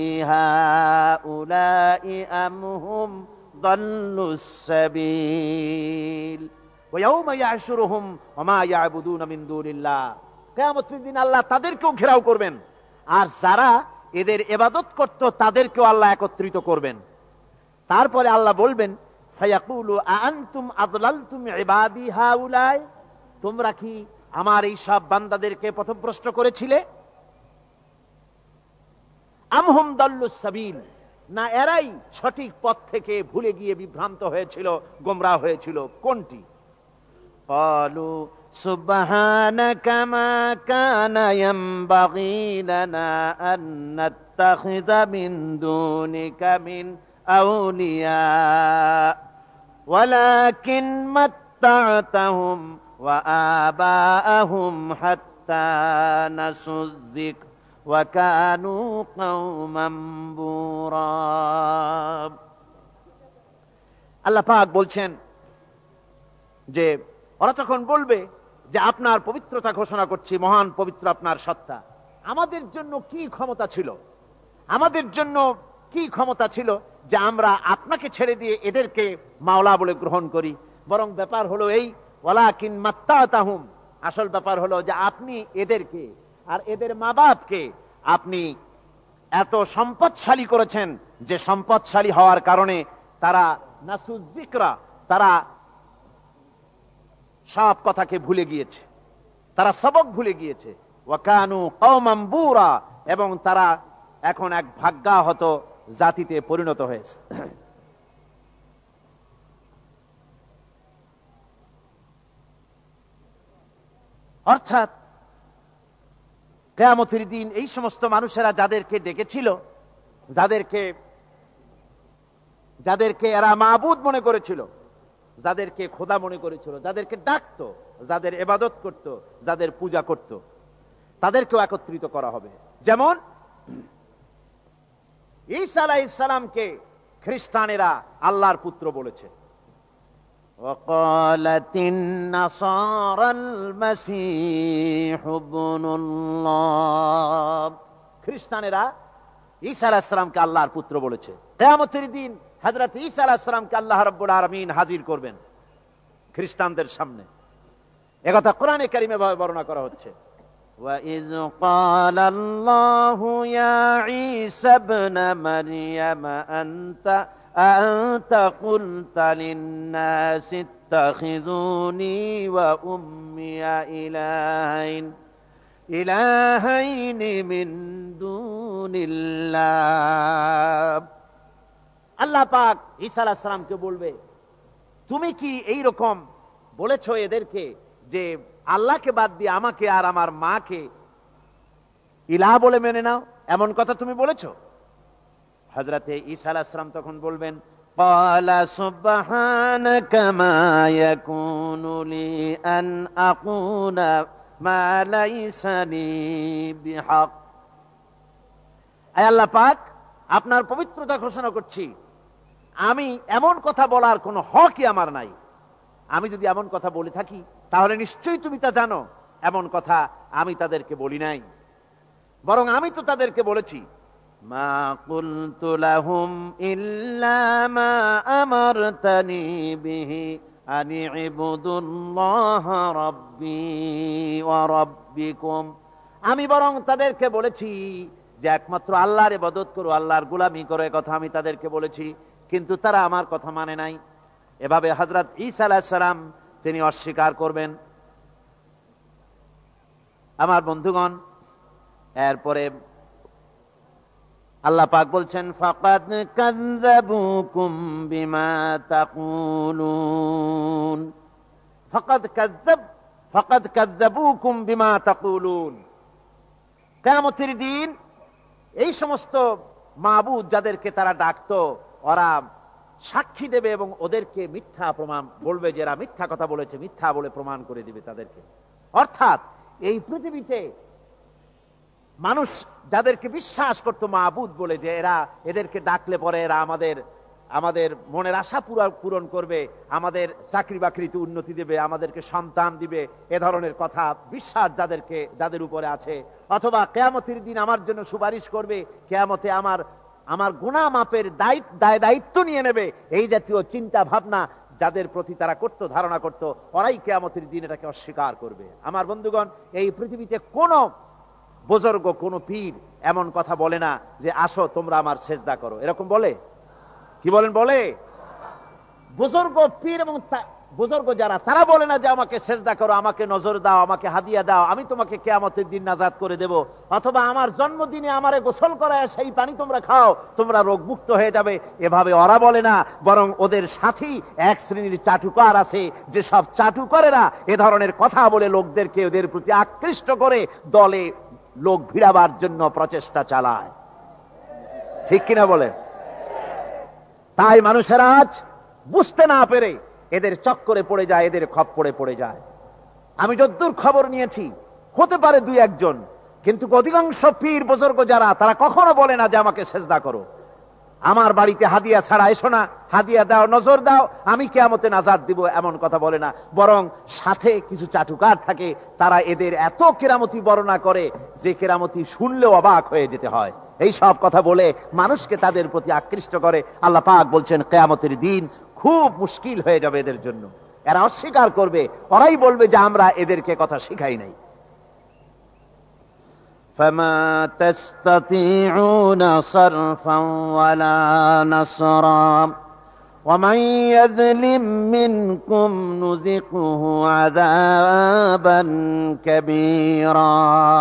هؤلاء أم هم ضلوا السبيل ويوم يحشرهم وما يعبدون من دون الله কিয়ামতের দিন আল্লাহ তাদেরকেও ঘেরাও করবেন, আর যারা এদের ইবাদত করত তাদেরকেও আল্লাহ একত্রিত করবেন। তারপরে আল্লাহ বলবেন ফায়াকুলু আআনতুম আযলালতুম ইবাদি হাউলাই, তোমরা কি আমার এই সব বান্দাদেরকে পথভ্রষ্ট করেছিলে? আম হুম দাল্লুস সাবিল, না এরাই সঠিক পথ থেকে ভুলে গিয়ে বিভ্রান্ত হয়েছিল, গোমরাহ হয়েছিল? কোনটি? قالوا سبحانك ما كان ينبغي لنا أن نتخذ من دونك من أولياء ولكن متعتهم وآباءهم حتى نسوا الذكر وكانوا قوما بورا। আল্লাহ পাক বলছেন যে ওরা তখন বলবে যে আপনার পবিত্রতা ঘোষণা করছি, মহান পবিত্র আপনার সত্তা। আমাদের জন্য কি ক্ষমতা ছিল, আমাদের জন্য কি ক্ষমতা ছিল যে আমরা আপনাকে ছেড়ে দিয়ে এদেরকে মাওলা বলে গ্রহণ করি? বরং ব্যাপার হলো এই, ওয়ালাকিন মাত্তাতাহুম, আসল ব্যাপার হলো যে আপনি এদেরকে আর এদের মা বাপকে আপনি এত সম্পদশালী করেছেন যে সম্পদশালী হওয়ার কারণে তারা নাসুজ যিকরা, তারা সব কথাকে ভুলে গিয়েছে, তারা সবক ভুলে গিয়েছে। ওয়াকানু কওমান বুরা, এবং তারা এখন এক ভাগ্যাহত জাতিতে পরিণত হয়েছে। অর্থাৎ কিয়ামতের দিন এই সমস্ত মানুষেরা যাদেরকে ডেকেছিল, যাদেরকে এরা মাবুদ মনে করেছিল, যাদেরকে খোদা মনে করেছিল, যাদেরকে ডাকতো, যাদের ইবাদত করত, যাদের পূজা করত, তাদেরকেও একত্রিত করা হবে। যেমন ঈসা আলাইহিস সালামকে খ্রিস্টানেরা আল্লাহর পুত্র বলেছে। وقالت النصارى المسيح ابن الله, খ্রিস্টানেরা ঈসা আলাইহিস সালামকে আল্লাহর পুত্র বলেছে। কিয়ামতের দিন হযরত ঈসা আলাইহিস সালামকে আল্লাহ রাব্বুল আলামিন হাজির করবেন খ্রিস্টানদের সামনে। একথা কোরআনে কারিমে বর্ণনা করা হচ্ছে। وَإِذْ قَالَ اللَّهُ يَا عِيسَى ابْنَ مَرْيَمَ أَنْتَ قُلْتَ لِلنَّاسِ اتَّخِذُونِي وَأُمِّيَ إِلَٰهَيْنِ مِن دُونِ اللَّهِ। আল্লাহ পাক ঈসা আলাইহিস সালামকে বলবে, তুমি কি এই রকম বলেছো এদেরকে যে আল্লাহকে বাদ দিয়ে আমাকে আর আমার মাকে ইলাহ বলে মেনে নাও, এমন কথা তুমি বলেছো? হযরতে ঈসা আলাইহিস সালাম তখন বলবেন, ক্বালা সুবহানাকা মা ইয়াকুনু লি আন আকুনা মা লাইসা লি বিহক। আয় আল্লাহ পাক, আপনার পবিত্রতা ঘোষণা করছি, আমি এমন কথা বলার কোনো হকই আমার নাই। আমি যদি এমন কথা বলে থাকি তাহলে নিশ্চয়ই তুমি তা জানো। এমন কথা আমি তাদেরকে বলি নাই, বরং আমি তো তাদেরকে বলেছি, মা কুলতু লাহুম ইল্লা মা আমারতানি বিহি আনি ইবুদুল্লাহ রাব্বি ওয়া রাব্বিকুম। আমি বরং তাদেরকে বলেছি যে একমাত্র আল্লাহর ইবাদত করো, আল্লাহর গোলামি করো, এই কথা আমি তাদেরকে বলেছি, কিন্তু তারা আমার কথা মানে নাই। এভাবে হযরত ঈসা আলাইহিস সালাম তিনি অস্বীকার করবেন। আমার বন্ধুগণ, এরপরে আল্লাহ পাক বলছেন, ফাকাদ কাযযাবুকুম বিমা তাকুলুন। ফাকাদ কাযযাবুকুম বিমা তাকুলুন। কিয়ামতের দিন এই সমস্ত মাবুদ যাদেরকে তারা ডাকতো, ওরা সাক্ষী দেবে এবং ওদেরকে মিথ্যা প্রমাণ বলবে, যে এরা মিথ্যা কথা বলেছে, মিথ্যা বলে প্রমাণ করে দিবে তাদেরকে। অর্থাৎ এই পৃথিবীতে মানুষ যাদেরকে বিশ্বাস করতো মাবুদ বলে, যে এদেরকে ডাকলে পরে এরা আমাদের আমাদের মনের আশা পূরণ করবে, আমাদের চাকরি বাকরিতে উন্নতি দেবে, আমাদেরকে সন্তান দিবে, এ ধরনের কথা বিশ্বাস যাদের উপরে আছে, অথবা কিয়ামতের দিন আমার জন্য সুপারিশ করবে, কিয়ামতে আমার গুনাহ মাপের দায়িত্ব নিয়ে নেবে, এই জাতীয় চিন্তা ভাবনা যাদের প্রতি তারা করতো, ধারণা করত, ওরাই কিয়ামতের দিন এটাকে অস্বীকার করবে। আমার বন্ধুগণ, এই পৃথিবীতে কোন বুজুর্গ, কোন পীর এমন কথা বলে না যে আসো তোমরা আমার সেজদা করো, এরকম বলে? কি বলেন? বলে? বুজুর্গ পীর এবং বুজুর্গ যারা, তারা বলে না যে আমাকে সেজদা করো, আমাকে নজর দাও, আমাকে হাদিয়া দাও, আমি তোমাকে কিয়ামতের দিন নাজাত করে দেব, অথবা আমার জন্মদিনে আমারে গোসল করায় সেই পানি তোমরা খাও, তোমরা রোগমুক্ত হয়ে যাবে, এভাবে ওরা বলে না। বরং ওদের সাথী এক শ্রেণীর চাটুকার আছে, যে সব চাটুকারেরা এ ধরনের কথা বলে লোকদেরকে ওদের প্রতি আকৃষ্ট করে দলে লোক ভিড়াবার জন্য প্রচেষ্টা চালায়। ঠিক কিনা বলে? তাই মানুষেরা আজ বুঝতে না পেরে এদের চক্করে পড়ে যায়, এদের খপ্পরে পড়ে যায়। আমি যতদূর খবর নিয়েছি, হতে পারে দুই একজন, কিন্তু অধিকাংশ পীর বুজুর্গ যারা, তারা কখনো বলে না যে আমাকে সেজদা করো, আমার বাড়িতে হাদিয়া ছাড়া এসো না, হাদিয়া দাও, নজর দাও, আমি কিয়ামতে নাজাত দিব, এমন কথা বলে না। বরং সাথে কিছু চাটুকার থাকে, তারা এদের এত কেরামতি বর্ণনা করে যে কেরামতি শুনলেও অবাক হয়ে যেতে হয়। এই সব কথা বলে মানুষকে তাদের প্রতি আকৃষ্ট করে। আল্লাহ পাক বলছেন কিয়ামতের দিন খুব মুশকিল হয়ে যাবে এদের জন্য। এরা অস্বীকার করবে, ওরাই বলবে যে আমরা এদেরকে কথা শিখাই নাই। فما تستطيعون صرفا ولا نصرا ومن يظلم منكم نذقه عذابا كبيرا।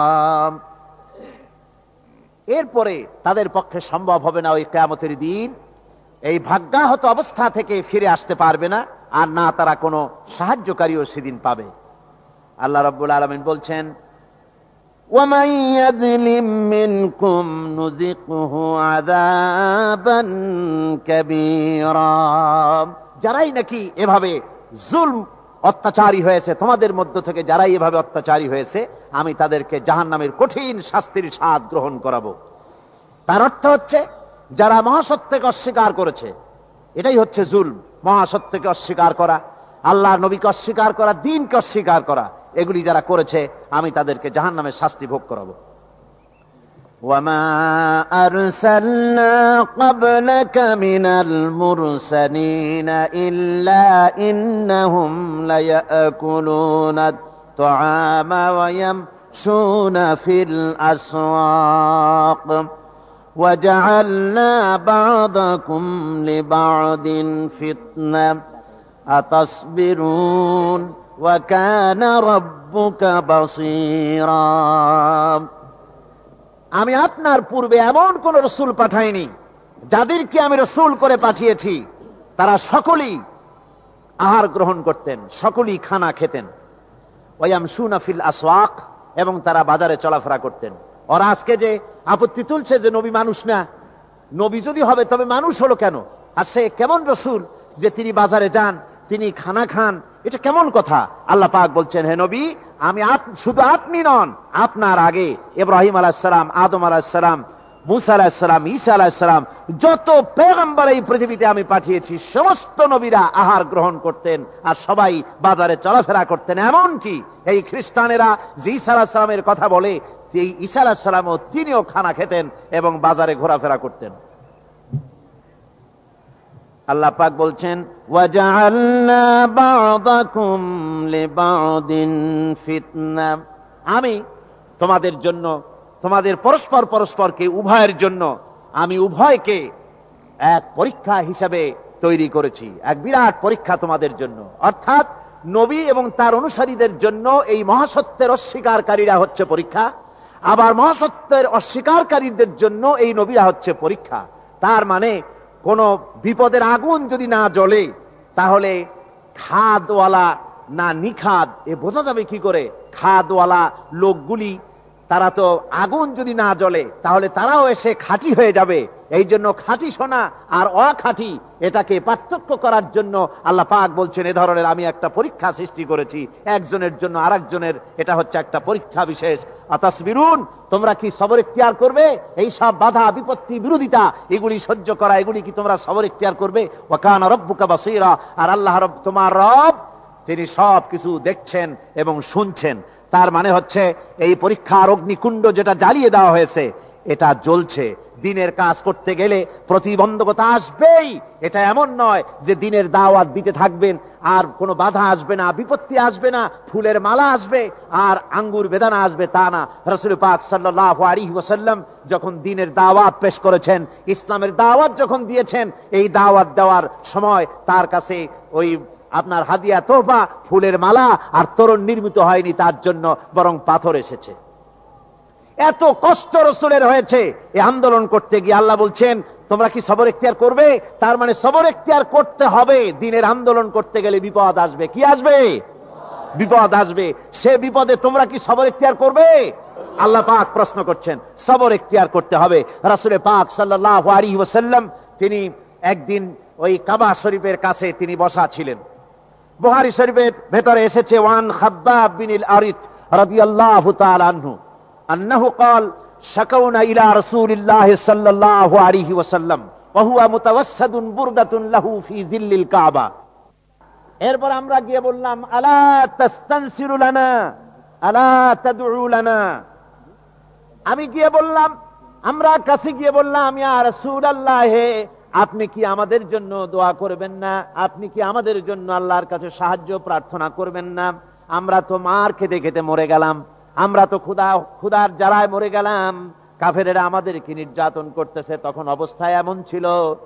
এরপরে তাদের পক্ষে সম্ভব হবে না ওই কিয়ামতের দিন এই ভাগ্যাহত অবস্থা থেকে ফিরে আসতে পারবে না, আর না তারা কোনো সাহায্যকারীও সেদিন পাবে। আল্লাহ রাব্বুল আলামিন বলছেন, ومن يظلم منكم نذقه عذابا كبيرا। যারাই নাকি এভাবে জুলম অত্যাচারী হয়েছে, তোমাদের মধ্য থেকে যারাই এভাবে অত্যাচারী হয়েছে, আমি তাদেরকে জাহান্নামের কঠিন শাস্তির স্বাদ গ্রহণ করাবো। তার অর্থ হচ্ছে যারা মহাসত্যকে অস্বীকার করেছে, এটাই হচ্ছে জুলম। মহাসত্যকে অস্বীকার করা, আল্লাহর নবীকে অস্বীকার করা, দ্বীনকে অস্বীকার করা, এগুলি যারা করেছে আমি তাদেরকে জাহান্নামের শাস্তি ভোগ করাবো। وما أرسلنا قبلك من المرسلين إلا إنهم ليأكلون الطعام ويمشون في الأسواق وجعلنا بعضكم لبعض فتنة أتصبرون وكان ربك بصيرا। আমি আপনার পূর্বে এমন কোন রসুল পাঠাইনি, যাদেরকে আমি রসুল করে পাঠিয়েছি তারা সকলেই আহার গ্রহণ করতেন, সকলেই খানা খেতেন। ওয়ায়ামশুনা ফিল আসওয়াক, এবং তারা বাজারে চলাফেরা করতেন। ওরা আজকে যে আপত্তি তুলছে যে নবী মানুষ না, নবী যদি হবে তবে মানুষ হলো কেন? আর সে কেমন রসুল যে তিনি বাজারে যান, তিনি খানা খান? এটা কেমন কথা? আল্লাহ পাক বলছেন, হে নবী, আমি শুধু আপনি নন, আপনার আগে ইব্রাহিম আলাইহিস সালাম, আদম আলাইহিস সালাম, মুসা আলাইহিস সালাম, ঈসা আলাইহিস সালাম, যত পয়গম্বর এই পৃথিবীতে আমি পাঠিয়েছি সমস্ত নবীরা আহার গ্রহণ করতেন আর সবাই বাজারে চলাফেরা করতেন। এমন কি এই খ্রিস্টানেরা যে ঈসা আলাইহিস সালামের কথা বলে, যে ঈসা আলাইহিস সালামও তিনিও খানা খেতেন এবং বাজারে ঘোরাফেরা করতেন। আল্লাহ পাক বলছেন, ওয়াজআলনা বা'দাকুম লিবা'দিন ফিতনা। আমি তোমাদের জন্য, তোমাদের পরস্পরকে উভয়ের জন্য আমি উভয়কে এক পরীক্ষা হিসাবে তৈরি করেছি, এক বিরাট পরীক্ষা তোমাদের জন্য। অর্থাৎ নবী এবং তার অনুসারীদের জন্য এই মহাসত্যের অস্বীকারীরা হচ্ছে পরীক্ষা, আবার মহাসত্যের অস্বীকারীদের জন্য এই নবীরা হচ্ছে পরীক্ষা। তার মানে কোন বিপদের আগুন যদি না জ্বলে, তাহলে খাদওয়ালা না নিখাদ এ বোঝা যাবে কি করে? খাদওয়ালা লোকগুলি তারা তো আগুন যদি না জ্বলে তাহলে তারাও এসে খাঁটি হয়ে যাবে। এই জন্য খাঁটি সোনা আর অখাঁটি এটাকে পার্থক্য করার জন্য আল্লাহ পাক বলছেন এ ধরনের আমি একটা পরীক্ষা সৃষ্টি করেছি একজনের জন্য আরেকজনের, এটা হচ্ছে একটা পরীক্ষা বিশেষ। আতাসবিরুন, তোমরা কি সবর ইখতিয়ার করবে? এই সব বাধা বিপত্তি বিরোধিতা এগুলি সহ্য করা, এগুলি কি তোমরা সবর ইখতিয়ার করবে? ওয়া কানা রাব্বুকা বাসীরা, আর আল্লাহ রব তোমার রব তিনি সব কিছু দেখছেন এবং শুনছেন। তার মানে হচ্ছে এই পরীক্ষার অগ্নিকুণ্ড যেটা জ্বালিয়ে দেওয়া হয়েছে এটা জ্বলছে। দিনের কাজ করতে গেলে প্রতিবন্ধকতা আসবেই। এটা এমন নয় যে দিনের দাওয়াত দিতে থাকবেন আর কোনো বাধা আসবে না, বিপত্তি আসবে না, ফুলের মালা আসবে আর আঙ্গুর বেদানা আসবে, তা না। রাসূল পাক সাল্লাল্লাহু আলাইহি ওয়াসাল্লাম যখন দিনের দাওয়াত পেশ করেছেন, ইসলামের দাওয়াত যখন দিয়েছেন, এই দাওয়াত দেওয়ার সময় তার কাছে ওই আপনার হাদিয়া তোহফা ফুলের মালা আর তরুণ নির্মিত হয়নি তার জন্য, বরং পাথর এসেছে। এত কষ্ট রাসূলের হয়েছে এই আন্দোলন করতে গিয়ে। আল্লাহ বলছেন তোমরা কি সবর ইখতিয়ার করবে? তার মানে সবর ইখতিয়ার করতে হবে। দিনের আন্দোলন করতে গেলে বিপদ আসবে। কি আসবে? বিপদ আসবে। সে বিপদে তোমরা কি সবর ইখতিয়ার করবে? আল্লাহ পাক প্রশ্ন করছেন। সবর ইখতিয়ার করতে হবে। রাসূল পাক সাল্লাল্লাহু আলাইহি ওয়াসাল্লাম তিনি একদিন ওই কাবা শরীফের কাছে তিনি বসা ছিলেন। বুখারী শরীফের ভেতরে এসেছে ওয়ান খাব্বাব বিন আরিত রাদিয়াল্লাহু তাআলা আনহু আন্নাহু قال شكونا الى رسول الله صلى الله عليه وسلم وهو متوسد بردة له في ظل الكعبة। এরপর আমরা গিয়ে বললাম আলা তাস্তানসিরু লানা আলা তাদউ লানা। আমি গিয়ে বললাম, আমরা কাছে গিয়ে বললাম ইয়া রাসূলুল্লাহ, আপনি কি আমাদের জন্য দোয়া করবেন না? আপনি কি আমাদের জন্য আল্লাহর কাছে সাহায্য প্রার্থনা করবেন না? আমরা তো মার খেতে খেতে মরে গেলাম, আমরা তো ক্ষুধার জ্বালায় মরে গেলাম, কাফেরেরা আমাদেরকে নির্যাতন করতেছে। তখন অবস্থা এমন ছিল,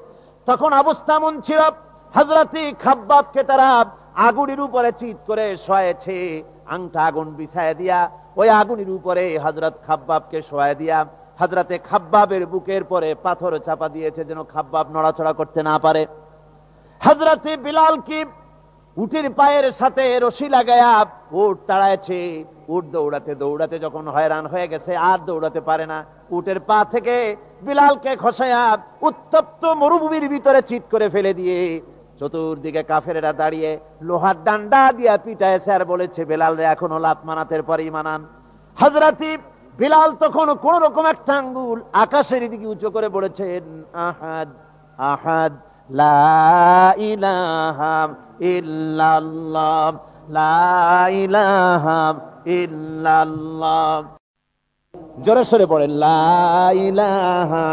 হযরত খাব্বাবকে তারা আগুনের উপরে চিৎ করে শোয়াছে, আংটা আগুন বিছায় দিয়া ওই আগুনের উপরে হযরত খাব্বাবকে শোয়ায় দিয়া হযরতে খাব্বাবের বুকের পরে পাথর চাপা দিয়েছে যেন খাব্বাব নড়াচড়া করতে না পারে। হযরতে বিলাল কি উটের পায়ের সাথে রশি লাগায়া উট তাড়াইছে। উট দৌড়াতে দৌড়াতে যখন হয়রান হয়ে গেছে আর দৌড়াতে পারে না, উটের পা থেকে বিলালকে খসায়া উত্তপ্ত মরুভূমির ভিতরে চিৎ করে ফেলে দিয়ে চতুর্দিকে কাফেরেরা দাঁড়িয়ে লোহার ডান্ডা দিয়া পিটাইছে আর বলেছে বেলাল রে এখনো লাত মানাতের পরেই মানান। হযরতে বিলাল তখন কোন রকম একটা আঙ্গুল আকাশের দিকে উঁচু করে বলেছেন আহাদ আহাদ লা ইলাহা ইল্লাল্লাহ লা ইলাহা ইল্লাল্লাহ। জোরে সরে পড়েন লা ইলাহা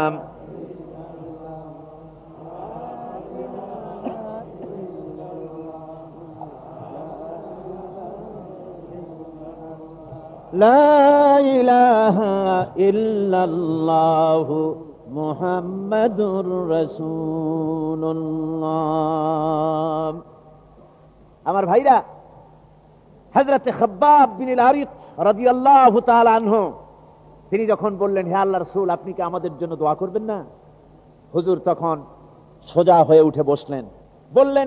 লা ইলাহা ইল্লাল্লাহু মুহাম্মাদুর রাসূলুল্লাহ। আমার ভাইরা, হযরত খাব্বাব বিন আরিত রাদিয়াল্লাহু তাআলা আনহু তিনি যখন বললেন হে আল্লাহর রাসূল আপনি কি আমাদের জন্য দোয়া করবেন না, হুজুর তখন সোজা হয়ে উঠে বসলেন, বললেন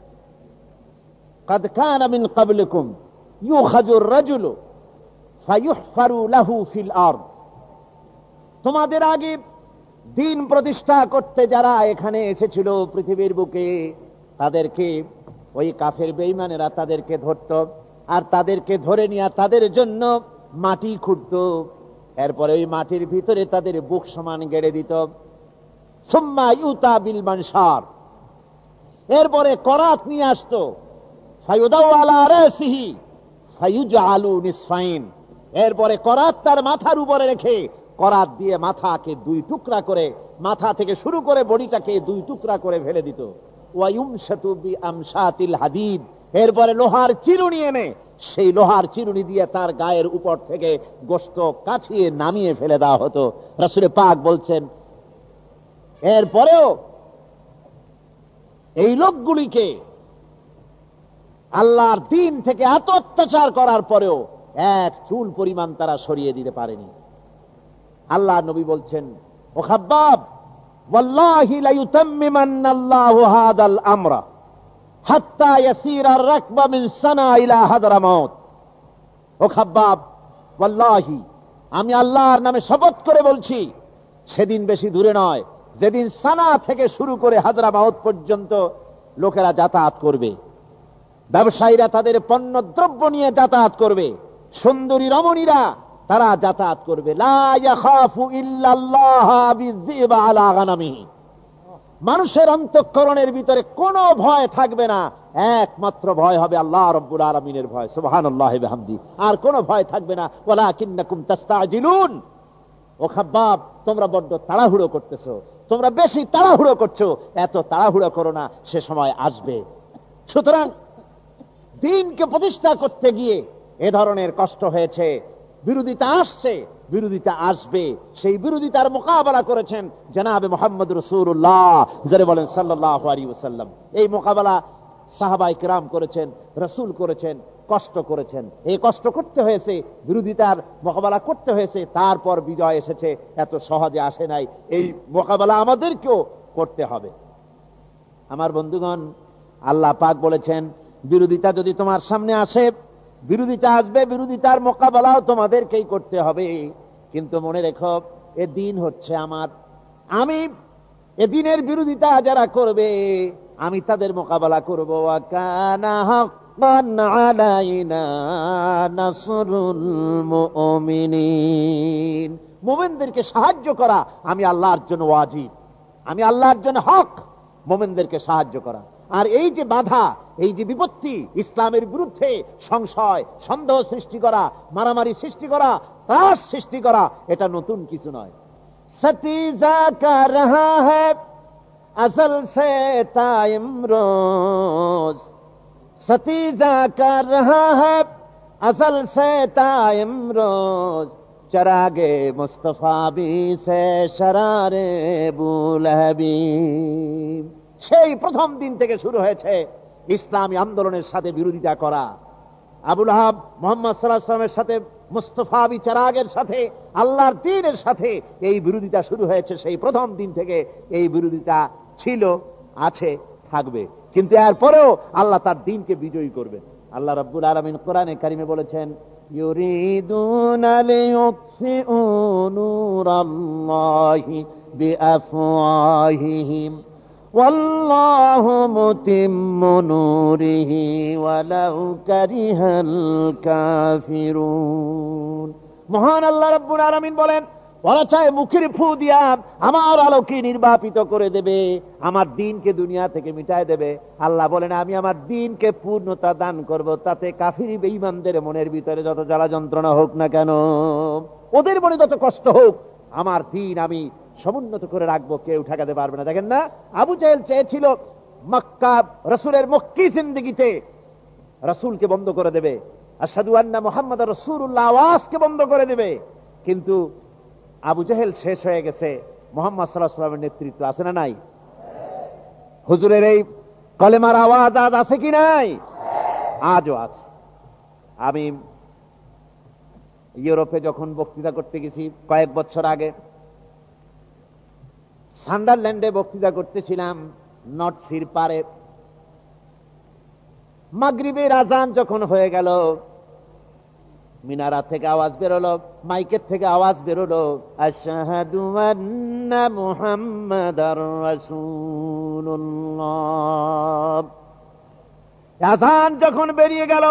قد كان من قبلكم يؤخذ الرجل فيحفر له في الارض। তোমাদের আগে দিন প্রতিষ্ঠা করতে যারা এখানে এসেছিল পৃথিবীর বুকে, তাদেরকে ওই কাফের বেঈমানেরা তাদেরকে ধরত আর তাদেরকে ধরে নিয়ে তাদের জন্য মাটি খুঁড়ত, এরপরে ওই মাটির ভিতরে তাদের বুক সমান গেড়ে দিত। সুম্মা ইউতা বিল মানশার, এরপরে করাত নিয়ে আসতো, ফায়ুদাউ আলা রাসিহি ফায়ুজআলু নিসফাইন, এরপরে করাত তার মাথার উপরে রেখে করাত দিয়ে মাথাকে দুই টুকরা করে, মাথা থেকে শুরু করে বডিটাকে দুই টুকরা করে ফেলে দিত। ওয়ায়ুমশাতু বিআমশাতিল হাদিদ, এরপরে লোহার চিরুনি এনে সেই লোহার চিরুনি দিয়ে তার গায়ের উপর থেকে গোশত কাছিয়ে নামিয়ে ফেলে দেওয়া হতো। রাসূল পাক বলছেন এরপরেও এই লোকগুলিকে আল্লাহর দিন থেকে এত অত্যাচার করার পরেও এক চুল পরিমাণ তারা সরিয়ে দিতে পারেনি। আল্লাহ নবী বলছেন ও খাব্বাব ওয়াল্লাহি লা ইউতাম্মিমান্নাল্লাহু হাদাল আমরা হাত্তা ইয়াসিরা আর-রাকবা মিন সানা ইলা হাদরামাউত। ও খাব্বাব ওয়াল্লাহি আমি আল্লাহর নামে শপথ করে বলছি, সেদিন বেশি দূরে নয় যেদিন সানা থেকে শুরু করে হাজরামাউত পর্যন্ত লোকেরা যাতায়াত করবে, ব্যবসায়ীরা তাদের পণ্য দ্রব্য নিয়ে যাতায়াত করবে, সুন্দরী রমণীরা তারা যাতায়াত করবে। লা ইয়াখাফু ইল্লাল্লাহ বিযিবা আলা গানামিহি। মানুষের অন্তঃকরণের ভিতরে কোনো ভয় থাকবে না, একমাত্র ভয় হবে আল্লাহ রাব্বুল আলামিনের ভয়। সুবহানাল্লাহি ওয়া বিহামদিহি। আর কোনো ভয় থাকবে না। ওয়ালাকিন্নাকুম তাস্তাজিলুন। ও খাব্বাব, তোমরা বড্ড তাড়াহুড়ো করতেছো, তোমরা বেশি তাড়াহুড়ো করছো, এত তাড়াহুড়ো করো না, সে সময় আসবে। সুতরাং দ্বীনকে প্রতিষ্ঠা করতে গিয়ে এ ধরনের কষ্ট হয়েছে, বিরোধিতা আসছে, বিরোধিতা আসবে। সেই বিরোধিতার মোকাবেলা করেছেন জনাবে মুহাম্মদ রাসূলুল্লাহ, যারা বলেন সাল্লাল্লাহু আলাইহি ওয়াসাল্লাম। এই মোকাবেলা সাহাবায়ে কেরাম করেছেন, রাসূল করেছেন, কষ্ট করেছেন। এই কষ্ট করতে হয়েছে, বিরোধিতার মোকাবেলা করতে হয়েছে, তারপর বিজয় এসেছে। এত সহজে আসে নাই। এই মোকাবেলা আমাদেরকেও করতে হবে। আমার বন্ধুগণ, আল্লাহ পাক বলেছেন, বিরোধিতা যদি তোমার সামনে আসে, বিরোধিতা আসবে, বিরোধিতার মোকাবেলাও তোমাদেরকেই করতে হবে। কিন্তু মনে রেখো, এ দিন হচ্ছে আমার, আমি এ দিনের বিরোধিতা যারা করবে আমি তাদের মোকাবেলা করব। ওয়া কানা হাক্কান আলাইনা নাসরুল মুমিনিন। মুমিনদেরকে সাহায্য করা আমি আল্লাহর জন্য ওয়াজিব, আমি আল্লাহর জন্য হক মুমিনদেরকে সাহায্য করা। আর এই যে বাধা, এই যে বিপত্তি, ইসলামের বিরুদ্ধে সংশয় সন্দেহ সৃষ্টি করা, মারামারি সৃষ্টি করা, ত্রাস সৃষ্টি করা, এটা নতুন কিছু নয়। সতীজা কা রহা হ্যায় আসল সে তাইম রোজ, সতীজা কা রহা হ্যায় আসল সে তাইম রোজ, চরাগে মুস্তফা বি সে শরারে বুলহবি। সেই প্রথম দিন থেকে শুরু হয়েছে ইসলামী আন্দোলনের সাথে বিরোধিতা করা। আবুল আহাব মুহাম্মদ সাল্লাল্লাহু আলাইহি ওয়াসাল্লামের সাথে, মুস্তাফা বি চিরাগের সাথে, আল্লাহর দ্বীনের সাথে এই বিরোধিতা শুরু হয়েছে। সেই প্রথম দিন থেকে এই বিরোধিতা ছিল, আছে, থাকবে। কিন্তু এরপরেও আল্লাহ তার দ্বীনকে বিজয়ী করবেন। আল্লাহ রাব্বুল আলামিন কোরআনে কারিমে বলেছেন, ইউরিদুনা লিইউতফিউ নূরাল্লাহি বিআফওয়াহিহিম ওয়াল্লাহু মুতিম্মু নূরিহি ওয়ালাউ কারিহাল কাফিরুন। মহান আল্লাহ রাব্বুল আলামিন বলেন, ওরা চায় মুখের ফু দিয়া আমার আলোকে নির্বাপিত করে দেবে, আমার দ্বীনকে দুনিয়া থেকে মিটায় দেবে। আল্লাহ বলেন, আমি আমার দ্বীনকে পূর্ণতা দান করব, তাতে কাফির বেঈমানদের মনের ভিতরে যত জ্বালা যন্ত্রণা হোক না কেন, ওদের মনে যত কষ্ট হোক, আমার দ্বীন আমি সমুন্নত করে রাখবো, কেউ ঠেকাতে পারবে না। দেখেন না, আবু জাহেল চেয়েছিল মক্কা রাসূলের মক্কি জিন্দেগিতে রাসূলকে বন্ধ করে দেবে, আশহাদু আন্না মুহাম্মাদার রাসূলুল্লাহ আওয়াজকে বন্ধ করে দেবে। কিন্তু আবু জাহেল শেষ হয়ে গেছে, মুহাম্মদ সাল্লাল্লাহু আলাইহি ওয়াসাল্লামের নেতৃত্ব আছে না নাই? হুজুরের এই কলেমার আওয়াজ আজ আছে কি নাই? আজও আছে। আমি ইউরোপে যখন বক্তৃতা করতে গেছি কয়েক বছর আগে, সান্ডারল্যান্ডে বক্তৃতা করতেছিলাম, নর্থ সির পারে। মাগরিবের আজান যখন হয়ে গেল, মিনারা থেকে আওয়াজ বেরোলো, মাইকের থেকে আওয়াজ বেরোলো, আশহাদু আন্না মুহাম্মাদার রাসূলুল্লাহ। আজান যখন বেরিয়ে গেল,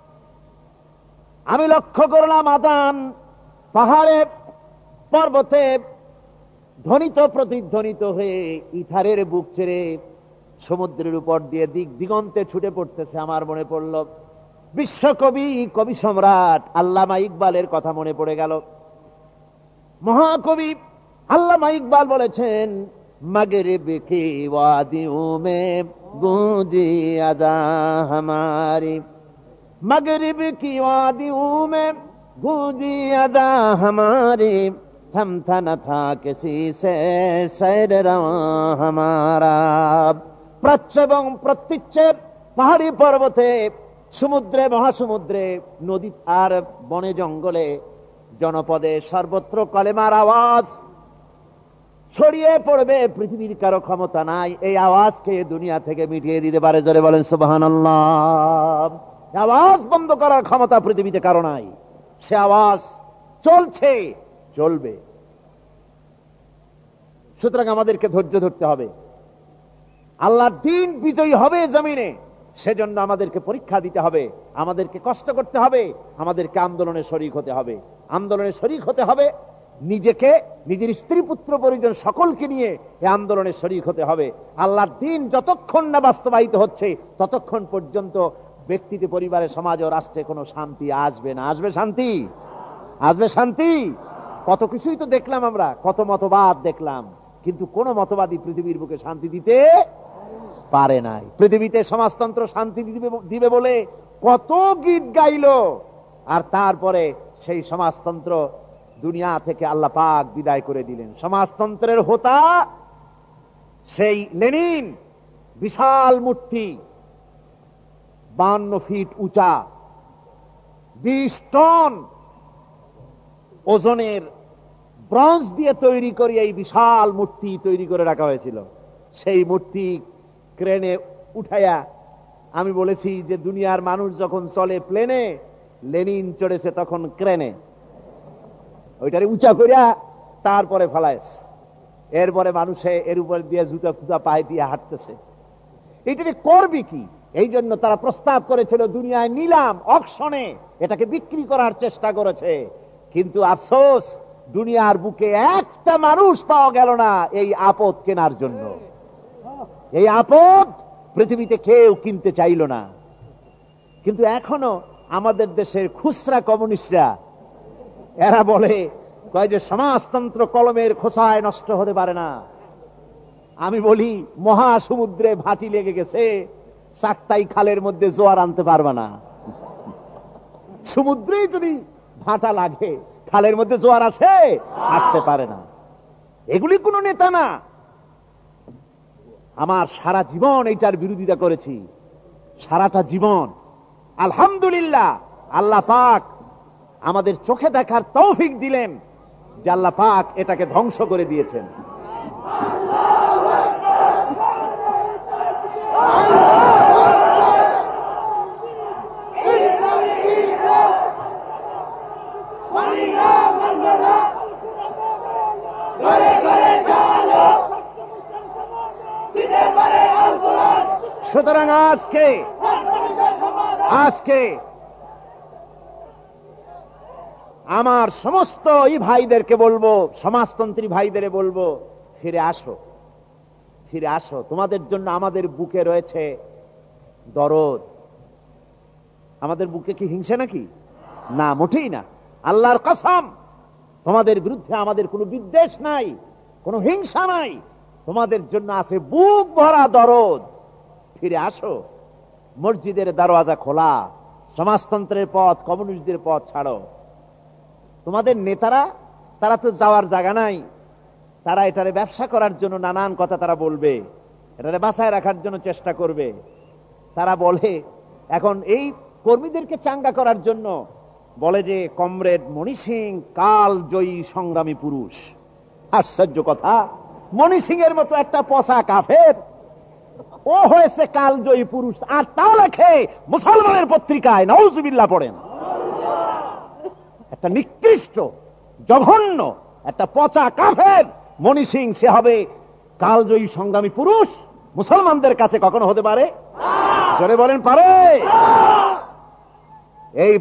আমি লক্ষ্য করলাম আজান পাহাড়ে পর্বতে ধ্বনিত প্রতিধ্বনিত হয়ে ইথারের বুক ছেড়ে সমুদ্রের উপর দিয়ে দিক দিগন্তে ছুটে পড়তেছে। আমার মনে পড়ল বিশ্বকবি, কবি সম্রাট আল্লামা ইকবালের কথা মনে পড়ে গেল। মহাকবি আল্লামা ইকবাল বলেছেন, মাগরিব কি ওয়াদিও মে গूंजी अदा हमारी, मगरिब की वादियों में गूंजी अदा हमारी, थमथा न था किसी से सैर रवा हमारा। প্রাচ্য এবং প্রত্যুচ্চে পাহাড়ি পর্বতে, সমুদ্রে, মহাসমুদ্রে, নদী আর বনে জঙ্গলে, জনপদে সর্বত্র কলেমার আওয়াজ ছড়িয়ে পড়বে। পৃথিবীর কারো ক্ষমতা নাই এই আওয়াজকে দুনিয়া থেকে মিটিয়ে দিতে পারে। জোরে বলেন সুবহানাল্লাহ। আওয়াজ বন্ধ করার ক্ষমতা পৃথিবীতে কারো নাই। সে আওয়াজ চলছে, চলবে। সুতরাং আমাদেরকে ধৈর্য ধরতে হবে। আল্লাহর দ্বীন বিজয়ী হবে জমিনে, সেজন্য আমাদেরকে পরীক্ষা দিতে হবে, আমাদেরকে কষ্ট করতে হবে, আমাদেরকে আন্দোলনে শরীক হতে হবে। আন্দোলনে শরীক হতে হবে, নিজেকে, নিজের স্ত্রী পুত্র পরিজন সকলকে নিয়ে এই আন্দোলনে শরীক হতে হবে। আল্লাহর দ্বীন যতক্ষণ না বাস্তবায়িত হচ্ছে ততক্ষণ পর্যন্ত ব্যক্তিতে, পরিবারে, সমাজে ও রাষ্ট্রে কোনো শান্তি আসবে না। আসবে শান্তি? আসবে শান্তি? কত কিছুই তো দেখলাম আমরা, কত মতবাদ দেখলাম, কিন্তু কোন মতবাদী পৃথিবীর বুকে শান্তি দিতে পারে নাই। পৃথিবীতে সমাজতন্ত্র শান্তি দিবে বলে কত গীত গাইলো, আর তারপরে সেই সমাজতন্ত্র দুনিয়া থেকে আল্লাহ পাক বিদায় করে দিলেন। সমাজতন্ত্রের হোতা সেই লেনিন, বিশাল মূর্তি, 52 ফিট উঁচা, 20 টন ওজনের ব্রোঞ্জ দিয়ে তৈরি করে এই বিশাল মূর্তি তৈরি করে রাখা হয়েছিল। সেই মূর্তি ক্রেনে উঠাইয়া, আমি বলেছি যে দুনিয়ার মানুষ যখন চলে প্লেনে, লেনিন চড়েছে তখন ক্রেনে, ওইটারে উঁচা করিয়া তারপরে ফেলাইছে। এরপরে মানুষে এর উপর দিয়ে জুতা ফুতা পায়ে দিয়ে হাঁটতেছে। এইটাকে করবি কি? এই জন্য তারা প্রস্তাব করেছিল দুনিয়ায় নিলাম, অকশনে এটাকে বিক্রি করার চেষ্টা করেছে, কিন্তু আফসোস দুনিয়ার বুকে একটা মানুষ পাওয়া গেল না এই আপদ কেনার জন্য। এই আপদ পৃথিবীতে কেউ কিনতে চাইল না। কিন্তু এখনো আমাদের দেশের খুচরা কমিউনিস্টরা এরা বলে, কয় যে সমাজতন্ত্র কলমের খোসায় নষ্ট হতে পারে না। আমি বলি, মহাসমুদ্রে ভাটি লেগে গেছে, চাকতাই খালের মধ্যে জোয়ার আনতে পারবে না। সমুদ্রে যদি ভাটা লাগে, খালের মধ্যে জোয়ার আসে? আসতে পারে না। এগুলি কোন নেতা না। আমার সারা জীবন এইটার বিরোধিতা করেছি, সারাটা জীবন। আলহামদুলিল্লাহ, আল্লাহ পাক আমাদের চোখে দেখার তৌফিক দিলেন যে আল্লাহ পাক এটাকে ধ্বংস করে দিয়েছেন। সুতরাং আজকে আমার সমস্ত এই ভাইদেরকে বলবো, সমাজতন্ত্রী ভাইদের বলবো, ফিরে আসো, ফিরে আসো। তোমাদের জন্য আমাদের বুকে রয়েছে দরদ। আমাদের বুকে কি হিংসা নাকি? না, মোটেই না। আল্লাহর কসম, তোমাদের বিরুদ্ধে আমাদের কোনো বিদ্বেষ নাই, কোনো হিংসা নাই। তোমাদের জন্য আছে বুক ভরা দরদ। ফিরে আসো। মসজিদের দরওয়াজা খোলা, সমাজতন্ত্রের পথ, কমিউনিস্টদের পথ ছাড়ো। তোমাদের নেতারা, তারা তো যাওয়ার জায়গা নাই, তারা এটারে ব্যবসা করার জন্য নানান কথা তারা বলবে, এটারে বাঁচায় রাখার জন্য চেষ্টা করবে। তারা বলে এখন এই কর্মীদেরকে চাঙ্গা করার জন্য বলে যে কমরেড মণি সিং কাল জয়ী সংগ্রামী পুরুষ। আশ্চর্য কথা, মণি সিং এর মতো একটা পচা কাফের, ও হয়েছে কালজয়ী পুরুষ, আর তাও লেখে মুসলমানের পত্রিকায়। নাউজুবিল্লাহ পড়েন। একটা নিকৃষ্ট, জঘন্য, একটা পচা কাফের মণি সিং, সে হবে কালজয়ী সংগ্রামী পুরুষ? মুসলমানদের কাছে কখনো হতে পারে? জোরে বলেন, পারে? এই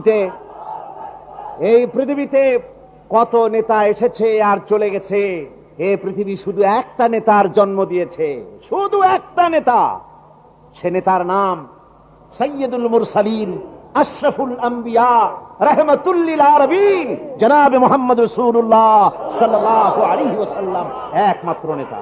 পৃথিবীতে কত নেতা এসেছে আর চলে গেছে। এই পৃথিবী শুধু একটা নেতার জন্ম দিয়েছে, শুধু একটা নেতা। সে নেতার নাম সৈয়দুল মুরসালিন, আশরাফুল আম্বিয়া, রাহমাতুল লিল আলামিন, জনাবে মুহাম্মদ রাসূলুল্লাহ সাল্লাল্লাহু আলাইহি ওয়াসাল্লাম, একমাত্র নেতা।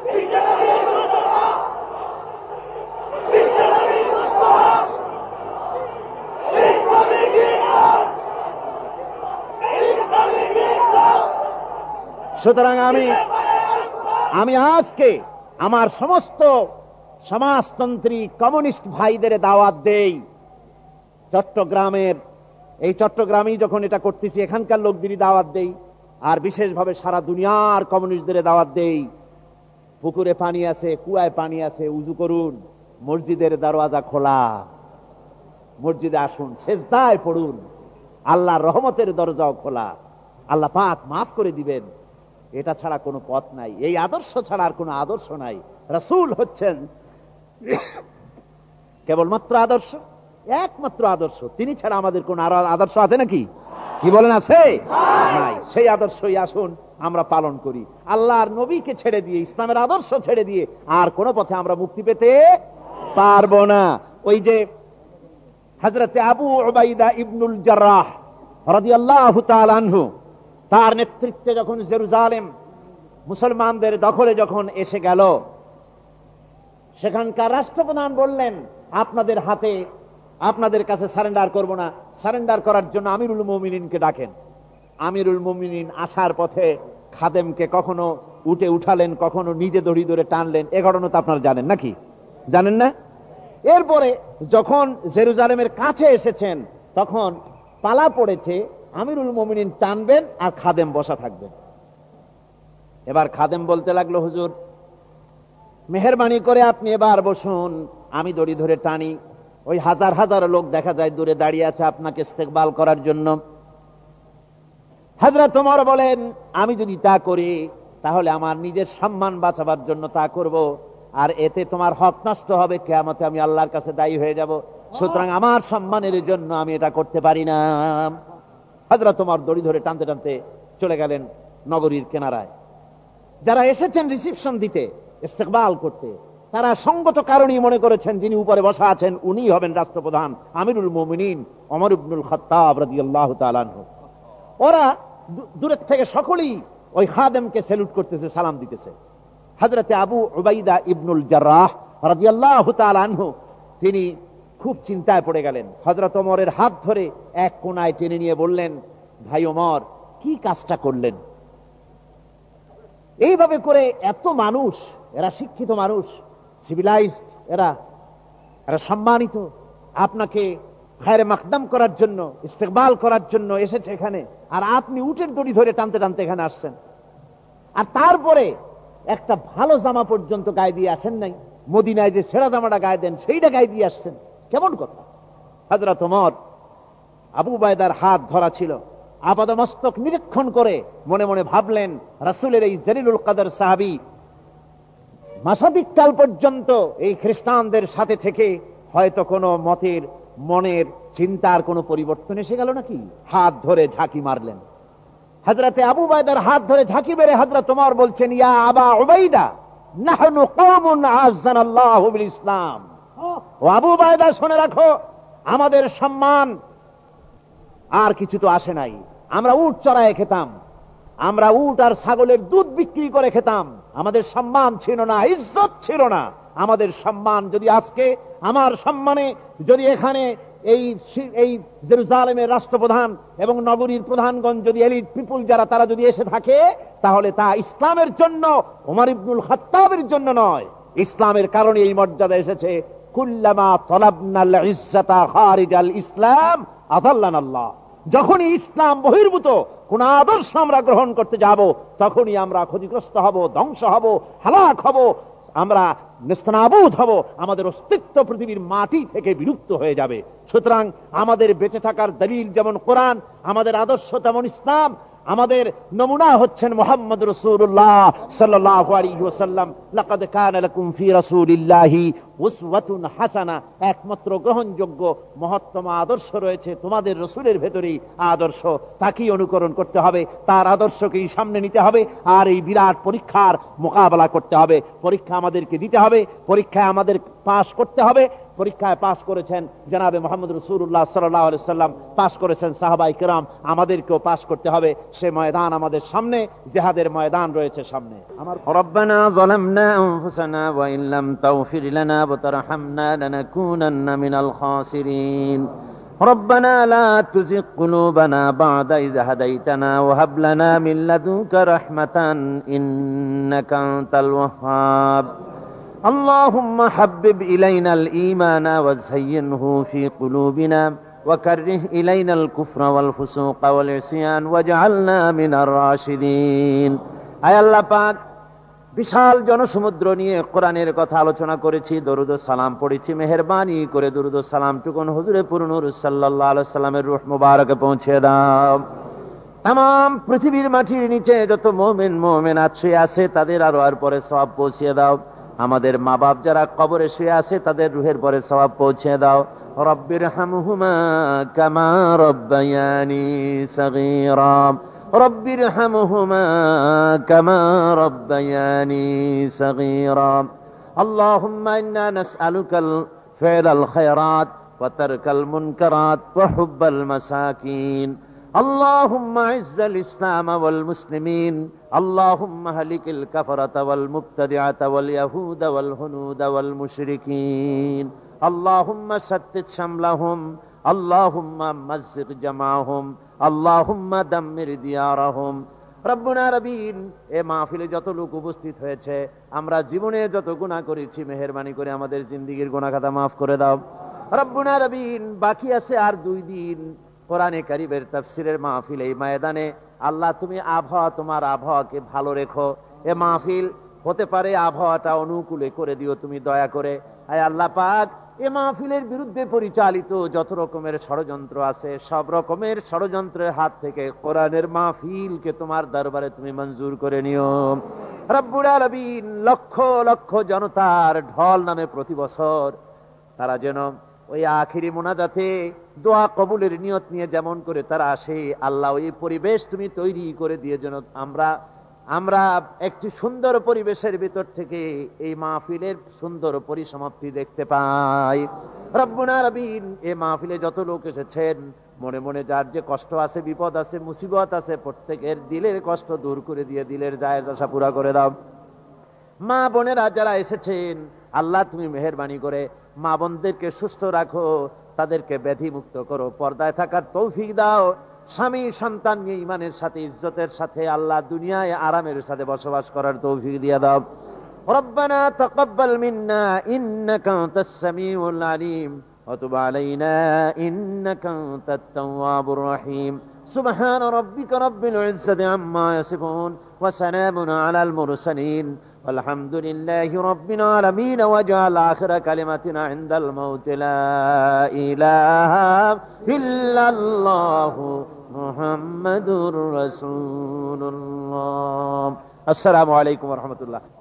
সুতরাং আমি আজকে আমার সমস্ত সমাজতন্ত্রী কমিউনিস্ট ভাইদের দাওয়াত দেই, চট্টগ্রামেই যখন এটা করতেছি এখানকার লোকদেরই দাওয়াত দেই, আর বিশেষভাবে সারা দুনিয়ার কমিউনিস্টদের দাওয়াত দেই। পুকুরে পানি আছে, কুয়ায় পানি আছে, উজু করুন, মসজিদের দরওয়াজা খোলা, মসজিদে আসুন, সেজদায় পড়ুন, আল্লাহর রহমতের দরজাও খোলা। আল্লাহ পাক মাফ করে দিবেন। এটা ছাড়া কোনো পথ নাই, এই আদর্শ ছাড়া আর কোনো আদর্শ নাই। রাসূল হচ্ছেন কেবলমাত্র আদর্শ, একমাত্র আদর্শ। তিনি ছাড়া আমাদের কোন আরো আদর্শ আছে নাকি? কি বলেন, আছে? নাই। সেই আদর্শই আসুন আমরা পালন করি। আল্লাহর নবীকে ছেড়ে দিয়ে, ইসলামের আদর্শ ছেড়ে দিয়ে আর কোন পথে আমরা মুক্তি পেতে পারবো না। ওই যে হযরতে আবু উবাইদা ইবনুল জাররাহ রাদিয়াল্লাহু তাআলা আনহু, তার নেতৃত্বে যখন জেরুজালেম মুসলমানদের দখলে যখন এসে গেল, সেখানকার রাষ্ট্রপ্রধান বললেন, আপনাদের হাতে, আপনাদের কাছে সারেন্ডার করব না, সারেন্ডার করার জন্য আমিরুল মুমিনিনকে ডাকেন। আমিরুল মুমিনিন আসার পথে খাদেমকে কখনো উঠে উঠালেন, কখনো নিজে দড়ি ধরে টানলেন। এ ঘটনা তো আপনারা জানেন নাকি? জানেন না? এরপরে যখন জেরুজালেমের কাছে এসেছেন, তখন পালা পড়েছে আমিরুল মুমিনিন টানবেন আর খাদেম বসা থাকবেন। এবার খাদেম বলতে লাগলো, হুজুর মেহেরবানি করে আপনি এবার বসুন, আমি দড়ি ধরে টানি। ওই হাজার হাজার লোক দেখা যায় দূরে দাঁড়িয়ে আছে আপনাকে ইস্তেকবাল করার জন্য। হযরত ওমর বলেন, আমি যদি তা করি তাহলে আমার নিজের সম্মান বাঁচাবার জন্য তা করব, আর এতে তোমার হক নষ্ট হবে, কিয়ামতে আমি আল্লাহর কাছে দায়ী হয়ে যাব। সুতরাং আমার সম্মানের জন্য আমি এটা করতে পারি না। হযরত ওমর দড়ি ধরে টানতে টানতে চলে গেলেন নগরীর কিনারায়। যারা এসেছেন রিসিপশন দিতে, ইস্তেকবাল করতে, তারা সঙ্গত কারণেই মনে করেছেন যিনি উপরে বসা আছেন উনি হবেন রাষ্ট্রপ্রধান আমিরুল মুমিনিন ওমর ইবনুল খাত্তাব রাদিয়াল্লাহু তাআলা আনহু। ওরা দূরের থেকে সকলেই ওই খাদেমকে স্যালুট করতেছে, সালাম দিতেছে। হযরতে আবু উবাইদা ইবনুল জাররাহ রাদিয়াল্লাহু তাআলা আনহু তিনি খুব চিন্তায় পড়ে গেলেন। হযরত ওমরের হাত ধরে এক কোণায় টেনে নিয়ে বললেন, ভাই ওমর, কি কাজটা করলেন? এইভাবে করে এত মানুষ, এরা শিক্ষিত মানুষ, সিভিলাইজড, এরা সম্মানিত, আপনাকে খায়রে মাকদাম করার জন্য, ইস্তেকবাল করার জন্য এসেছে এখানে, আর আপনি উটের দড়ি ধরে টানতে টানতে এখানে আসছেন। আর তারপরে একটা ভালো জামা পর্যন্ত গায়ে দিয়ে আসেন নাই, মদিনায় যে ছেঁড়া জামাটা গায়ে দেন সেইটা গায়ে দিয়ে আসছেন, কেমন কথা? হযরত ওমর আবু উবাইদার হাত ধরা ছিল, আপাদমস্তক নিরীক্ষণ করে মনে মনে ভাবলেন, রাসূলের এই জলিলুল কদর সাহাবী মাসাদিক কাল পর্যন্ত এই খ্রিস্টানদের সাথে থেকে হয়তো কোনো মনের চিন্তার কোনো পরিবর্তন এসে গেল নাকি? হাত ধরে ঝাঁকি মারলেন। হযরতে আবু উবাইদার হাত ধরে ঝাঁকি মেরে হযরত ওমর বলছেন, ইয়া আবা উবাইদা, নাহনু কওমুন আযানাল্লাহু বিল ইসলাম। ও আবু উবাইদা, শুনে রাখো, আমাদের সম্মান আর কিছু তো আসে নাই। আমরা উট চড়ায় খেতাম, আমরা উট আর ছাগলের দুধ বিক্রি করে খেতাম, আমাদের সম্মান ছিল না, ইজ্জত ছিল না। আমাদের সম্মান যদি আজকে, আমার সম্মানে যদি এখানে এই জেরুজালেমের রাষ্ট্রপ্রধান এবং নগরীর প্রধানগণ যদি এলিট পিপুল যারা, তারা যদি এসে থাকে, তাহলে তা ইসলামের জন্য, ওমর ইবনুল খাত্তাবের জন্য নয়। ইসলামের কারণে এই মর্যাদা এসেছে। কুল্লামা তলাবনাল ইজ্জাতা খারিজাল ইসলাম আযাল্লানাল্লাহ। যখনই ইসলাম বহির্ভূত কোন আদর্শ আমরা গ্রহণ করতে যাব, তখনই আমরা ক্ষতিগ্রস্ত হব, ধ্বংস হব, হালাক হব, আমরা নেস্তনাবুদ হব, আমাদের অস্তিত্ব পৃথিবীর মাটি থেকে বিলুপ্ত হয়ে যাবে। সুতরাং আমাদের বেঁচে থাকার দলিল যেমন কোরআন, আমাদের আদর্শ তেমন ইসলাম, আমাদের নমুনা হচ্ছেন মুহাম্মদ রাসূলুল্লাহ সাল্লাল্লাহু আলাইহি ওয়াসাল্লাম। লাকাদ কানা লাকুম ফি রাসূলিল্লাহি উসওয়াতুন হাসানা। একমাত্র গ্রহণযোগ্য মহত্তম আদর্শ রয়েছে তোমাদের রাসূলের ভেতরেই আদর্শ, তাকেই অনুকরণ করতে হবে, তার আদর্শকেই সামনে নিতে হবে, আর এই বিরাট পরীক্ষার মোকাবেলা করতে হবে। পরীক্ষা আমাদেরকে দিতে হবে, পরীক্ষায় আমাদের পাস করতে হবে। পরীক্ষায় পাস করেছেন জনাবে মুহাম্মদ রাসূলুল্লাহ সাল্লাল্লাহু আলাইহি ওয়াসাল্লাম, পাস করেছেন সাহাবায়ে কেরাম, আমাদেরকেও পাস করতে হবে। সে ময়দান আমাদের সামনে, জিহাদের ময়দান রয়েছে সামনে। রব্বানা যালামনা আনফুসানা ওয়া ইন লাম তাগফির লানা ওয়া তারহামনা লানাকুনান্না মিনাল খাসিরিন। রব্বানা লা তুযিগ কুলুবানা বা'দা ইয হাদাইতানা ওয়া হাব লানা মিন লাদুনকা রাহমাতান ইন্নাকা আনতাল ওয়াহ্হাব। اللهم حبب إلينا الإيمان وزينه في قلوبنا وكره إلينا الكفر والفسوق والعصيان واجعلنا من الراشدين। আয় আল্লাহ পাক, বিশাল জনসমুদ্র নিয়ে কোরআনের কথা আলোচনা করেছি, দরুদ ও সালাম পড়েছি, মেহেরবানি করে দরুদ ও সালাম টুকুন হুজুরে পুরনূর সাল্লাল্লাহু আলাইহি সাল্লামের রূহ মুবারকে পৌঁছে দাও। তাম পৃথিবীর মাটির নিচে যত মুমিন মুমিনাত শুয়ে আছে তাদের আরো আর পরে সওয়াব পৌঁছিয়ে দাও। আমাদের মা বাপ যারা কবরে শুয়ে আছে তাদের রুহের পরে সওয়াব পৌঁছিয়ে দাও। রব্বিরহামহুমা কামা রব্বায়ানি সগীরা, রব্বিরহামহুমা কামা রব্বায়ানি সগীরা। আল্লাহুম্মা ইন্না নাসআলুকাল ফি'লাল খায়রাত ওয়া তারকাল মুনকারাত ওয়া হুব্বাল মাসাকিন। اللهم اعز الاسلام والمسلمين، اللهم اهلك الكفرة والمبتدعة واليهود والهنود والمشركين، اللهم شتت شملهم، اللهم مزق جمعهم، اللهم دمر ديارهم। রব্বুনা রবিন, এ মাহফিলে যত লোক উপস্থিত হয়েছে, আমরা জীবনে যত গুনাহ করেছি মেহেরবানি করে আমাদের জিন্দেগীর গুনাহ খাতা মাফ করে দাও। রব্বুনা রবিন, বাকি আছে আর 2 দিন কোরআনে কারীমের তাফসীরের মাহফিল। এই ময়দানে আল্লাহ তুমি তোমার আবহাওয়াকে ভালো রেখো। এ মাহফিল হতে পারে আবহাওয়াটা অনুকূলে করে দিও তুমি দয়া করে। আয় আল্লাহ পাক, এ মাহফিলের বিরুদ্ধে পরিচালিত যত রকমের ষড়যন্ত্র আছে সব রকমের ষড়যন্ত্রের হাত থেকে কোরআনের মাহফিলকে তোমার দরবারে তুমি মঞ্জুর করে নিও। রব্বুল আলামিন, লক্ষ লক্ষ জনতার ঢল নামে প্রতি বছর তারা যেন ওই আখিরি মোনাজাতে দোয়া কবুলের নিয়ত নিয়ে যেমন করে তারা আসে, আল্লাহ ওই পরিবেশ তুমি তৈরি করে দিয়ে যেন আমরা একটি সুন্দর পরিবেশের ভিতর থেকে এই মাহফিলের সুন্দর পরিসমাপ্তি দেখতে পাই। রব্বুনা রবিন, এই মাহফিলে যত লোক এসেছেন মনে মনে যার যে কষ্ট আছে, বিপদ আছে, মুসিবত আছে, প্রত্যেকের দিলের কষ্ট দূর করে দিয়ে দিলের জায়েজ আশা পুরা করে দাও। মা বোনেরা যারা এসেছেন আল্লাহ তুমি মেহেরবানি করে মা বোনদেরকে সুস্থ রাখো, তাদেরকে ব্যাধি মুক্ত করো, পর্দায় থাকার তৌফিক দাও। স্বামী সন্তান নিয়ে ইমানের সাথে ইজ্জতের সাথে আল্লাহ দুনিয়ায় আরামের সাথে বসবাস করার তৌফিক দিয়ে দাও। রব্বানা তাকাব্বাল মিন্না ইন্নাকা আনতাস সামিউল আলিম ওয়া তুব আলাইনা ইন্নাকা আনতাত তাওয়াবুর রহিম। সুবহান রাব্বিকা রাব্বিল ইজ্জাতি আম্মা ইয়াসিফুন ওয়া সালামুন আলাল মুরসালিন والحمد لله رب العالمين وجعل آخر كلمتنا عند الموت لا إله إلا الله محمد رسول الله. السلام عليكم ورحمة الله.